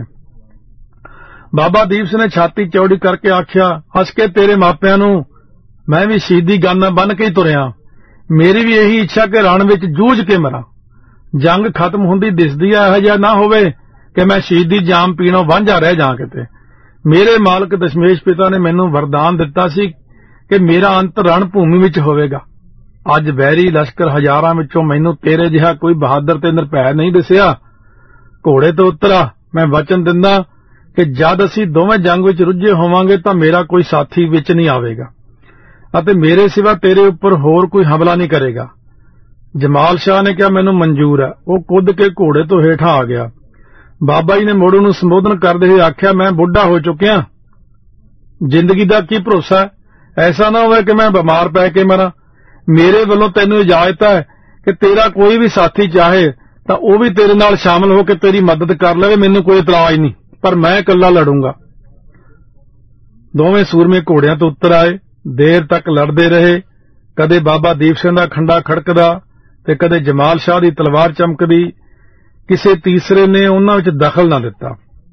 Speaker 1: ਬਾਬਾ ਦੀਪ ਸਿੰਘ ਨੇ ਛਾਤੀ ਚੌੜੀ ਕਰਕੇ ਆਖਿਆ, ਹੱਸ ਕੇ ਤੇਰੇ ਮਾਪਿਆਂ ਨੂੰ ਮੈਂ ਵੀ ਸ਼ਹੀਦੀ ਗਾਨਾ ਬੰਨ ਕੇ ਹੀ ਤੁਰਿਆ। ਮੇਰੀ ਵੀ ਇਹੀ ਇੱਛਾ ਕਿ ਰਣ ਵਿੱਚ ਜੂਝ ਕੇ ਮਰਾਂ। ਜੰਗ ਖਤਮ ਹੁੰਦੀ ਦਿਸਦੀ ਹੈ, ਇਹੋ ਜਿਹਾ ਨਾ ਹੋਵੇ ਕਿ ਮੈਂ ਸ਼ਹੀਦੀ ਜਾਮ ਪੀਣੋਂ ਵਾਂਝਾ ਰਹਿ ਜਾ। ਕਿਤੇ ਮੇਰੇ ਮਾਲਕ ਦਸ਼ਮੇਸ਼ ਪਿਤਾ ਨੇ ਮੈਨੂੰ ਵਰਦਾਨ ਦਿੱਤਾ ਸੀ ਕਿ ਮੇਰਾ ਅੰਤ ਰਣ ਭੂਮੀ ਵਿੱਚ ਹੋਵੇਗਾ। ਅੱਜ ਵੈਰੀ ਲਸ਼ਕਰ ਹਜ਼ਾਰਾਂ ਵਿੱਚੋਂ ਮੈਨੂੰ ਤੇਰੇ ਜਿਹਾ ਕੋਈ ਬਹਾਦਰ ਤੇ ਨਿਰਭੈ ਨਹੀਂ ਦਿਸਿਆ। ਘੋੜੇ ਤੋਂ ਉਤਰਾ। ਮੈਂ ਵਚਨ ਦਿੰਦਾ ਕਿ ਜਦ ਅਸੀਂ ਦੋਵੇਂ ਜੰਗ ਵਿੱਚ ਰੁੱਝੇ ਹੋਵਾਂਗੇ ਤਾਂ ਮੇਰਾ ਕੋਈ ਸਾਥੀ ਵਿੱਚ ਨਹੀਂ ਆਵੇਗਾ ਅਤੇ ਮੇਰੇ ਸਿਵਾ ਤੇਰੇ ਉੱਪਰ ਹੋਰ ਕੋਈ ਹਮਲਾ ਨਹੀਂ ਕਰੇਗਾ। ਜਮਾਲ ਸ਼ਾਹ ਨੇ ਕਿਹਾ, ਮੈਨੂੰ ਮਨਜ਼ੂਰ ਹੈ। ਉਹ ਕੁੱਦ ਕੇ ਘੋੜੇ ਤੋਂ ਹੇਠਾਂ ਆ ਗਿਆ। ਬਾਬਾ ਜੀ ਨੇ ਮੋੜੂ ਨੂੰ ਸੰਬੋਧਨ ਕਰਦੇ ਹੋਏ ਆਖਿਆ, ਮੈਂ ਬੁੱਢਾ ਹੋ ਚੁੱਕਿਆ, ਜ਼ਿੰਦਗੀ ਦਾ ਕੀ ਭਰੋਸਾ ਹੈ। ਐਸਾ ਨਾ ਹੋਵੇ ਕਿ ਮੈਂ ਬਿਮਾਰ ਪੈ ਕੇ ਮਰਾਂ। ਮੇਰੇ ਵੱਲੋਂ ਤੈਨੂੰ ਇਜਾਜ਼ਤ ਹੈ ਕਿ ਤੇਰਾ ਕੋਈ ਵੀ ਸਾਥੀ ਚਾਹੇ ਤਾਂ ਉਹ ਵੀ ਤੇਰੇ ਨਾਲ ਸ਼ਾਮਲ ਹੋ ਕੇ ਤੇਰੀ ਮਦਦ ਕਰ ਲਵੇ। ਮੈਨੂੰ ਕੋਈ ਇਤਰਾਜ਼ ਨਹੀਂ, ਪਰ ਮੈਂ ਇਕੱਲਾ ਲੜੂੰਗਾ। ਦੋਵੇਂ ਸੂਰਮੇ ਘੋੜਿਆਂ ਤੋਂ ਉੱਤਰ ਆਏ। ਦੇਰ ਤੱਕ ਲੜਦੇ ਰਹੇ। ਕਦੇ ਬਾਬਾ ਦੀਪ ਸਿੰਘ ਦਾ ਖੰਡਾ ਖੜਕਦਾ ਤੇ ਕਦੇ ਜਮਾਲ ਸ਼ਾਹ ਦੀ ਤਲਵਾਰ ਚਮਕਦੀ। ਕਿਸੇ ਤੀਸਰੇ ਨੇ ਉਹਨਾਂ ਵਿੱਚ ਦਖਲ ਨਾ ਦਿੱਤਾ।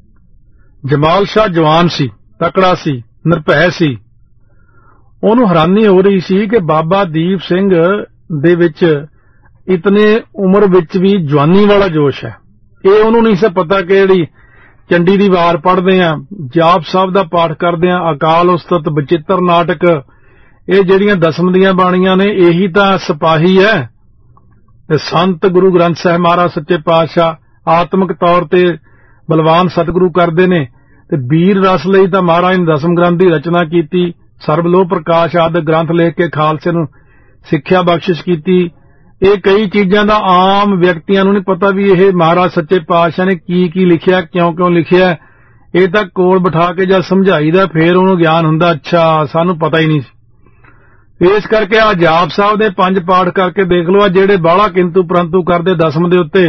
Speaker 1: ਜਮਾਲ ਸ਼ਾਹ ਜਵਾਨ ਸੀ, ਤਕੜਾ ਸੀ, ਨਿਰਭੈ ਸੀ। ਉਹਨੂੰ ਹੈਰਾਨੀ ਹੋ ਰਹੀ ਸੀ ਕਿ ਬਾਬਾ ਦੀਪ ਸਿੰਘ ਦੇ ਵਿੱਚ ਇਤਨੇ ਉਮਰ ਵਿੱਚ ਵੀ ਜਵਾਨੀ ਵਾਲਾ ਜੋਸ਼ ਹੈ। ਇਹ ਉਹਨੂੰ ਨਹੀਂ ਸੀ ਪਤਾ ਕਿ ਜਿਹੜੀ ਚੰਡੀ ਦੀ ਵਾਰ ਪੜ੍ਹਦੇ ਆ, ਜਾਪ ਸਾਹਿਬ ਦਾ ਪਾਠ ਕਰਦੇ ਆ, ਅਕਾਲ ਉਸਤਤ, ਬਚਿੱਤਰ ਨਾਟਕ, ਇਹ ਜਿਹੜੀਆਂ ਦਸਮ ਦੀਆਂ ਬਾਣੀਆਂ ਨੇ, ਇਹੀ ਤਾਂ ਸਿਪਾਹੀ ਹੈ। ਤੇ ਸੰਤ ਗੁਰੂ ਗ੍ਰੰਥ ਸਾਹਿਬ ਮਹਾਰਾਜ ਸੱਚੇ ਪਾਤਸ਼ਾਹ ਆਤਮਿਕ ਤੌਰ ਤੇ ਬਲਵਾਨ ਸਤਿਗੁਰੂ ਕਰਦੇ ਨੇ ਤੇ ਵੀਰ ਰਸ ਲਈ ਤਾਂ ਮਹਾਰਾਜ ਨੇ ਦਸਮ ਗ੍ਰੰਥ ਦੀ ਰਚਨਾ ਕੀਤੀ। ਸਰਬਲੋਹ ਪ੍ਰਕਾਸ਼ ਆਦਿ ਗ੍ਰੰਥ ਲਿਖ ਕੇ ਖਾਲਸੇ ਨੂੰ ਸਿੱਖਿਆ ਬਖਸ਼ਿਸ਼ ਕੀਤੀ। ਇਹ ਕਈ ਚੀਜ਼ਾਂ ਦਾ ਆਮ ਵਿਅਕਤੀਆਂ ਨੂੰ ਨਹੀਂ ਪਤਾ ਵੀ ਇਹ ਮਹਾਰਾਜ ਸੱਚੇ ਪਾਤਸ਼ਾਹ ਨੇ ਕੀ ਕੀ ਲਿਖਿਆ, ਕਿਉਂ ਕਿਉਂ ਲਿਖਿਆ। ਇਹ ਤਾਂ ਕੋਲ ਬਿਠਾ ਕੇ ਜਦ ਸਮਝਾਈਦਾ ਫੇਰ ਉਹਨੂੰ ਗਿਆਨ ਹੁੰਦਾ, ਅੱਛਾ ਸਾਨੂੰ ਪਤਾ ਹੀ ਨਹੀਂ ਸੀ। ਇਸ ਕਰਕੇ ਆ ਜਾਪ ਸਾਹਿਬ ਦੇ ਪੰਜ ਪਾਠ ਕਰਕੇ ਦੇਖ ਲਓ। ਆ ਜਿਹੜੇ ਬਾਹਲਾ ਕਿੰਤੂ ਪਰੰਤੂ ਕਰਦੇ ਦਸਮ ਦੇ ਉੱਤੇ,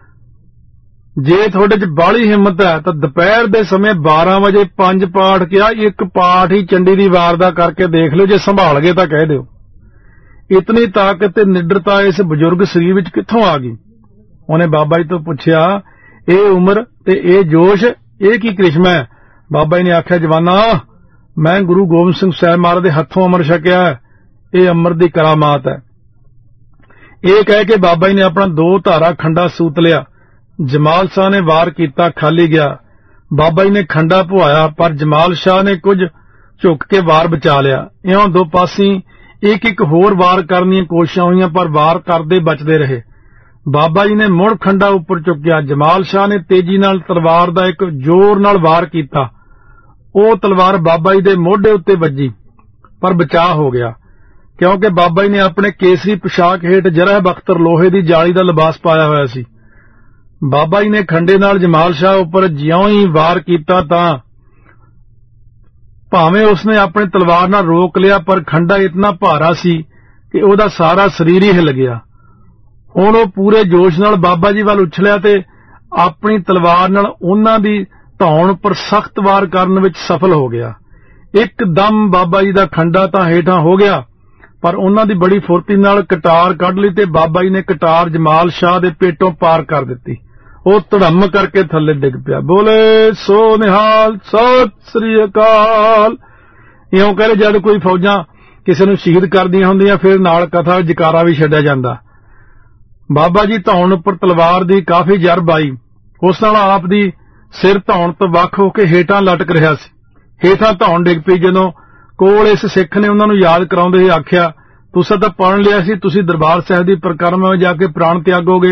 Speaker 1: ਜੇ ਤੁਹਾਡੇ 'ਚ ਬਾਹਲੀ ਹਿੰਮਤ ਹੈ ਤਾਂ ਦੁਪਹਿਰ ਦੇ ਸਮੇਂ ਬਾਰਾਂ ਵਜੇ ਪੰਜ ਪਾਠ ਕਿਹਾ, ਇੱਕ ਪਾਠ ਹੀ ਚੰਡੀ ਦੀ ਵਾਰ ਦਾ ਕਰਕੇ ਦੇਖ ਲਿਓ। ਜੇ ਸੰਭਾਲ ਗਏ ਤਾਂ ਕਹਿ ਦਿਓ। ਇਤਨੀ ਤਾਕਤ ਤੇ ਨਿਡਰਤਾ ਇਸ ਬਜ਼ੁਰਗ ਸਰੀਰ ਵਿੱਚ ਕਿੱਥੋਂ ਆ ਗਈ। ਉਹਨੇ ਬਾਬਾ ਜੀ ਤੋਂ ਪੁੱਛਿਆ, ਇਹ ਉਮਰ ਤੇ ਇਹ ਜੋਸ਼, ਇਹ ਕੀ ਕ੍ਰਿਸ਼ਮਾ ਹੈ। ਬਾਬਾ ਜੀ ਨੇ ਆਖਿਆ, ਜਵਾਨਾ मैं गुरु गोबिंद सिंह साहिब महाराज के हथों अमर छकिया है, ये अमर की करामात है। ये कह के बाबा जी ने अपना दो धारा खंडा सूत लिया। जमाल शाह ने वार किया, खाली गया। बाबा जी ने खंडा पुआया, पर जमाल शाह ने कुछ झुक के वार बचा लिया। इउं दो पासी एक एक होर वार करने की कोशिशां हुईयां, पर वार करते बचते रहे। बाबा जी ने मुड़ खंडा उपर चुकिया। जमाल शाह ने तेजी नाल तलवार दा एक जोर नाल वार किया। वो तलवार बाबा जी दे मोढे उत्ते वजी, पर बचाव हो गया, क्योंकि बाबा जी ने अपने केसरी पोशाक हेठ जरह बख्तर लोहे की जाली का लिबास पाया होया सी। बाबा जी ने खंडे नाल जमाल शाह उपर ज्यों ही वार किया तां भावें उसने अपने तलवार नाल रोक लिया, पर खंडा इतना भारा सी कि उहदा सारा शरीर ही हिल गया। हुण वो पूरे जोश नाल बाबा जी वाल उछलिया ते अपनी तलवार नाल उन्हां दी धौण पर सख्त वार करन विच सफल हो गया। एकदम बाबा जी दा खंडा तां हेठां हो गया, पर उन्हां दी बड़ी फुर्ती नाल कटार कढ लई ते बाबा जी ने कटार जमाल शाह दे पेटों पार कर दित्ती। वो धड़म करके थल्ले डिग पिया। बोले सो निहाल, सत श्री अकाल। इउं कह जद कोई फौजां किसी नूं शहीद करदियां हुंदियां, फिर नाल कथा जकारा भी छड्डिया जांदा। बाबा जी धौण उपर तलवार दी काफी जरब आई। उस नाल आप दी सिर धौण तो वख हो के हेठां लटक रहा सी। हेठां धौण डिग पई। जदों कोल इस सिख ने उन्हां नूं याद कराउंदे होए आखिया, तुसां तां पढ़ लिया सी, तुसीं दरबार साहिब दी परिक्रमा में जाके प्राण त्यागोगे।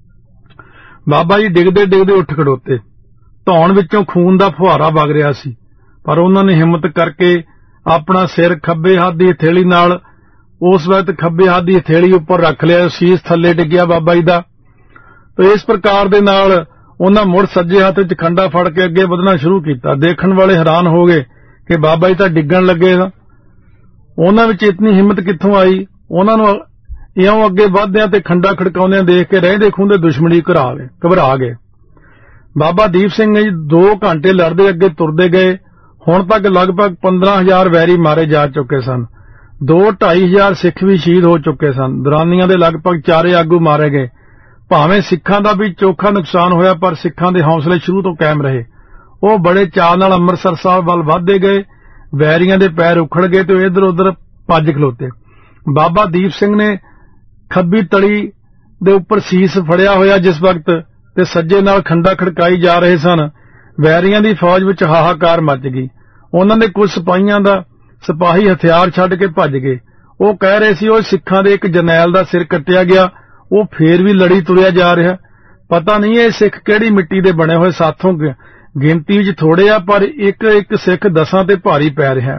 Speaker 1: बाबा जी डिगदे डिगदे उठ खड़ोते। धौण विचों खून दा फुहारा वग रिहा सी, पर उन्हां ने हिम्मत करके अपना सिर खब्बे हत्थ दी हथेली नाल उस वक्त खब्बे हत्थ दी हथेली उपर रख लिया। शीस थल्ले डिग्गिया बाबा जी दा। तो इस प्रकार दे नाल उन्हां मुड़ सज्जे हत्थ विच खंडा फड़ के अगे वधना शुरू कीता। देखण वाले हैरान हो गए कि बाबा जी तां डिग्गण लगे। उन्हां विच इतनी हिम्मत कित्थों आई। उन्हां नूं इउं अगे वधदिआं ते खंडा खड़काउंदिआं देख के रहिंदे खूंदे दुश्मनी घरा गए घबरा गए। बाबा दीप सिंह जी दो घंटे लड़दे अगे तुरदे गए। हुण तक लगभग पंद्रह हजार वैरी मारे जा चुके सन। दो ढाई हजार सिख भी शहीद हो चुके सन। दुरानियां दे लगभग चारे आगू मारे गए। भावें सिखां दा भी चोखा नुकसान होया, पर सिखां दे हौसले शुरू तो कायम रहे। वो बड़े चाअ नाल अंमृतसर साहब वल वधदे गए। वैरियां दे पैर उखड़ गए तो इधर उधर भज खलोते। बाबा दीप सिंह ने खब्बी तली दे उपर सीस फड़िया होया जिस वक्त ते सज्जे नाल खंडा खड़काई जा रहे सन। वैरियां दी फौज विच हाहाकार मच गई। उन्हां दे कुछ सिपाहियां दा सिपाही हथियार छड्ड के भज गए। वो कह रहे सी ओ सिखां दे एक जरनैल दा सिर कट्टिया गया, वो फेर भी लड़ी तुरिया जा रहा। पता नहीं ये सिख किहड़ी मिट्टी दे बने हुए साथों गिनती विच थोड़े आ, पर एक एक सिख दसां ते भारी पै रिहा।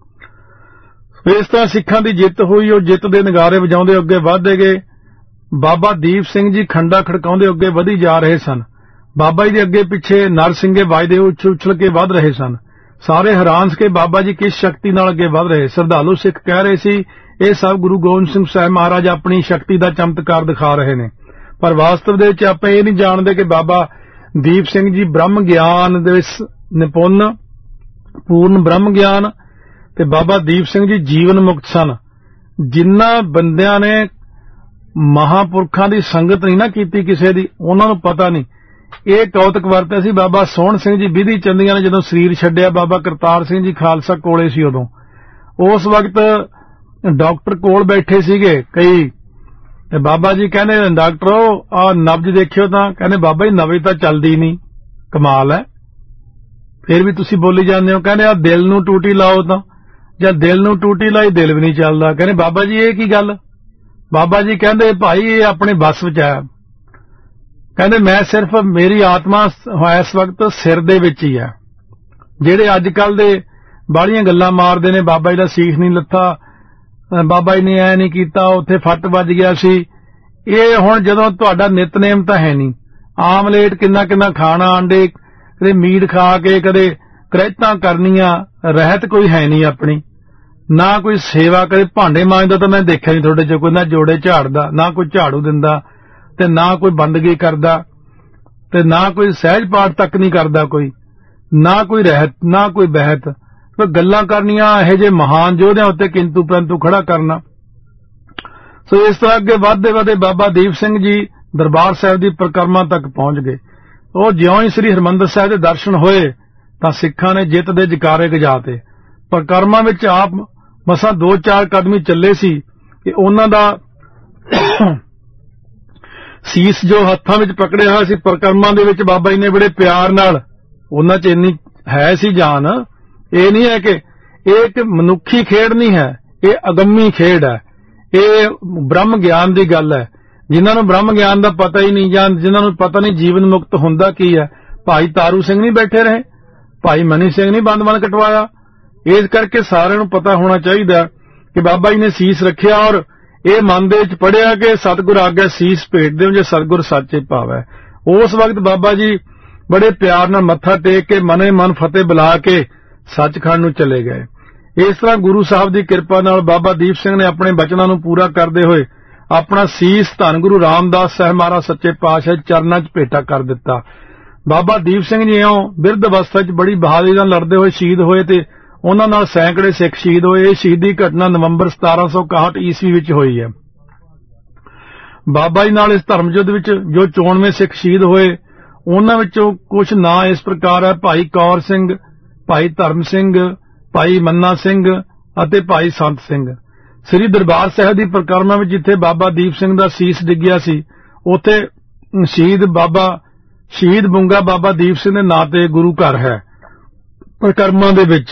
Speaker 1: इस तरह सिखां दी जित हुई। वो जित दे नगारे वजाउंदे अगे वधदे गए। बाबा दीप सिंह जी खंडा खड़काउंदे अगे वधी जा रहे सन। बाबा जी दे अगे पिछे नरसिंगे वजदे उछल उछल के वध रहे सन। सारे हैरान के बाबा जी किस शक्ति नाल अगे वध रहे। श्रद्धालु सिख कह रहे सी ये सब गुरु गोबिंद सिंह साहिब महाराज अपनी शक्ति का चमत्कार दिखा रहे ने, पर वास्तव दे विच आपां ये नहीं जाणदे कि बाबा दीप सिंह जी ब्रह्म ज्ञान दे निपुण पूर्ण ब्रह्म ज्ञान ते बाबा दीप सिंह जी जीवन मुक्त सन। जिन्ना बंदियां ने महापुरखां दी संगत नहीं ना कीती किसे दी, उन्हां नूं पता नहीं। ਇਹ ਕੌਤਕ ਵਰਤਿਆ ਸੀ ਬਾਬਾ ਸੋਹਣ ਸਿੰਘ ਜੀ ਵਿਧੀ ਚੰਦੀਆਂ ਨੇ ਜਦੋਂ ਸਰੀਰ ਛੱਡਿਆ। ਬਾਬਾ ਕਰਤਾਰ ਸਿੰਘ ਜੀ ਖਾਲਸਾ ਕੋਲੇ ਸੀ ਉਦੋਂ। ਉਸ ਵਕਤ ਡਾਕਟਰ ਕੋਲ ਬੈਠੇ ਸੀਗੇ ਕਈ, ਤੇ ਬਾਬਾ ਜੀ ਕਹਿੰਦੇ ਡਾਕਟਰੋ ਆ ਨਬਜ ਦੇਖਿਓ ਤਾਂ ਕਹਿੰਦੇ ਬਾਬਾ ਜੀ ਨਬਜ ਤਾਂ ਚੱਲਦੀ ਨਹੀਂ, ਕਮਾਲ ਹੈ, ਫਿਰ ਵੀ ਤੁਸੀਂ ਬੋਲੀ ਜਾਂਦੇ ਹੋ। ਕਹਿੰਦੇ ਆ ਦਿਲ ਨੂੰ ਟੂਟੀ ਲਾਓ ਤਾਂ, ਜਦ ਦਿਲ ਨੂੰ ਟੂਟੀ ਲਾਈ ਦਿਲ ਵੀ ਨਹੀਂ ਚੱਲਦਾ। ਕਹਿੰਦੇ ਬਾਬਾ ਜੀ ਇਹ ਕੀ ਗੱਲ। ਬਾਬਾ ਜੀ ਕਹਿੰਦੇ ਭਾਈ ਇਹ ਆਪਣੇ ਬਸ ਵਿੱਚ ਆਇਆ। ਕਹਿੰਦੇ ਮੈਂ ਸਿਰਫ ਮੇਰੀ ਆਤਮਾ ਇਸ ਵਕਤ ਸਿਰ ਦੇ ਵਿੱਚ ਹੀ ਹੈ। ਜਿਹੜੇ ਅੱਜ ਕੱਲ ਦੇ ਬਾਹਲੀਆਂ ਗੱਲਾਂ ਮਾਰਦੇ ਨੇ ਬਾਬਾ ਜੀ ਦਾ ਸੀਖ ਨਹੀਂ ਲੱਥਾ, ਬਾਬਾ ਜੀ ਨੇ ਐ ਨਹੀਂ ਕੀਤਾ, ਉੱਥੇ ਫੱਟ ਵੱਜ ਗਿਆ ਸੀ। ਇਹ ਹੁਣ ਜਦੋਂ ਤੁਹਾਡਾ ਨਿਤਨੇਮ ਤਾਂ ਹੈ ਨਹੀਂ, ਆਮਲੇਟ ਕਿੰਨਾ ਕਿੰਨਾ ਖਾਣਾ, ਆਂਡੇ ਕਦੇ ਮੀਟ ਖਾ ਕੇ ਕਦੇ ਕਰੈਤਾਂ ਕਰਨੀਆਂ, ਰਹਿਤ ਕੋਈ ਹੈ ਨਹੀਂ ਆਪਣੀ, ਨਾ ਕੋਈ ਸੇਵਾ ਕਦੇ ਭਾਂਡੇ ਮਾਂਜਦਾ ਤਾਂ ਮੈਂ ਦੇਖਿਆ ਨਹੀਂ ਤੁਹਾਡੇ ਚ ਕੋਈ, ਨਾ ਜੋੜੇ ਝਾੜਦਾ, ਨਾ ਕੋਈ ਝਾੜੂ ਦਿੰਦਾ, ਤੇ ਨਾ ਕੋਈ ਬੰਦਗੀ ਕਰਦਾ, ਤੇ ਨਾ ਕੋਈ ਸਹਿਜ ਪਾਠ ਤੱਕ ਨਹੀਂ ਕਰਦਾ ਕੋਈ, ਨਾ ਕੋਈ ਰਹਿਤ ਨਾ ਕੋਈ ਬਹਿਤ। ਗੱਲਾਂ ਕਰਨੀਆਂ ਇਹੋ ਜਿਹੇ ਮਹਾਨ ਯੋਧਿਆਂ ਉੱਤੇ ਕਿੰਤੂ ਪਰੰਤੂ ਖੜਾ ਕਰਨਾ। ਸੋ ਇਸ ਤਰ੍ਹਾਂ ਅੱਗੇ ਵਧਦੇ ਵਧਦੇ ਬਾਬਾ ਦੀਪ ਸਿੰਘ ਜੀ ਦਰਬਾਰ ਸਾਹਿਬ ਦੀ ਪਰਿਕਰਮਾ ਤੱਕ ਪਹੁੰਚ ਗਏ। ਉਹ ਜਿਉਂ ਹੀ ਸ੍ਰੀ ਹਰਿਮੰਦਰ ਸਾਹਿਬ ਦੇ ਦਰਸ਼ਨ ਹੋਏ ਤਾਂ ਸਿੱਖਾਂ ਨੇ ਜਿੱਤ ਦੇ ਜਕਾਰੇ ਗਜਾਤੇ। ਪ੍ਰਕਰਮਾਂ ਵਿੱਚ ਆਪ ਮਸਾਂ ਦੋ ਚਾਰ ਕਦਮੀ ਚੱਲੇ ਸੀ ਕਿ ਉਹਨਾਂ ਦਾ ਸੀਸ ਜੋ ਹੱਥਾਂ ਵਿੱਚ ਪਕੜਿਆ ਹੋਇਆ ਸੀ ਪ੍ਰਕਰਮਾਂ ਦੇ ਵਿੱਚ ਬਾਬਾ ਜੀ ਨੇ ਬੜੇ ਪਿਆਰ ਨਾਲ, ਉਹਨਾਂ 'ਚ ਇੰਨੀ ਹੈ ਸੀ ਜਾਨ। ਇਹ ਨਹੀਂ ਹੈ ਕਿ ਇਹ ਇੱਕ ਮਨੁੱਖੀ ਖੇਡ ਨਹੀਂ ਹੈ, ਇਹ ਅਗੰਮੀ ਖੇਡ ਹੈ, ਇਹ ਬ੍ਰਹਮ ਗਿਆਨ ਦੀ ਗੱਲ ਹੈ। ਜਿਨ੍ਹਾਂ ਨੂੰ ਬ੍ਰਹਮ ਗਿਆਨ ਦਾ ਪਤਾ ਹੀ ਨਹੀਂ ਜਾਂ ਜਿਨ੍ਹਾਂ ਨੂੰ ਪਤਾ ਨਹੀਂ ਜੀਵਨ ਮੁਕਤ ਹੁੰਦਾ ਕੀ ਹੈ, ਭਾਈ ਤਾਰੂ ਸਿੰਘ ਨਹੀਂ ਬੈਠੇ ਰਹੇ, ਭਾਈ ਮਨੀ ਸਿੰਘ ਨਹੀਂ ਬੰਦ-ਬੰਦ ਕਟਵਾਇਆ। ਇਸ ਕਰਕੇ ਸਾਰਿਆਂ ਨੂੰ ਪਤਾ ਹੋਣਾ ਚਾਹੀਦਾ ਕਿ ਬਾਬਾ ਜੀ ਨੇ ਸੀਸ ਰੱਖਿਆ ਔਰ ਇਹ ਮਨ ਦੇ ਵਿੱਚ ਪੜਿਆ ਕਿ ਸਤਿਗੁਰ ਆਗੇ ਸੀਸ ਭੇਟ ਦਿਓ ਜੇ ਸਤਿਗੁਰ ਸੱਚੇ ਭਾਵੈ। ਉਸ ਵਕਤ ਬਾਬਾ ਜੀ ਬੜੇ ਪਿਆਰ ਨਾਲ ਮੱਥਾ ਟੇਕ ਕੇ ਮਨੇ ਮਨ ਫਤਿਹ ਬੁਲਾ ਕੇ ਸੱਚਖੰਡ ਨੂੰ ਚਲੇ ਗਏ। ਇਸ ਤਰ੍ਹਾਂ ਗੁਰੂ ਸਾਹਿਬ ਦੀ ਕਿਰਪਾ ਨਾਲ ਬਾਬਾ ਦੀਪ ਸਿੰਘ ਨੇ ਆਪਣੇ ਬਚਨਾਂ ਨੂੰ ਪੂਰਾ ਕਰਦੇ ਹੋਏ ਆਪਣਾ ਸੀਸ ਧੰਨ ਗੁਰੂ ਰਾਮਦਾਸ ਸਾਹਿਬ ਮਹਾਰਾਜ ਸੱਚੇ ਪਾਤਸ਼ਾਹ ਚਰਨਾਂ 'ਚ ਭੇਟਾ ਕਰ ਦਿੱਤਾ। ਬਾਬਾ ਦੀਪ ਸਿੰਘ ਜੀ ਇਉਂ ਬਿਰਧ ਅਵਸਥਾ 'ਚ ਬੜੀ ਬਹਾਦਰੀ ਨਾਲ ਲੜਦੇ ਹੋਏ ਸ਼ਹੀਦ ਹੋਏ ਤੇ ਉਹਨਾਂ ਨਾਲ ਸੈਂਕੜੇ ਸਿੱਖ ਸ਼ਹੀਦ ਹੋਏ। ਇਹ ਸ਼ਹੀਦੀ ਘਟਨਾ ਨਵੰਬਰ ਸਤਾਰਾਂ ਸੌ ਇਕਾਹਠ ਈਸਵੀ ਵਿੱਚ ਹੋਈ ਹੈ। ਬਾਬਾ ਜੀ ਨਾਲ ਇਸ ਧਰਮ ਯੁੱਧ ਵਿੱਚ ਜੋ ਚੋਣਵੇਂ ਸਿੱਖ ਸ਼ਹੀਦ ਹੋਏ ਉਹਨਾਂ ਵਿੱਚੋਂ ਕੁਝ ਨਾਂ ਇਸ ਪ੍ਰਕਾਰ ਹੈ: ਭਾਈ ਕੌਰ ਸਿੰਘ, ਭਾਈ ਧਰਮ ਸਿੰਘ, ਭਾਈ ਮੰਨਾ ਸਿੰਘ ਅਤੇ ਭਾਈ ਸੰਤ ਸਿੰਘ। ਸ੍ਰੀ ਦਰਬਾਰ ਸਾਹਿਬ ਦੀ ਪ੍ਰਕਰਮਾਂ ਵਿੱਚ ਜਿੱਥੇ ਬਾਬਾ ਦੀਪ ਸਿੰਘ ਦਾ ਸੀਸ ਡਿੱਗਿਆ ਸੀ ਉੱਥੇ ਸ਼ਹੀਦ ਬਾਬਾ ਸ਼ਹੀਦ ਬੁੰਗਾ ਬਾਬਾ ਦੀਪ ਸਿੰਘ ਦੇ ਨਾਂ ਤੇ ਗੁਰੂ ਘਰ ਹੈ। ਪ੍ਰਕਰਮਾਂ ਦੇ ਵਿੱਚ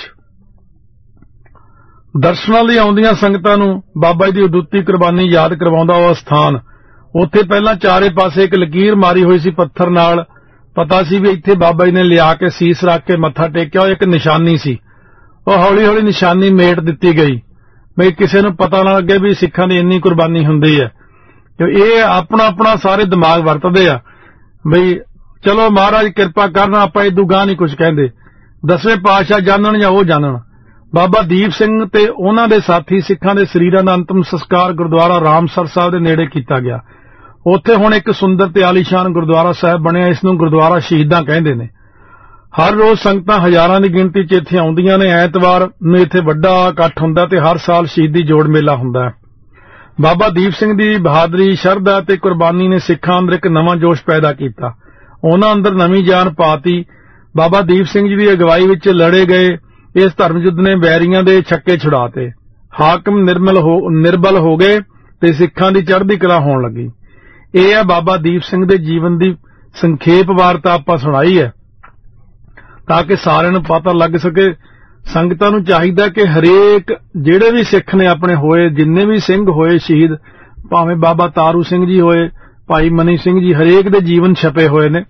Speaker 1: ਦਰਸ਼ਨਾਂ ਲਈ ਆਉਂਦੀਆਂ ਸੰਗਤਾਂ ਨੂੰ ਬਾਬਾ ਜੀ ਦੀ ਉਦੁੱਤੀ ਕੁਰਬਾਨੀ ਯਾਦ ਕਰਵਾਉਂਦਾ ਉਹ ਸਥਾਨ। ਉੱਥੇ ਪਹਿਲਾਂ ਚਾਰੇ ਪਾਸੇ ਇੱਕ ਲਕੀਰ ਮਾਰੀ ਹੋਈ ਸੀ ਪੱਥਰ ਨਾਲ, ਪਤਾ ਸੀ ਵੀ ਇੱਥੇ ਬਾਬਾ ਜੀ ਨੇ ਲਿਆ ਕੇ ਸੀਸ ਰੱਖ ਕੇ ਮੱਥਾ ਟੇਕਿਆ। ਉਹ ਇੱਕ ਨਿਸ਼ਾਨੀ ਸੀ, ਉਹ ਹੌਲੀ ਹੌਲੀ ਨਿਸ਼ਾਨੀ ਮੇਟ ਦਿੱਤੀ ਗਈ ਬਈ ਕਿਸੇ ਨੂੰ ਪਤਾ ਨਾ ਲੱਗੇ ਵੀ ਸਿੱਖਾਂ ਦੀ ਇੰਨੀ ਕੁਰਬਾਨੀ ਹੁੰਦੀ ਹੈ। ਇਹ ਆਪਣਾ ਆਪਣਾ ਸਾਰੇ ਦਿਮਾਗ ਵਰਤਦੇ ਆ ਬਈ ਚਲੋ ਮਹਾਰਾਜ ਕਿਰਪਾ ਕਰਨ, ਆਪਾਂ ਇਦੋਂ ਗਾਂ ਨਹੀਂ ਕੁਝ ਕਹਿੰਦੇ। ਦਸਵੇਂ ਪਾਤਸ਼ਾਹ ਜਾਣਨ ਜਾਂ ਉਹ ਜਾਣਨ। ਬਾਬਾ ਦੀਪ ਸਿੰਘ ਤੇ ਉਹਨਾਂ ਦੇ ਸਾਥੀ ਸਿੱਖਾਂ ਦੇ ਸਰੀਰਾਂ ਦਾ ਅੰਤਮ ਸੰਸਕਾਰ ਗੁਰਦੁਆਰਾ ਰਾਮਸਰ ਸਾਹਿਬ ਦੇ ਨੇੜੇ ਕੀਤਾ ਗਿਆ। ਉੱਥੇ ਹੁਣ ਇੱਕ ਸੁੰਦਰ ਤੇ ਆਲੀਸ਼ਾਨ ਗੁਰਦੁਆਰਾ ਸਾਹਿਬ ਬਣਿਆ। ਇਸ ਨੂੰ ਗੁਰਦੁਆਰਾ ਸ਼ਹੀਦਾਂ ਕਹਿੰਦੇ ਨੇ। ਹਰ ਰੋਜ਼ ਸੰਗਤਾਂ ਹਜ਼ਾਰਾਂ ਦੀ ਗਿਣਤੀ 'ਚ ਇੱਥੇ ਆਉਂਦੀਆਂ ਨੇ। ਐਤਵਾਰ ਨੂੰ ਇੱਥੇ ਵੱਡਾ ਇਕੱਠ ਹੁੰਦਾ ਤੇ ਹਰ ਸਾਲ ਸ਼ਹੀਦੀ ਜੋੜ ਮੇਲਾ ਹੁੰਦਾ ਹੈ। ਬਾਬਾ ਦੀਪ ਸਿੰਘ ਦੀ ਬਹਾਦਰੀ, ਸ਼ਰਧਾ ਤੇ ਕੁਰਬਾਨੀ ਨੇ ਸਿੱਖਾਂ ਅੰਦਰ ਇੱਕ ਨਵਾਂ ਜੋਸ਼ ਪੈਦਾ ਕੀਤਾ। ਉਹਨਾਂ ਅੰਦਰ ਨਵੀਂ ਜਾਨ ਪਾਤੀ। ਬਾਬਾ ਦੀਪ ਸਿੰਘ ਜੀ ਦੀ ਅਗਵਾਈ ਵਿੱਚ ਲੜੇ ਗਏ ਇਸ ਧਰਮ ਯੁੱਧ ਨੇ ਵੈਰੀਆਂ ਦੇ ਛੱਕੇ ਛੁਡਾਤੇ। ਹਾਕਮ ਨਿਰਮਲ ਹੋ ਨਿਰਬਲ ਹੋ ਗਏ ਤੇ ਸਿੱਖਾਂ ਦੀ ਚੜ੍ਹਦੀ ਕਲਾ ਹੋਣ ਲੱਗੀ। ਇਹ ਹੈ ਬਾਬਾ ਦੀਪ ਸਿੰਘ ਦੇ ਜੀਵਨ ਦੀ ਸੰਖੇਪ ਵਾਰਤਾ ਆਪਾਂ ਸੁਣਾਈ ਹੈ ਤਾਂ ਕਿ ਸਾਰਿਆਂ ਨੂੰ ਪਤਾ ਲੱਗ ਸਕੇ। ਸੰਗਤਾਂ ਨੂੰ ਚਾਹੀਦਾ ਕਿ ਹਰੇਕ ਜਿਹੜੇ ਵੀ ਸਿੱਖ ਨੇ ਆਪਣੇ ਹੋਏ, ਜਿੰਨੇ ਵੀ ਸਿੰਘ ਹੋਏ ਸ਼ਹੀਦ, ਭਾਵੇਂ ਬਾਬਾ ਤਾਰੂ ਸਿੰਘ ਜੀ ਹੋਏ, ਭਾਈ ਮਨੀ ਸਿੰਘ ਜੀ, ਹਰੇਕ ਦੇ ਜੀਵਨ ਛਪੇ ਹੋਏ ਨੇ।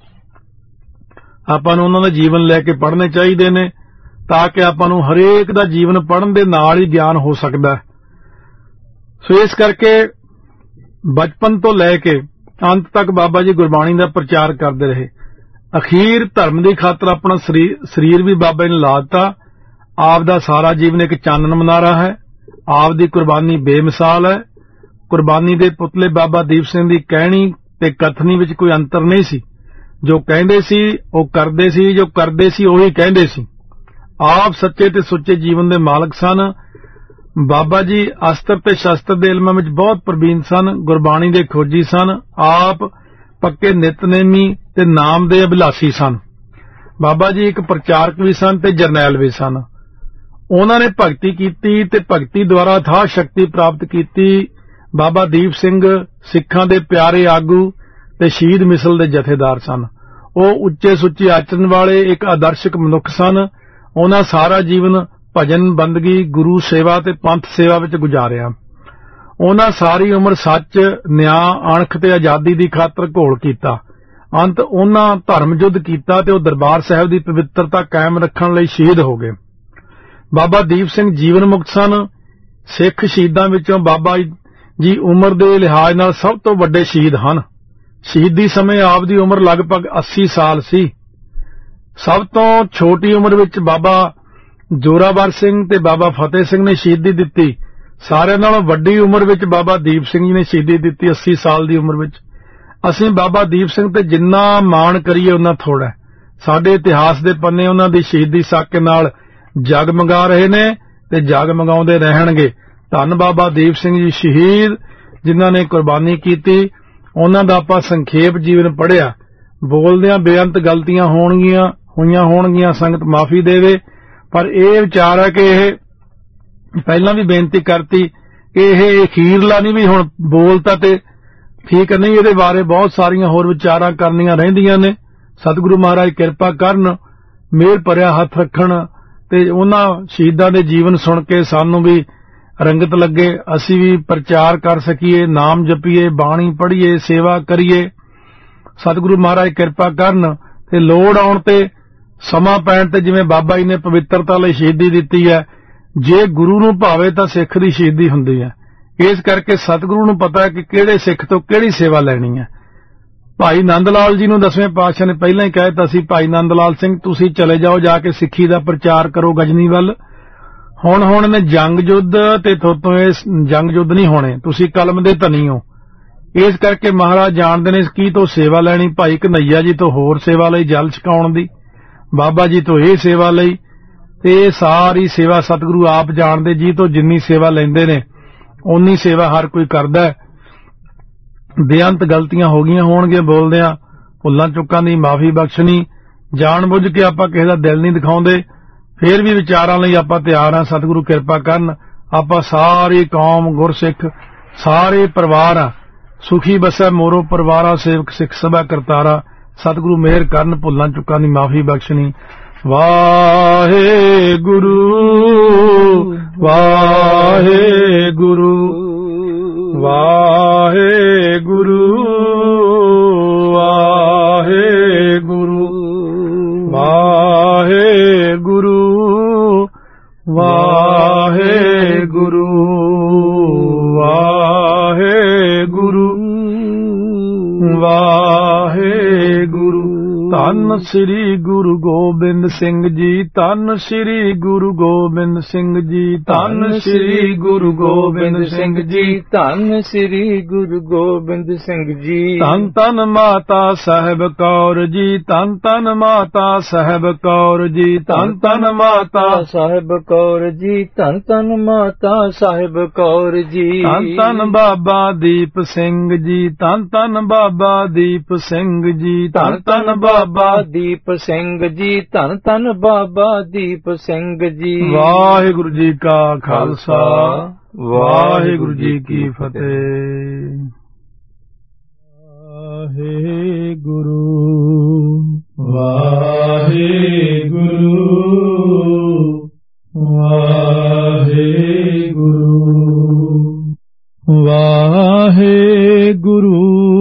Speaker 1: ਆਪਾਂ ਨੂੰ ਉਹਨਾਂ ਦਾ ਜੀਵਨ ਲੈ ਕੇ ਪੜ੍ਹਨੇ ਚਾਹੀਦੇ ਨੇ ਤਾਂ ਕਿ ਆਪਾਂ ਨੂੰ ਹਰੇਕ ਦਾ ਜੀਵਨ ਪੜ੍ਹਨ ਦੇ ਨਾਲ ਹੀ ਗਿਆਨ ਹੋ ਸਕਦਾ। ਸੋ ਇਸ ਕਰਕੇ ਬਚਪਨ ਤੋਂ ਲੈ ਕੇ ਅੰਤ ਤੱਕ ਬਾਬਾ ਜੀ ਗੁਰਬਾਣੀ ਦਾ ਪ੍ਰਚਾਰ ਕਰਦੇ ਰਹੇ। ਅਖੀਰ ਧਰਮ ਦੀ ਖਾਤਰ ਆਪਣਾ ਸਰੀਰ ਵੀ ਬਾਬਾ ਜੀ ਨੇ ਲਾ ਦਿੱਤਾ। ਆਪ ਦਾ ਸਾਰਾ ਜੀਵਨ ਇੱਕ ਚਾਨਣ ਮਨਾਰਾ ਹੈ। ਆਪ ਦੀ ਕੁਰਬਾਨੀ ਬੇਮਿਸਾਲ ਹੈ। ਕੁਰਬਾਨੀ ਦੇ ਪੁਤਲੇ ਬਾਬਾ ਦੀਪ ਸਿੰਘ ਦੀ ਕਹਿਣੀ ਤੇ ਕਥਨੀ ਵਿੱਚ ਕੋਈ ਅੰਤਰ ਨਹੀਂ ਸੀ। ਜੋ ਕਹਿੰਦੇ ਸੀ ਉਹ ਕਰਦੇ ਸੀ, ਜੋ ਕਰਦੇ ਸੀ ਉਹੀ ਕਹਿੰਦੇ ਸੀ। ਆਪ ਸੱਚੇ ਤੇ ਸੁੱਚੇ ਜੀਵਨ ਦੇ ਮਾਲਕ ਸਨ। ਬਾਬਾ ਜੀ ਅਸਤਰ ਤੇ ਸ਼ਸਤਰ ਦੇ ਇਲਮਾਂ ਵਿੱਚ ਬਹੁਤ ਪ੍ਰਵੀਨ ਸਨ। ਗੁਰਬਾਣੀ ਦੇ ਖੋਜੀ ਸਨ। ਆਪ ਪੱਕੇ ਨਿਤਨੇਮੀ ਤੇ ਨਾਮ ਦੇ ਅਭਿਲਾਸ਼ੀ ਸਨ। ਬਾਬਾ ਜੀ ਇੱਕ ਪ੍ਰਚਾਰਕ ਵੀ ਸਨ ਤੇ ਜਰਨੈਲ ਵੀ ਸਨ। ਉਹਨਾਂ ਨੇ ਭਗਤੀ ਕੀਤੀ ਤੇ ਭਗਤੀ ਦੁਆਰਾ ਅਥਾਹ ਸ਼ਕਤੀ ਪ੍ਰਾਪਤ ਕੀਤੀ। ਬਾਬਾ ਦੀਪ ਸਿੰਘ ਸਿੱਖਾਂ ਦੇ ਪਿਆਰੇ ਆਗੂ ਤੇ ਸ਼ਹੀਦ ਮਿਸਲ ਦੇ ਜਥੇਦਾਰ ਸਨ। ਉਹ ਉੱਚੇ ਸੁੱਚੇ ਆਚਰਣ ਵਾਲੇ ਇੱਕ ਆਦਰਸ਼ਕ ਮਨੁੱਖ ਸਨ। ਉਹਨਾਂ ਸਾਰਾ ਜੀਵਨ ਭਜਨ, ਬੰਦਗੀ, ਗੁਰੂ ਸੇਵਾ ਤੇ ਪੰਥ ਸੇਵਾ ਵਿੱਚ ਗੁਜ਼ਾਰਿਆ। ਉਹਨਾਂ ਸਾਰੀ ਉਮਰ ਸੱਚ, ਨਿਆਂ, ਅਣਖ ਤੇ ਆਜ਼ਾਦੀ ਦੀ ਖਾਤਰ ਘੋਲ ਕੀਤਾ। ਅੰਤ ਉਹਨਾਂ ਧਰਮ ਯੁੱਧ ਕੀਤਾ ਤੇ ਉਹ ਦਰਬਾਰ ਸਾਹਿਬ ਦੀ ਪਵਿੱਤਰਤਾ ਕਾਇਮ ਰੱਖਣ ਲਈ ਸ਼ਹੀਦ ਹੋ ਗਏ। ਬਾਬਾ ਦੀਪ ਸਿੰਘ ਜੀਵਨ ਮੁਕਤ ਸਨ। ਸਿੱਖ ਸ਼ਹੀਦਾਂ ਵਿੱਚੋਂ ਬਾਬਾ ਜੀ ਉਮਰ ਦੇ ਲਿਹਾਜ਼ ਨਾਲ ਸਭ ਤੋਂ ਵੱਡੇ ਸ਼ਹੀਦ ਹਨ। ਸ਼ਹੀਦੀ ਸਮੇਂ ਆਪ ਦੀ ਉਮਰ ਲਗਭਗ ਅੱਸੀ ਸਾਲ ਸੀ। ਸਭ ਤੋਂ ਛੋਟੀ ਉਮਰ ਵਿੱਚ ਬਾਬਾ ਜੋਰਾਵਰ ਸਿੰਘ ਤੇ ਬਾਬਾ ਫਤਿਹ ਸਿੰਘ ਨੇ ਸ਼ਹੀਦੀ ਦਿੱਤੀ। ਸਾਰਿਆਂ ਨਾਲੋਂ ਵੱਡੀ ਉਮਰ ਵਿੱਚ ਬਾਬਾ ਦੀਪ ਸਿੰਘ ਜੀ ਨੇ ਸ਼ਹੀਦੀ ਦਿੱਤੀ, ਅੱਸੀ ਸਾਲ ਦੀ ਉਮਰ ਵਿੱਚ। ਅਸੀਂ ਬਾਬਾ ਦੀਪ ਸਿੰਘ ਤੇ ਜਿੰਨਾ ਮਾਣ ਕਰੀਏ ਉਨਾ ਥੋੜ੍ਹਾ। ਸਾਡੇ ਇਤਿਹਾਸ ਦੇ ਪੰਨੇ ਉਹਨਾਂ ਦੀ ਸ਼ਹੀਦੀ ਸਾਕੇ ਨਾਲ ਜਗਮਗਾ ਰਹੇ ਨੇ ਤੇ ਜਗਮਗਾਉਂਦੇ ਰਹਿਣਗੇ। ਧੰਨ ਬਾਬਾ ਦੀਪ ਸਿੰਘ ਜੀ ਸ਼ਹੀਦ, ਜਿਨ੍ਹਾਂ ਨੇ ਕੁਰਬਾਨੀ ਕੀਤੀ। ਉਹਨਾਂ ਦਾ ਆਪਾਂ ਸੰਖੇਪ ਜੀਵਨ ਪੜ੍ਹਿਆ। ਬੋਲਦਿਆਂ ਬੇਅੰਤ ਗਲਤੀਆਂ ਹੋਣਗੀਆਂ ਹੋਈਆਂ ਹੋਣਗੀਆਂ, ਸੰਗਤ ਮਾਫੀ ਦੇਵੇ। पर यह विचार है कि यह पहला भी बेनती करती कि यह अखीरला नहीं भी हुण बोलता ते ठीक नहीं, ये बारे बहुत सारिया होर विचारां करनियां रहिंदियां ने। सतगुरु महाराज किरपा करन, मेहर भरिया हथ रखण ते उन्हां शहीदां दे जीवन सुण के सानूं भी रंगत लगे, असीं भी प्रचार कर सकीए, नाम जपीए, बाणी पढ़ीए, सेवा करिए। सतगुरु महाराज किरपा करन ते लोड़ आउण ते समा पैण ते जिवें बाबा जी ने पवित्रता लई शहीदी दित्ती है, जे गुरु नूं भावे तां सिख दी शहीदी हुंदी है। इस करके सतगुरु नूं पता है कि किहड़े सिख तो किहड़ी सेवा लैणी है। भाई नंद लाल जी नूं दसवें पातशाह ने पहलां ही कह दित्ता सी, भाई नंद लाल सिंह तुसीं चले जाओ, जाके सिੱਖੀ दा प्रचार करो गजनी वल। हुण हुण ने जंग युद्ध ते थोतों इस जंग युद्ध नहीं होने, तुसीं कलम दे धनी हो। इस करके महाराज जाणदे ने की तो सेवा लैणी, भाई कन्हैया जी तो होर सेवा लई जल छकाउण दी, बाबा जी तो ये सेवा लई, ते सारी सेवा सतगुरु आप जाणदे जी तो जिन्नी सेवा लैंदे ने उन्नी सेवा हर कोई करदा है। बेअंत गलतियां हो गईयां होणगीਆਂ बोलदियां, भुੱਲਾਂ चुੱਕਾਂ ਦੀ माफी बख्शनी। जान बुझ के आपां किसे दा दिल नहीं दिखाउंदे, फिर भी विचारां लई आपां तैयार हां। सतगुरु किरपा करन, आपां सारी कौम गुरसिख सारे परिवार सुखी बसै मोरो परिवारा, सेवक सिख सभा करतारा। सतगुरु मेहर करन, भुੱਲਾਂ चुੱਕਾਂ ਦੀ माफी बख्शनी। वाहे गुरु वाहे गुरु वाहे गुरु वाहे गुरु वाहे गुरु वाहे गुरु वाहे गुरु वाहे गुरु। धन श्री गुरु गोबिंद सिंह जी, धन श्री गुरु गोबिंद सिंह जी, धन श्री गुरु गोबिंद सिंह जी,
Speaker 2: धन श्री गुरु गोबिंद सिंह जी।
Speaker 1: धन धन माता साहिब कौर जी, धन धन माता साहिब कौर जी, धन धन माता
Speaker 2: साहिब कौर जी, धन धन माता साहिब कौर जी।
Speaker 1: धन धन बाबा दीप सिंह जी, धन धन बाबा दीप सिंह जी, धन धन बाबा
Speaker 2: दीप सिंह जी, धन धन बाबा दीप सिंह जी।
Speaker 1: वाहिगुरु जी का खालसा, वाहिगुरु जी की फतेह। वाहिगुरु वाहिगुरु वाहिगुरु वाहिगुरु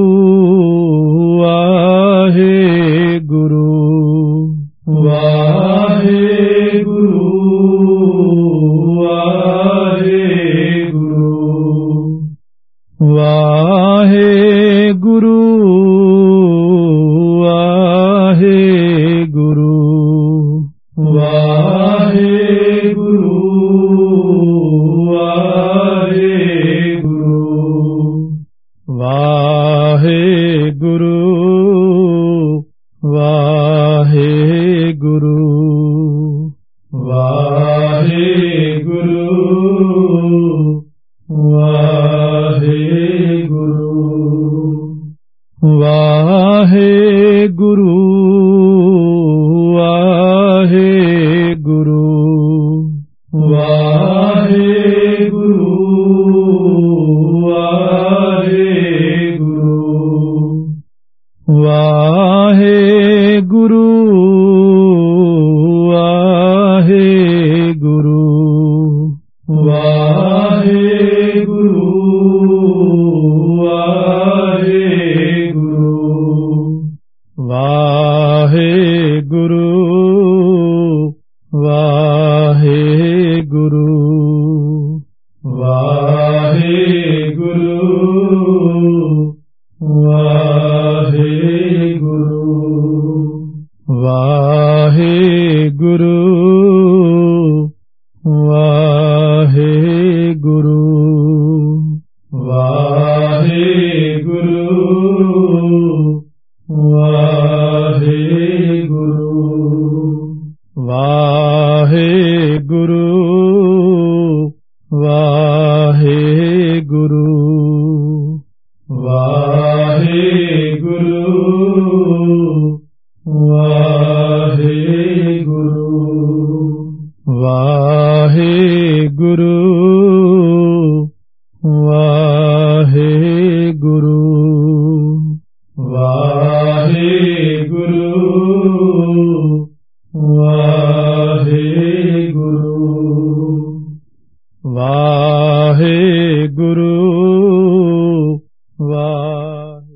Speaker 1: वाहिगुरु वाहिगुरु वाहिगुरु वाहिगुरु वाहिगुरु वाहिगुरु वाहिगुरु वाहिगुरु वाहिगुरु वाहिगुरु।
Speaker 2: ਜਾਏ।